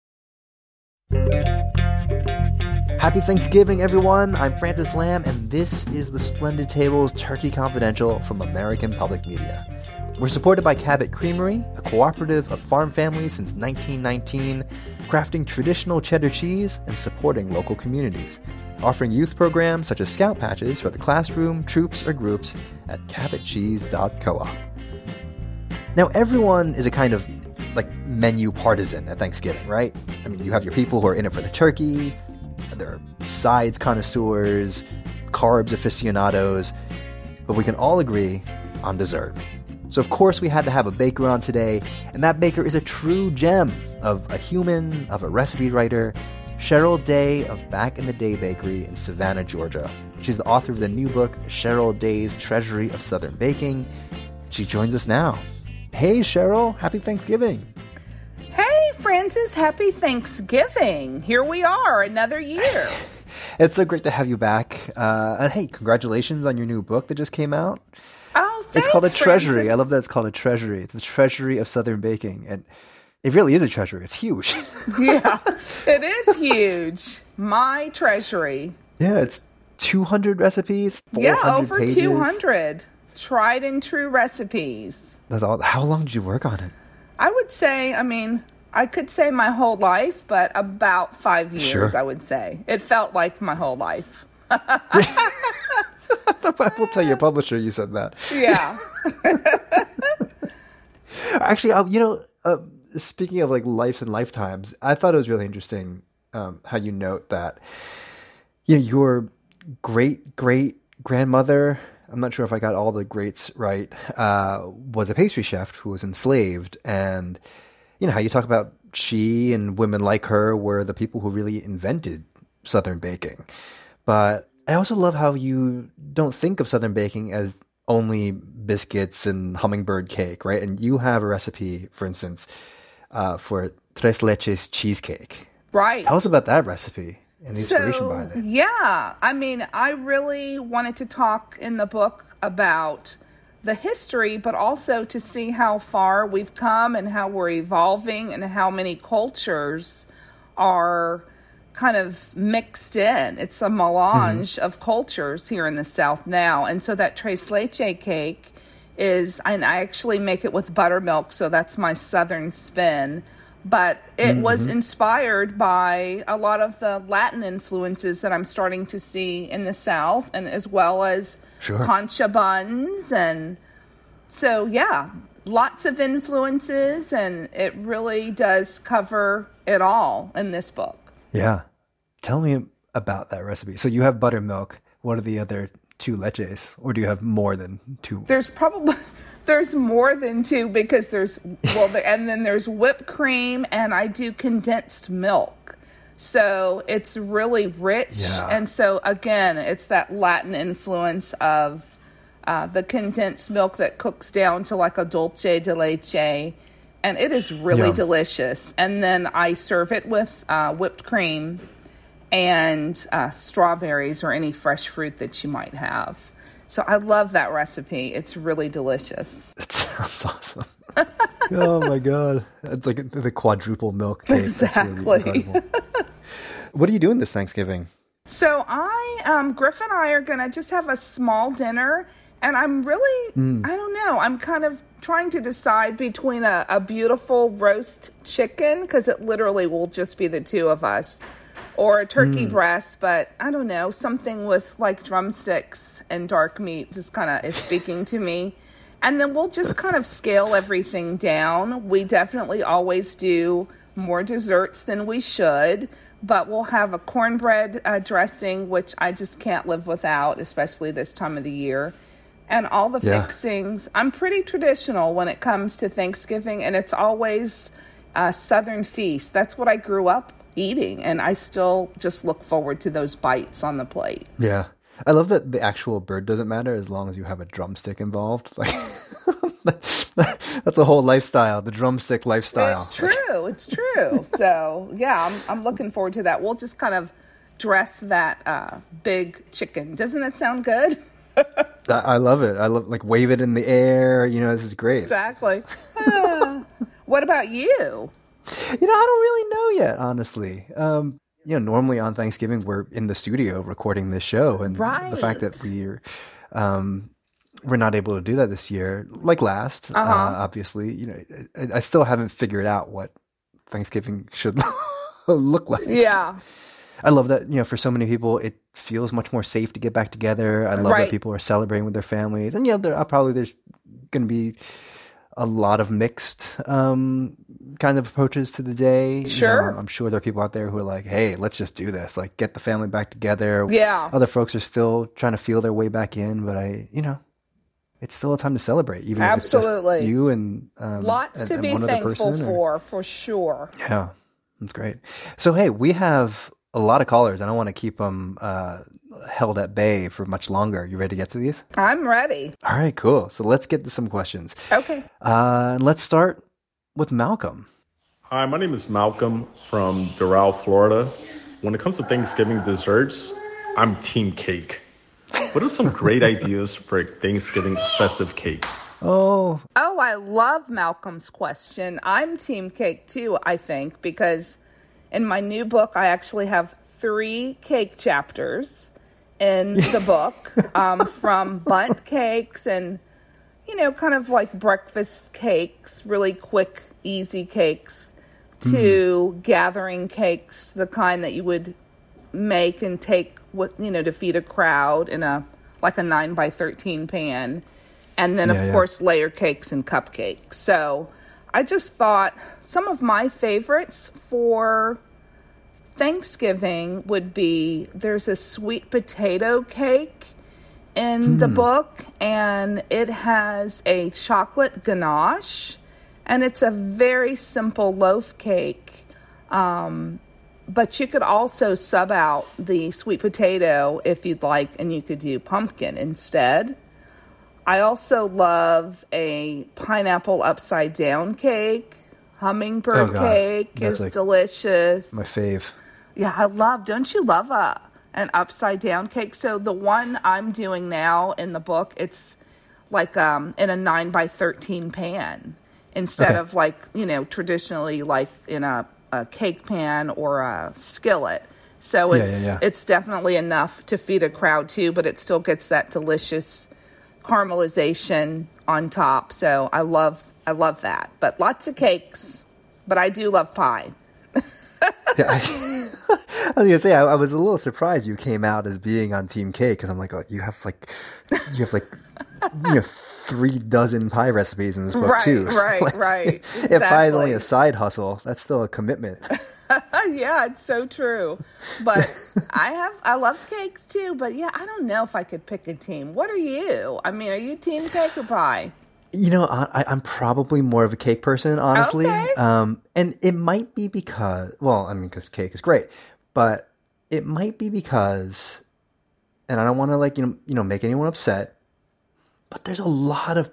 [SPEAKER 1] Happy Thanksgiving, everyone. I'm Francis Lamb, and this is the Splendid Tables Turkey Confidential from American Public Media. We're supported by Cabot Creamery, a cooperative of farm families since nineteen nineteen, crafting traditional cheddar cheese and supporting local communities, offering youth programs such as Scout Patches for the classroom, troops, or groups at cabot cheese dot coop. Now, everyone is a kind of, like, menu partisan at Thanksgiving, right? I mean, you have your people who are in it for the turkey, there are sides connoisseurs, carbs aficionados, but we can all agree on dessert. So, of course, we had to have a baker on today, and that baker is a true gem of a human, of a recipe writer, Cheryl Day of Back in the Day Bakery in Savannah, Georgia. She's the author of the new book, Cheryl Day's Treasury of Southern Baking. She joins us now. Hey, Cheryl, happy Thanksgiving.
[SPEAKER 17] Hey, Francis, happy Thanksgiving. Here we are, another year.
[SPEAKER 1] It's so great to have you back. Uh, and hey, congratulations on your new book that just came out.
[SPEAKER 17] Oh, thanks,
[SPEAKER 1] It's called a treasury.
[SPEAKER 17] Francis.
[SPEAKER 1] I love that it's called a treasury. It's the treasury of Southern baking. And it really is a treasury. It's huge.
[SPEAKER 17] Yeah, it is huge. My treasury.
[SPEAKER 1] Yeah, it's two hundred recipes,
[SPEAKER 17] Yeah,
[SPEAKER 1] four hundred
[SPEAKER 17] over
[SPEAKER 1] pages.
[SPEAKER 17] two hundred. Tried and true recipes.
[SPEAKER 1] That's all. How long did you work on it?
[SPEAKER 17] I would say, I mean, I could say my whole life, but about five years,
[SPEAKER 1] Sure.
[SPEAKER 17] I would say. It felt like my whole life.
[SPEAKER 1] I will tell your publisher you said that.
[SPEAKER 17] Yeah.
[SPEAKER 1] Actually, um, you know, uh, speaking of like lives and lifetimes, I thought it was really interesting um, how you note that you know your great great grandmother. I'm not sure if I got all the greats right. Uh, was a pastry chef who was enslaved, and you know how you talk about she and women like her were the people who really invented Southern baking. But I also love how you don't think of Southern baking as only biscuits and hummingbird cake, right? And you have a recipe, for instance, uh, for tres leches cheesecake.
[SPEAKER 17] Right.
[SPEAKER 1] Tell us about that recipe and the inspiration
[SPEAKER 17] so,
[SPEAKER 1] behind it.
[SPEAKER 17] Yeah, I mean, I really wanted to talk in the book about the history, but also to see how far we've come and how we're evolving and how many cultures are kind of mixed in. It's a melange mm-hmm. of cultures here in the South now. And so that tres leche cake is, and I actually make it with buttermilk, so that's my Southern spin. But it mm-hmm. was inspired by a lot of the Latin influences that I'm starting to see in the South, and as well as sure. concha buns. And so, yeah, lots of influences, and it really does cover it all in this book.
[SPEAKER 1] Yeah. Tell me about that recipe. So you have buttermilk. What are the other two leches? Or do you have more than two?
[SPEAKER 17] There's probably... There's more than two because there's, well, the, and then there's whipped cream, and I do condensed milk. So it's really rich.
[SPEAKER 1] Yeah.
[SPEAKER 17] And so, again, it's that Latin influence of uh, the condensed milk that cooks down to like a dulce de leche. And it is really
[SPEAKER 1] Yum.
[SPEAKER 17] delicious. And then I serve it with uh, whipped cream and uh, strawberries or any fresh fruit that you might have. So I love that recipe. It's really delicious.
[SPEAKER 1] That sounds awesome. Oh my God. It's like the quadruple milk cake.
[SPEAKER 17] Exactly.
[SPEAKER 1] Really what are you doing this Thanksgiving?
[SPEAKER 17] So I, um, Griff and I are going to just have a small dinner. And I'm really, mm. I don't know, I'm kind of trying to decide between a, a beautiful roast chicken, because it literally will just be the two of us, or a turkey mm. breast, but I don't know, something with like drumsticks and dark meat just kind of is speaking to me. And then we'll just kind of scale everything down. We definitely always do more desserts than we should, but we'll have a cornbread uh, dressing, which I just can't live without, especially this time of the year. And all the yeah. fixings. I'm pretty traditional when it comes to Thanksgiving, and it's always a Southern feast. That's what I grew up eating. And I still just look forward to those bites on the plate.
[SPEAKER 1] Yeah. I love that the actual bird doesn't matter as long as you have a drumstick involved. Like that's a whole lifestyle, the drumstick lifestyle.
[SPEAKER 17] It's true. It's true. So yeah, I'm I'm looking forward to that. We'll just kind of dress that uh, big chicken. Doesn't that sound good?
[SPEAKER 1] I love it. I love like wave it in the air. You know, this is great.
[SPEAKER 17] Exactly. Uh, what about you?
[SPEAKER 1] You know, I don't really know yet, honestly. Um, you know, normally on Thanksgiving we're in the studio recording this show, and
[SPEAKER 17] right.
[SPEAKER 1] the fact that we're um, we're not able to do that this year, like last,
[SPEAKER 17] uh-huh.
[SPEAKER 1] uh, obviously. You know, I, I still haven't figured out what Thanksgiving should look like.
[SPEAKER 17] Yeah.
[SPEAKER 1] I love that, you know, for so many people, it feels much more safe to get back together. I love
[SPEAKER 17] right.
[SPEAKER 1] that people are celebrating with their families. And, yeah, there are probably there's going to be a lot of mixed um, kind of approaches to the day.
[SPEAKER 17] Sure.
[SPEAKER 1] You know, I'm sure there are people out there who are like, hey, let's just do this. Like, get the family back together.
[SPEAKER 17] Yeah.
[SPEAKER 1] Other folks are still trying to feel their way back in. But, I, you know, it's still a time to celebrate, even
[SPEAKER 17] Absolutely.
[SPEAKER 1] if it's just you and um,
[SPEAKER 17] Lots
[SPEAKER 1] and,
[SPEAKER 17] to
[SPEAKER 1] and
[SPEAKER 17] be
[SPEAKER 1] one other
[SPEAKER 17] thankful
[SPEAKER 1] person,
[SPEAKER 17] for,
[SPEAKER 1] or...
[SPEAKER 17] for sure.
[SPEAKER 1] Yeah, that's great. So, hey, we have a lot of callers. I don't want to keep them uh, held at bay for much longer. You ready to get to these?
[SPEAKER 17] I'm ready.
[SPEAKER 1] All right, cool. So let's get to some questions.
[SPEAKER 17] Okay.
[SPEAKER 1] Uh, and let's start with Malcolm.
[SPEAKER 18] Hi, my name is Malcolm from Doral, Florida. When it comes to Thanksgiving desserts, I'm team cake. What are some great ideas for Thanksgiving festive cake?
[SPEAKER 1] Oh.
[SPEAKER 17] Oh, I love Malcolm's question. I'm team cake too, I think, because in my new book, I actually have three cake chapters in the book, um, from bundt cakes and, you know, kind of like breakfast cakes, really quick, easy cakes, to mm. gathering cakes, the kind that you would make and take with, you know, to feed a crowd in a, like a nine by thirteen pan. And then, yeah, of yeah. course, layer cakes and cupcakes. So I just thought some of my favorites for Thanksgiving would be, there's a sweet potato cake in hmm. the book, and it has a chocolate ganache, and it's a very simple loaf cake. Um, but you could also sub out the sweet potato if you'd like, and you could do pumpkin instead. I also love a pineapple upside down cake. Hummingbird oh cake That's is like delicious.
[SPEAKER 1] My fave.
[SPEAKER 17] Yeah, I love, don't you love a an upside down cake? So the one I'm doing now in the book, it's like um, in a nine by thirteen pan instead okay. of like, you know, traditionally like in a, a cake pan or a skillet. So it's yeah, yeah, yeah. it's definitely enough to feed a crowd too, but it still gets that delicious caramelization on top. So I love I love that. But lots of cakes, but I do love pie.
[SPEAKER 1] yeah, I, I was gonna say I, I was a little surprised you came out as being on Team Cake, because I'm like, oh, you have like you have like you know three dozen pie recipes in this book
[SPEAKER 17] right,
[SPEAKER 1] too.
[SPEAKER 17] Right,
[SPEAKER 1] like,
[SPEAKER 17] right.
[SPEAKER 1] If
[SPEAKER 17] exactly.
[SPEAKER 1] pie is only a side hustle, that's still a commitment.
[SPEAKER 17] Yeah, it's so true. But I have I love cakes too. But yeah, I don't know if I could pick a team. What are you? I mean, are you team cake or pie?
[SPEAKER 1] You know, I, I'm probably more of a cake person, honestly.
[SPEAKER 17] Okay.
[SPEAKER 1] Um, and it might be because, well, I mean, because cake is great, but it might be because, and I don't want to like you know you know make anyone upset, but there's a lot of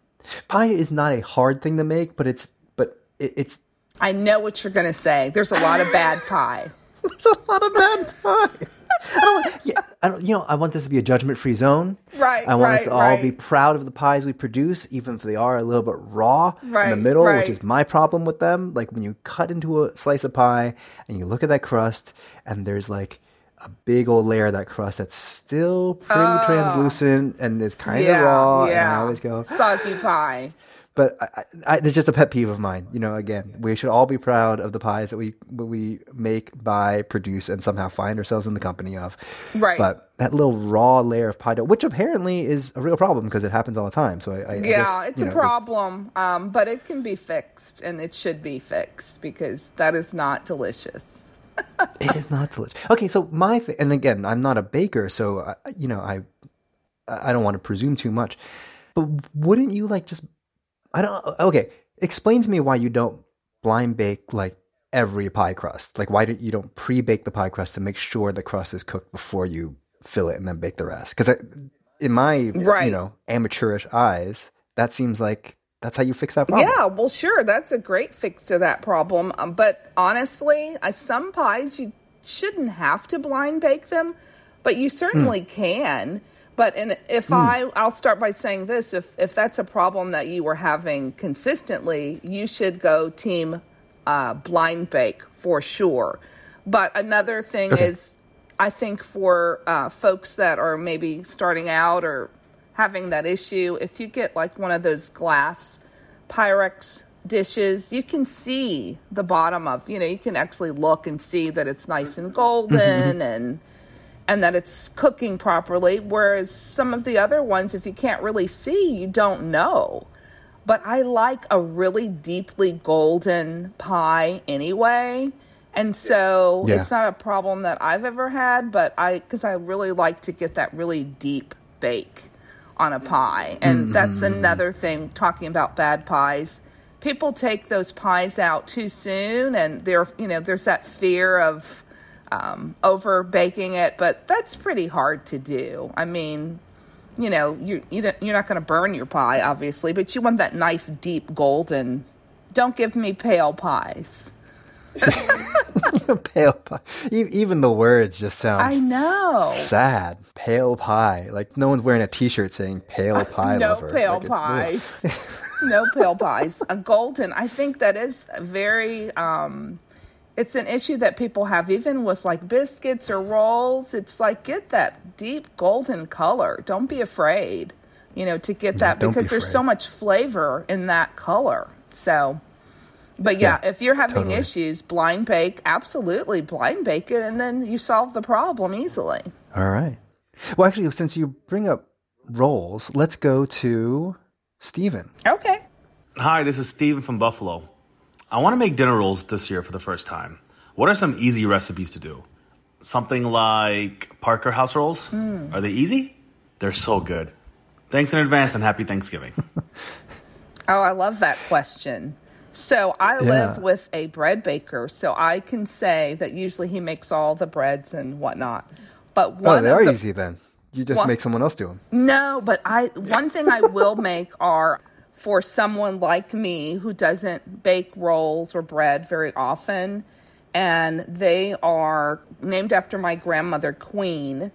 [SPEAKER 1] pie is not a hard thing to make, but it's but it, it's.
[SPEAKER 17] I know what you're going to say. There's a lot of bad pie.
[SPEAKER 1] There's a lot of bad pie. I don't, yeah, I don't, you know, I want this to be a judgment-free zone.
[SPEAKER 17] Right,
[SPEAKER 1] I want
[SPEAKER 17] right,
[SPEAKER 1] us to all
[SPEAKER 17] right.
[SPEAKER 1] be proud of the pies we produce, even if they are a little bit raw
[SPEAKER 17] right,
[SPEAKER 1] in the middle,
[SPEAKER 17] right.
[SPEAKER 1] which is my problem with them. Like when you cut into a slice of pie and you look at that crust, and there's like a big old layer of that crust that's still pretty oh. translucent and is kind of
[SPEAKER 17] yeah,
[SPEAKER 1] raw.
[SPEAKER 17] Yeah.
[SPEAKER 1] And I always go
[SPEAKER 17] soggy pie.
[SPEAKER 1] But I, I, it's just a pet peeve of mine. You know, again, we should all be proud of the pies that we that we make, buy, produce, and somehow find ourselves in the company of.
[SPEAKER 17] Right.
[SPEAKER 1] But that little raw layer of pie dough, which apparently is a real problem because it happens all the time. So I, I
[SPEAKER 17] yeah,
[SPEAKER 1] I guess,
[SPEAKER 17] it's
[SPEAKER 1] you
[SPEAKER 17] a
[SPEAKER 1] know,
[SPEAKER 17] problem, um, but it can be fixed, and it should be fixed because that is not delicious.
[SPEAKER 1] It is not delicious. Okay, so my thing, and again, I'm not a baker, so I, you know, I I don't want to presume too much, but wouldn't you like just I don't. Okay, explain to me why you don't blind bake like every pie crust? Like, why do you don't pre-bake the pie crust to make sure the crust is cooked before you fill it and then bake the rest? Because in my
[SPEAKER 17] Right.
[SPEAKER 1] you know amateurish eyes, that seems like that's how you fix that problem.
[SPEAKER 17] Yeah, well, sure, that's a great fix to that problem. Um, but honestly, uh, some pies you shouldn't have to blind bake them, but you certainly mm. can. But in, if mm. I, I'll start by saying this: if if that's a problem that you were having consistently, you should go team uh, blind bake for sure. But another thing okay. is, I think for uh, folks that are maybe starting out or having that issue, if you get like one of those glass Pyrex dishes, you can see the bottom of, you know, you can actually look and see that it's nice and golden mm-hmm. and and that it's cooking properly. Whereas some of the other ones, if you can't really see, you don't know. But I like a really deeply golden pie anyway. And so yeah. it's not a problem that I've ever had, but I, because I really like to get that really deep bake on a pie. And mm-hmm. that's another thing, talking about bad pies. People take those pies out too soon, and there, you know, there's that fear of um, over baking it, but that's pretty hard to do. I mean, you know, you, you don't, you're not going to burn your pie, obviously, but you want that nice, deep, golden. Don't give me pale pies.
[SPEAKER 1] Pale pie. Even the words just sound
[SPEAKER 17] I know
[SPEAKER 1] sad. Pale pie. Like no one's wearing a t-shirt saying pale pie
[SPEAKER 17] no
[SPEAKER 1] lover.
[SPEAKER 17] Pale
[SPEAKER 1] like
[SPEAKER 17] pies. It, no pale pies. A golden. I think that is very um it's an issue that people have even with like biscuits or rolls. It's like, get that deep golden color. Don't be afraid, you know, to get that,
[SPEAKER 1] yeah,
[SPEAKER 17] because
[SPEAKER 1] be
[SPEAKER 17] there's so much flavor in that color. So But yeah, yeah, if you're having totally. issues, blind bake, absolutely blind bake it, and then you solve the problem easily.
[SPEAKER 1] All right. Well, actually, since you bring up rolls, let's go to Steven.
[SPEAKER 17] Okay.
[SPEAKER 19] Hi, this is Steven from Buffalo. I want to make dinner rolls this year for the first time. What are some easy recipes to do? Something like Parker House rolls? Mm. Are they easy? They're so good. Thanks in advance and happy Thanksgiving.
[SPEAKER 17] Oh, I love that question. So I live yeah. with a bread baker, so I can say that usually he makes all the breads and whatnot. But one
[SPEAKER 1] oh, they are
[SPEAKER 17] the,
[SPEAKER 1] easy then. You just
[SPEAKER 17] one,
[SPEAKER 1] make someone else do them.
[SPEAKER 17] No, but I one thing I will make are for someone like me who doesn't bake rolls or bread very often, and they are named after my grandmother, Queen.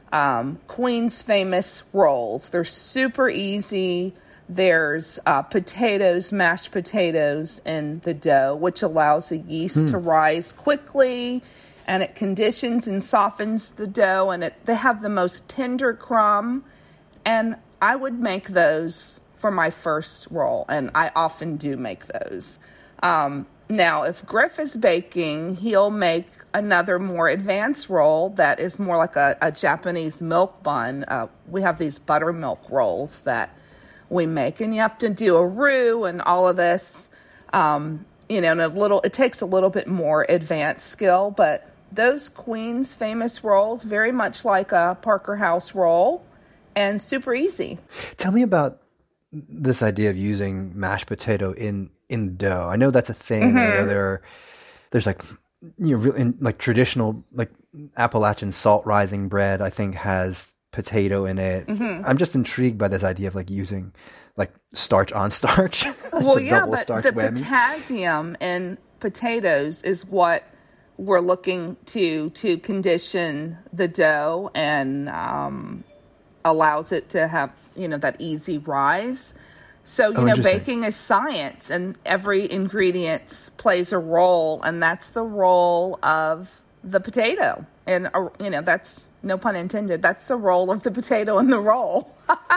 [SPEAKER 17] Um, Queen's famous rolls. They're super easy. There's uh, potatoes, mashed potatoes in the dough, which allows the yeast mm. to rise quickly, and it conditions and softens the dough, and it, they have the most tender crumb. And I would make those for my first roll, and I often do make those. Um, now, if Griff is baking, he'll make another more advanced roll that is more like a, a Japanese milk bun. Uh, we have these buttermilk rolls that we make, and you have to do a roux and all of this, um, you know, and a little, it takes a little bit more advanced skill, but those Queen's famous rolls, very much like a Parker House roll, and super easy.
[SPEAKER 1] Tell me about this idea of using mashed potato in, in dough. I know that's a thing. Mm-hmm. I know there are, there's like, you know, real, in, like traditional, like Appalachian salt rising bread, I think has potato in it. Mm-hmm. I'm just intrigued by this idea of like using like starch on starch.
[SPEAKER 17] Well, yeah, but the whammy. Potassium in potatoes is what we're looking to to condition the dough and um, allows it to have, you know, that easy rise. So, you oh, know, baking is science, and every ingredient plays a role, and that's the role of the potato. And, uh, you know, that's, no pun intended, that's the role of the potato in the roll.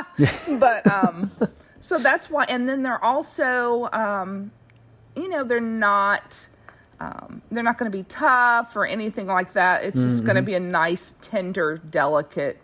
[SPEAKER 17] But, um, so that's why, and then they're also, um, you know, they're not, um, they're not going to be tough or anything like that. It's just mm-hmm. going to be a nice, tender, delicate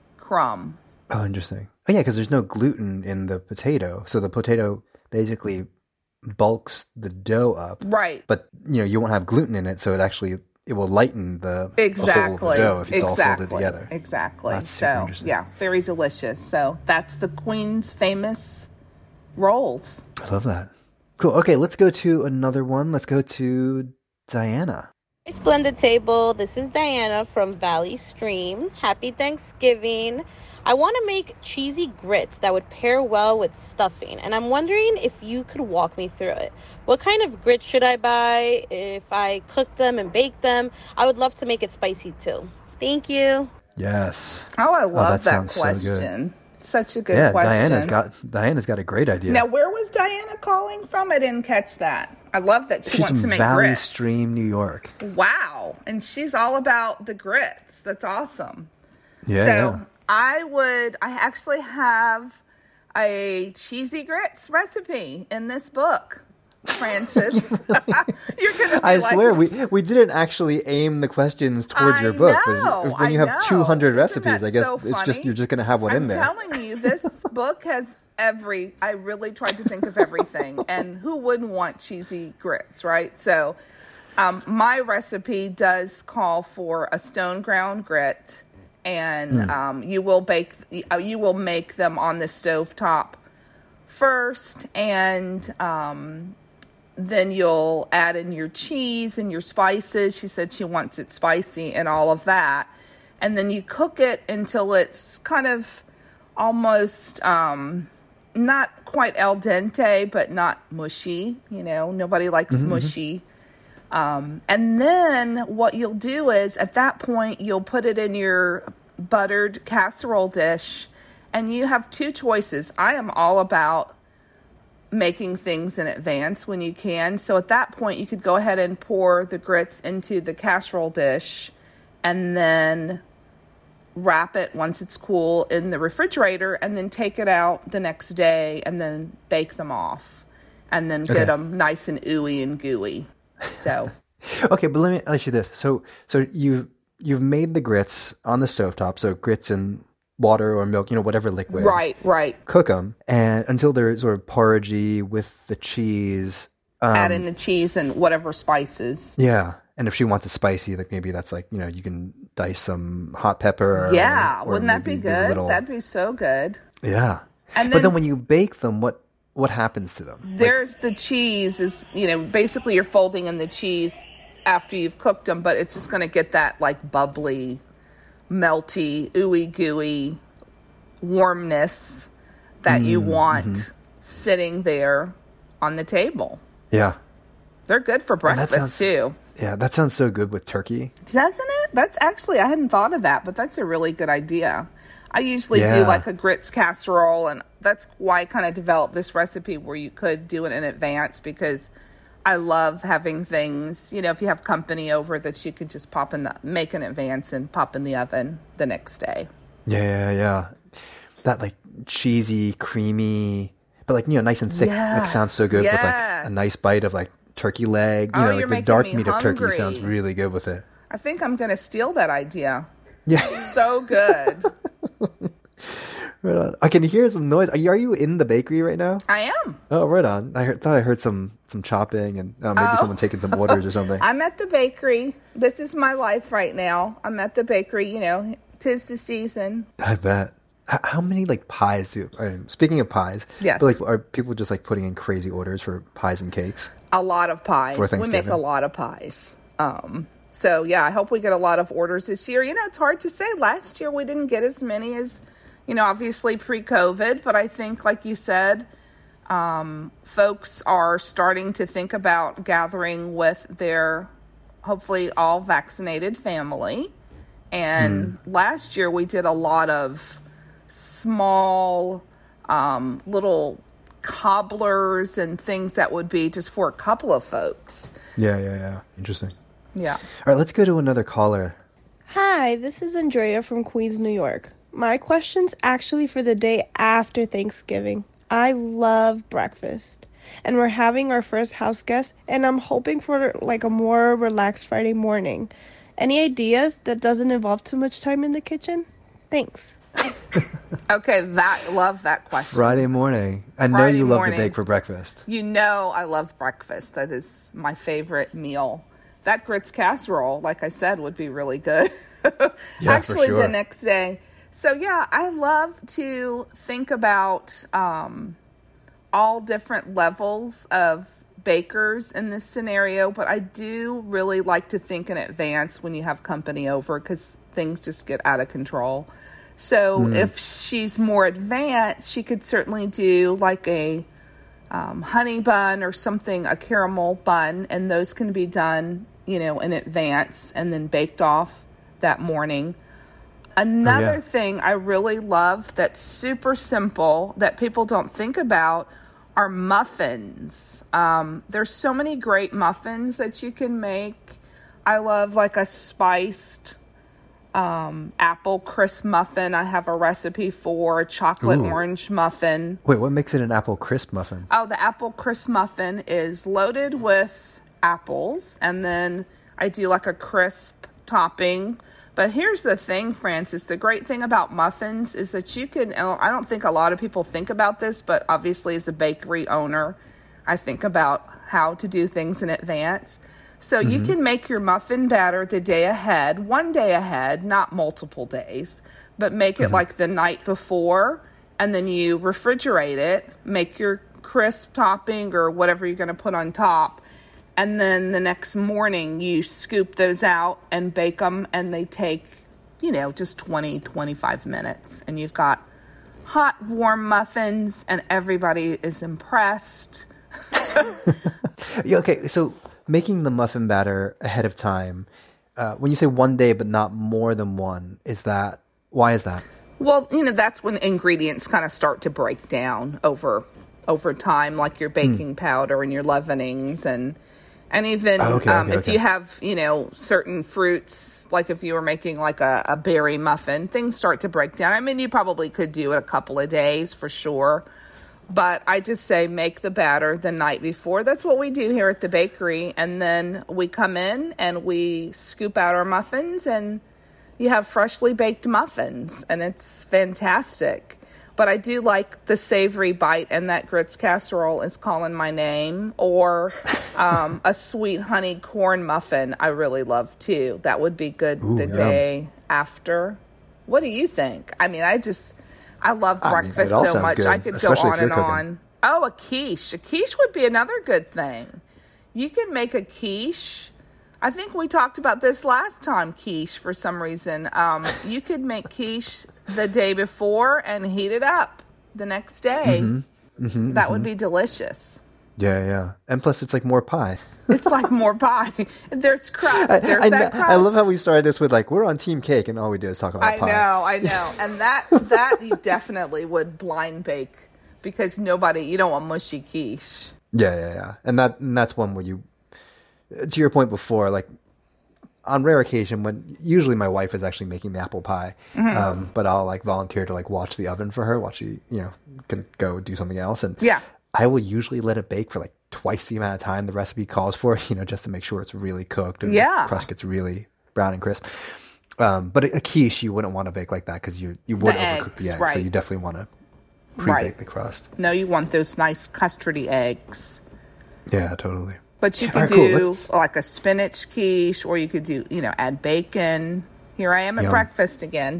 [SPEAKER 17] crumb.
[SPEAKER 1] Oh, interesting. Oh, yeah, because there's no gluten in the potato. So the potato basically bulks the dough up.
[SPEAKER 17] Right.
[SPEAKER 1] But, you know, you won't have gluten in it, so it actually, it will lighten the,
[SPEAKER 17] exactly.
[SPEAKER 1] the whole of the dough if it's
[SPEAKER 17] exactly.
[SPEAKER 1] all folded together.
[SPEAKER 17] Exactly.
[SPEAKER 1] That's super
[SPEAKER 17] so,
[SPEAKER 1] interesting.
[SPEAKER 17] yeah, very delicious. So that's the Queen's famous rolls.
[SPEAKER 1] I love that. Cool. Okay, let's go to another one. Let's go to Diana.
[SPEAKER 20] Hey, Splendid Table. This is Diana from Valley Stream. Happy Thanksgiving. I want to make cheesy grits that would pair well with stuffing, and I'm wondering if you could walk me through it. What kind of grits should I buy? If I cook them and bake them, I would love to make it spicy too. Thank you.
[SPEAKER 1] Yes.
[SPEAKER 17] Oh, I love
[SPEAKER 1] that
[SPEAKER 17] that,
[SPEAKER 1] sounds so
[SPEAKER 17] question. Such a good
[SPEAKER 1] yeah,
[SPEAKER 17] question.
[SPEAKER 1] Diana's got Diana's got a great idea.
[SPEAKER 17] Now, where was Diana calling from? I didn't catch that. I love that she
[SPEAKER 1] She's
[SPEAKER 17] wants
[SPEAKER 1] from
[SPEAKER 17] to make
[SPEAKER 1] Valley
[SPEAKER 17] grits.
[SPEAKER 1] Stream, New York.
[SPEAKER 17] Wow. And she's all about the grits. That's awesome.
[SPEAKER 1] Yeah.
[SPEAKER 17] So
[SPEAKER 1] yeah.
[SPEAKER 17] I would, I actually have a cheesy grits recipe in this book, Francis. You're going to be
[SPEAKER 1] I
[SPEAKER 17] like,
[SPEAKER 1] swear we we didn't actually aim the questions towards
[SPEAKER 17] I
[SPEAKER 1] your book.
[SPEAKER 17] know,
[SPEAKER 1] When you
[SPEAKER 17] I
[SPEAKER 1] have
[SPEAKER 17] know.
[SPEAKER 1] two hundred
[SPEAKER 17] Isn't
[SPEAKER 1] recipes,
[SPEAKER 17] that
[SPEAKER 1] I guess
[SPEAKER 17] so
[SPEAKER 1] it's just
[SPEAKER 17] funny?
[SPEAKER 1] you're just going to have one
[SPEAKER 17] I'm
[SPEAKER 1] in there.
[SPEAKER 17] telling you, this book has every, I really tried to think of everything. And who wouldn't want cheesy grits, right? So um, my recipe does call for a stone ground grit. And
[SPEAKER 21] Mm.
[SPEAKER 17] um, you will bake, you will make them on the stovetop first, and um, then you'll add in your cheese and your spices. She said she wants it spicy and all of that. And then you cook it until it's kind of almost um, not quite al dente, but not mushy. You know, nobody likes
[SPEAKER 21] Mhm, mhm.
[SPEAKER 17] mushy. Um, and then what you'll do is at that point, you'll put it in your buttered casserole dish, and you have two choices. I am all about making things in advance when you can. So at that point, you could go ahead and pour the grits into the casserole dish and then wrap it once it's cool in the refrigerator, and then take it out the next day and then bake them off and then get
[SPEAKER 1] Okay.
[SPEAKER 17] them nice and ooey and gooey. So
[SPEAKER 1] Okay, but let me ask you this. So so you've you've made the grits on the stovetop, so grits in water or milk, you know, whatever liquid.
[SPEAKER 17] Right, right.
[SPEAKER 1] Cook them and until they're sort of porridgey with the cheese. Um,
[SPEAKER 17] Add in the cheese and whatever spices.
[SPEAKER 1] Yeah. And if she wants it spicy, like maybe that's like, you know, you can dice some hot pepper.
[SPEAKER 17] Yeah,
[SPEAKER 1] or
[SPEAKER 17] wouldn't that be
[SPEAKER 1] maybe a
[SPEAKER 17] good?
[SPEAKER 1] little-
[SPEAKER 17] That'd be so good.
[SPEAKER 1] Yeah.
[SPEAKER 17] And
[SPEAKER 1] but
[SPEAKER 17] then-
[SPEAKER 1] then when you bake them, what what happens to them?
[SPEAKER 17] There's the cheese is, you know, basically you're folding in the cheese after you've cooked them, but it's just going to get that like bubbly, melty, ooey gooey warmness that you
[SPEAKER 1] Mm,
[SPEAKER 17] want
[SPEAKER 1] mhm.
[SPEAKER 17] sitting there on the table.
[SPEAKER 1] Yeah.
[SPEAKER 17] They're good for
[SPEAKER 1] And that
[SPEAKER 17] breakfast
[SPEAKER 1] sounds-
[SPEAKER 17] too.
[SPEAKER 1] Yeah, that sounds so good with turkey.
[SPEAKER 17] Doesn't it? That's actually, I hadn't thought of that, but that's a really good idea. I usually do
[SPEAKER 1] Yeah.
[SPEAKER 17] like a grits casserole, and that's why I kind of developed this recipe where you could do it in advance, because I love having things, you know, if you have company over, that you could just pop in the, make in advance and pop in the oven the next day.
[SPEAKER 1] Yeah, yeah, yeah. That like cheesy, creamy, but like, you know, nice and thick. Like
[SPEAKER 17] Yes,
[SPEAKER 1] sounds so good with like
[SPEAKER 17] yes.
[SPEAKER 1] a nice bite of like turkey leg. You
[SPEAKER 17] Oh,
[SPEAKER 1] know,
[SPEAKER 17] you're
[SPEAKER 1] like the
[SPEAKER 17] making
[SPEAKER 1] dark
[SPEAKER 17] me
[SPEAKER 1] meat of turkey
[SPEAKER 17] hungry.
[SPEAKER 1] sounds really good with it.
[SPEAKER 17] I think I'm going to steal that idea.
[SPEAKER 1] Yeah.
[SPEAKER 17] So good.
[SPEAKER 1] Right on. I can hear some noise. Are you, are you in the bakery right now?
[SPEAKER 17] I am.
[SPEAKER 1] Oh, right on. I heard, thought I heard some some chopping and uh, maybe
[SPEAKER 17] Oh.
[SPEAKER 1] someone taking some orders or something.
[SPEAKER 17] I'm at the bakery. This is my life right now. I'm at the bakery, you know, 'tis the season.
[SPEAKER 1] I bet. H- How many like pies do? I mean, speaking of pies,
[SPEAKER 17] Yes.
[SPEAKER 1] Like, are people just like putting in crazy orders for pies and cakes?
[SPEAKER 17] A lot of pies.
[SPEAKER 1] For
[SPEAKER 17] We make
[SPEAKER 1] Thanksgiving.
[SPEAKER 17] a lot of pies. Um, so yeah, I hope we get a lot of orders this year. You know, it's hard to say. Last year we didn't get as many as, you know, obviously pre-COVID, but I think, like you said, um, folks are starting to think about gathering with their hopefully all vaccinated family. And last year we did a lot of small um, little cobblers and things that would be just for a couple of folks.
[SPEAKER 1] Yeah, yeah, yeah. Interesting.
[SPEAKER 17] Yeah.
[SPEAKER 1] All right, let's go to another caller.
[SPEAKER 22] Hi, this is Andrea from Queens, New York. My question's actually for the day after Thanksgiving. I love breakfast, and we're having our first house guest, and I'm hoping for like a more relaxed Friday morning. Any ideas that doesn't involve too much time in the kitchen? Thanks.
[SPEAKER 17] Okay, that love that question.
[SPEAKER 1] Friday morning. I know
[SPEAKER 17] Friday
[SPEAKER 1] you love
[SPEAKER 17] morning.
[SPEAKER 1] to bake for breakfast.
[SPEAKER 17] You know I love breakfast. That is my favorite meal. That grits casserole, like I said, would be really good.
[SPEAKER 1] Yeah,
[SPEAKER 17] Actually,
[SPEAKER 1] for sure.
[SPEAKER 17] the next day. So yeah, I love to think about um, all different levels of bakers in this scenario, but I do really like to think in advance when you have company over because things just get out of control. So mm. if she's more advanced, she could certainly do like a um, honey bun or something, a caramel bun, and those can be done, you know, in advance and then baked off that morning. Another oh, yeah. thing I really love that's super simple that people don't think about are muffins. Um, there's so many great muffins that you can make. I love like a spiced um, apple crisp muffin. I have a recipe for a chocolate Ooh. orange muffin.
[SPEAKER 1] Wait, what makes it an apple crisp muffin?
[SPEAKER 17] Oh, the apple crisp muffin is loaded with apples, and then I do like a crisp topping. But here's the thing, Francis. The great thing about muffins is that you can, I don't think a lot of people think about this, but obviously as a bakery owner, I think about how to do things in advance. So mm-hmm. you can make your muffin batter the day ahead, one day ahead, not multiple days, but make it mm-hmm. like the night before, and then you refrigerate it, make your crisp topping or whatever you're going to put on top. And then the next morning, you scoop those out and bake them, and they take, you know, just twenty, twenty-five minutes. And you've got hot, warm muffins, and everybody is impressed.
[SPEAKER 1] yeah, okay, so making the muffin batter ahead of time, uh, when you say one day but not more than one, is that, why is that?
[SPEAKER 17] Well, you know, that's when ingredients kind of start to break down over over time, like your baking mm. powder and your leavenings and... And even oh, okay, um, okay, if okay. you have, you know, certain fruits, like if you were making like a, a berry muffin, things start to break down. I mean, you probably could do it a couple of days for sure. But I just say make the batter the night before. That's what we do here at the bakery. And then we come in and we scoop out our muffins and you have freshly baked muffins. And it's fantastic. But I do like the savory bite, and that grits casserole is calling my name. Or um, a sweet honey corn muffin I really love, too. That would be good Ooh, the yeah. day after. What do you think? I mean, I just, I love I breakfast mean, so much. Good, I could go on and cooking. on. Oh, a quiche. A quiche would be another good thing. You can make a quiche. I think we talked about this last time, quiche, for some reason. Um, you could make quiche the day before and heat it up the next day. Mm-hmm. Mm-hmm, that mm-hmm. would be delicious.
[SPEAKER 1] Yeah, yeah. And plus, it's like more pie.
[SPEAKER 17] It's like more pie. There's crust. There's
[SPEAKER 1] I, I,
[SPEAKER 17] that crust.
[SPEAKER 1] I love how we started this with, like, we're on Team Cake, and all we do is talk about
[SPEAKER 17] I
[SPEAKER 1] pie.
[SPEAKER 17] I know, I know. And that, that you definitely would blind bake because nobody, you don't want mushy quiche.
[SPEAKER 1] Yeah, yeah, yeah. And, that, and that's one where you... To your point before, like on rare occasion when usually my wife is actually making the apple pie, mm-hmm. um, but I'll like volunteer to like watch the oven for her while she, you know, can go do something else. And
[SPEAKER 17] yeah,
[SPEAKER 1] I will usually let it bake for like twice the amount of time the recipe calls for, you know, just to make sure it's really cooked and
[SPEAKER 17] yeah.
[SPEAKER 1] the crust gets really brown and crisp. Um, but a quiche you wouldn't want to bake like that because you you would
[SPEAKER 17] the
[SPEAKER 1] overcook
[SPEAKER 17] eggs,
[SPEAKER 1] the eggs,
[SPEAKER 17] right.
[SPEAKER 1] so you definitely want to pre-bake right. the crust.
[SPEAKER 17] No, you want those nice custardy eggs.
[SPEAKER 1] Yeah, totally.
[SPEAKER 17] But you could
[SPEAKER 1] right,
[SPEAKER 17] do
[SPEAKER 1] cool.
[SPEAKER 17] like a spinach quiche, or you could do, you know, add bacon. Here I am at
[SPEAKER 1] Yum.
[SPEAKER 17] breakfast again.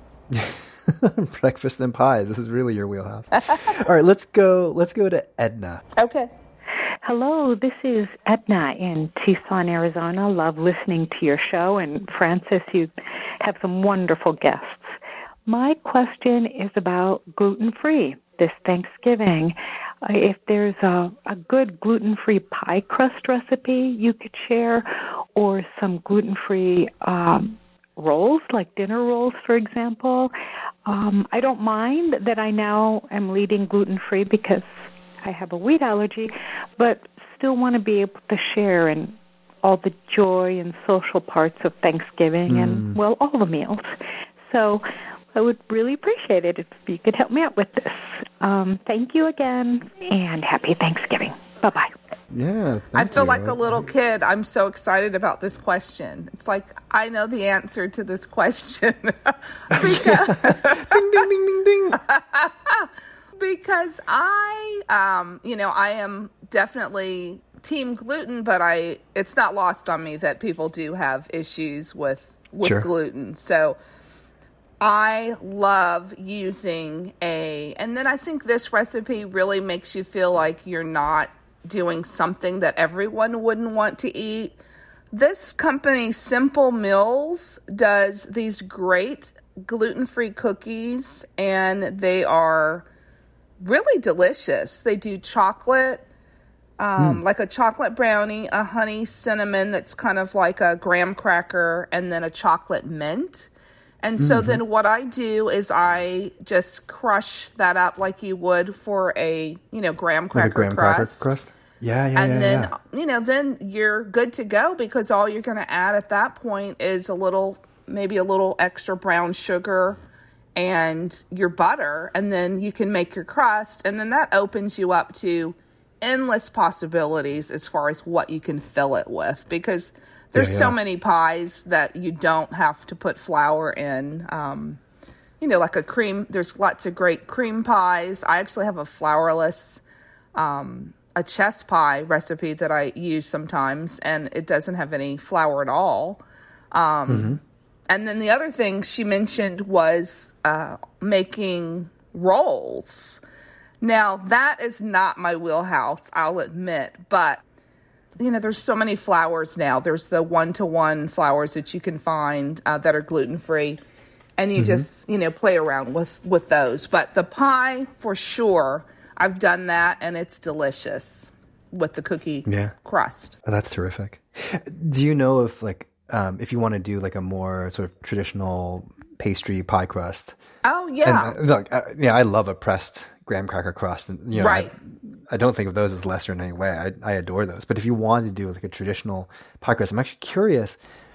[SPEAKER 1] Breakfast and pies. This is really your wheelhouse. All right, let's go. Let's go to Edna.
[SPEAKER 17] Okay.
[SPEAKER 4] Hello, this is Edna in Tucson, Arizona. Love listening to your show. And Francis, you have some wonderful guests. My question is about gluten-free this Thanksgiving. Uh, if there's a, a good gluten-free pie crust recipe you could share, or some gluten-free um, rolls, like dinner rolls, for example. Um, I don't mind that I now am leading gluten-free because I have a wheat allergy, but still want to be able to share in all the joy and social parts of Thanksgiving mm. and, well, all the meals. So I would really appreciate it if you could help me out with this. Um, thank you again, and happy Thanksgiving. Bye-bye.
[SPEAKER 1] Yeah,
[SPEAKER 17] I feel
[SPEAKER 1] you.
[SPEAKER 17] like a little kid. I'm so excited about this question. It's like I know the answer to this question. because,
[SPEAKER 1] ding, ding, ding, ding, ding.
[SPEAKER 17] because I, um, you know, I am definitely team gluten, but I it's not lost on me that people do have issues with, with
[SPEAKER 1] sure.
[SPEAKER 17] gluten. So I love using a, and then I think this recipe really makes you feel like you're not doing something that everyone wouldn't want to eat. This company, Simple Mills, does these great gluten-free cookies, and they are really delicious. They do chocolate, um, mm. like a chocolate brownie, a honey cinnamon that's kind of like a graham cracker, and then a chocolate mint. And so mm-hmm. then what I do is I just crush that up like you would for a, you know, graham cracker,
[SPEAKER 1] like a graham
[SPEAKER 17] crust.
[SPEAKER 1] cracker crust. Yeah, yeah,
[SPEAKER 17] and
[SPEAKER 1] yeah.
[SPEAKER 17] then,
[SPEAKER 1] yeah.
[SPEAKER 17] you know, then you're good to go, because all you're going to add at that point is a little, maybe a little extra brown sugar and your butter, and then you can make your crust, and then that opens you up to endless possibilities as far as what you can fill it with, because there's yeah, yeah. so many pies that you don't have to put flour in. Um, you know, like a cream, there's lots of great cream pies. I actually have a flourless, um, a chess pie recipe that I use sometimes, and it doesn't have any flour at all. Um, mm-hmm. And then the other thing she mentioned was uh, making rolls. Now, that is not my wheelhouse, I'll admit, but you know, there's so many flours now. There's the one-to-one flours that you can find uh, that are gluten-free. And you mm-hmm. just, you know, play around with, with those. But the pie, for sure, I've done that, and it's delicious with the cookie
[SPEAKER 1] yeah.
[SPEAKER 17] crust.
[SPEAKER 1] Oh, that's terrific. Do you know if, like, um, if you want to do, like, a more sort of traditional pastry pie crust?
[SPEAKER 17] Oh, yeah.
[SPEAKER 1] And, uh, look, uh, yeah, I love a pressed graham cracker crust. And, you know,
[SPEAKER 17] right.
[SPEAKER 1] I, I don't think of those as lesser in any way. I, I adore those. But if you wanted to do like a traditional pie crust, I'm actually curious,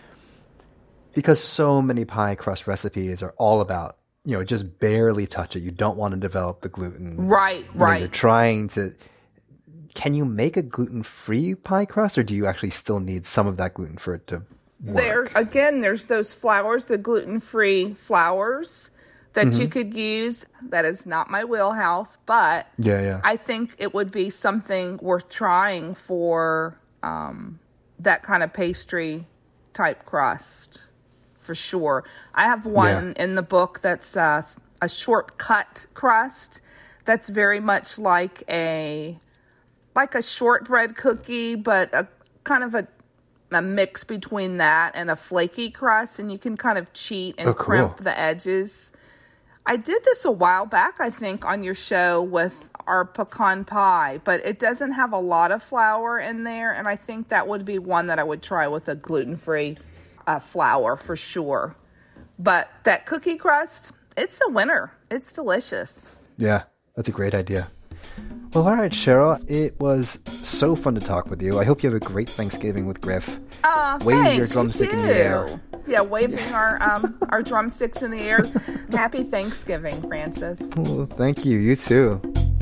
[SPEAKER 1] because so many pie crust recipes are all about, you know, just barely touch it. You don't want to develop the gluten.
[SPEAKER 17] Right,
[SPEAKER 1] you know,
[SPEAKER 17] right.
[SPEAKER 1] You're trying to, can you make a gluten-free pie crust, or do you actually still need some of that gluten for it to work?
[SPEAKER 17] There, again, there's those flours, the gluten-free flours that mm-hmm. you could use. That is not my wheelhouse, but
[SPEAKER 1] yeah, yeah.
[SPEAKER 17] I think it would be something worth trying for um, that kind of pastry type crust, for sure. I have one yeah. in the book that's uh, a shortcut crust that's very much like a like a shortbread cookie, but a kind of a a mix between that and a flaky crust, and you can kind of cheat and
[SPEAKER 1] oh, cool.
[SPEAKER 17] crimp the edges. I did this a while back, I think, on your show with our pecan pie, but it doesn't have a lot of flour in there, and I think that would be one that I would try with a gluten-free uh, flour for sure. But that cookie crust, it's a winner. It's delicious.
[SPEAKER 1] Yeah, that's a great idea. Well, all right, Cheryl, it was so fun to talk with you. I hope you have a great Thanksgiving with Griff.
[SPEAKER 17] Uh,
[SPEAKER 1] Wave
[SPEAKER 17] thanks,
[SPEAKER 1] your drumstick
[SPEAKER 17] you
[SPEAKER 1] in the air.
[SPEAKER 17] Yeah, waving our um, our drumsticks in the air. Happy Thanksgiving, Francis.
[SPEAKER 1] Well, thank you. You too.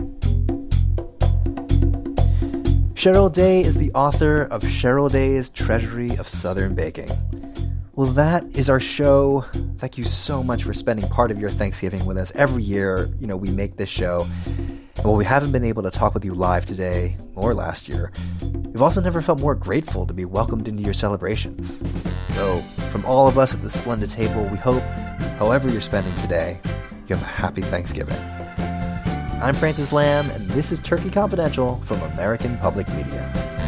[SPEAKER 1] Cheryl Day is the author of Cheryl Day's Treasury of Southern Baking. Well, that is our show. Thank you so much for spending part of your Thanksgiving with us. Every year, you know, we make this show. And while we haven't been able to talk with you live today or last year, we've also never felt more grateful to be welcomed into your celebrations. So, from all of us at the Splendid Table, we hope, however you're spending today, you have a happy Thanksgiving. I'm Francis Lamb, and this is Turkey Confidential from American Public Media.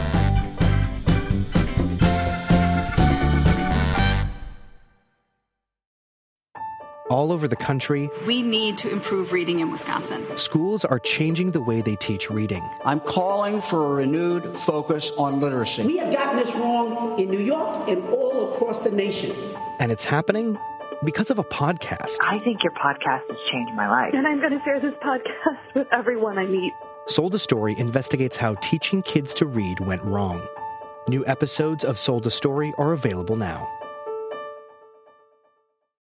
[SPEAKER 6] All over the country,
[SPEAKER 21] we need to improve reading in Wisconsin.
[SPEAKER 6] Schools are changing the way they teach reading.
[SPEAKER 23] I'm calling for a renewed focus on literacy.
[SPEAKER 24] We have gotten this wrong in New York and all across the nation.
[SPEAKER 6] And it's happening because of a podcast.
[SPEAKER 25] I think your podcast has changed my life.
[SPEAKER 26] And I'm going to share this podcast with everyone I meet.
[SPEAKER 6] Sold a Story investigates how teaching kids to read went wrong. New episodes of Sold a Story are available now.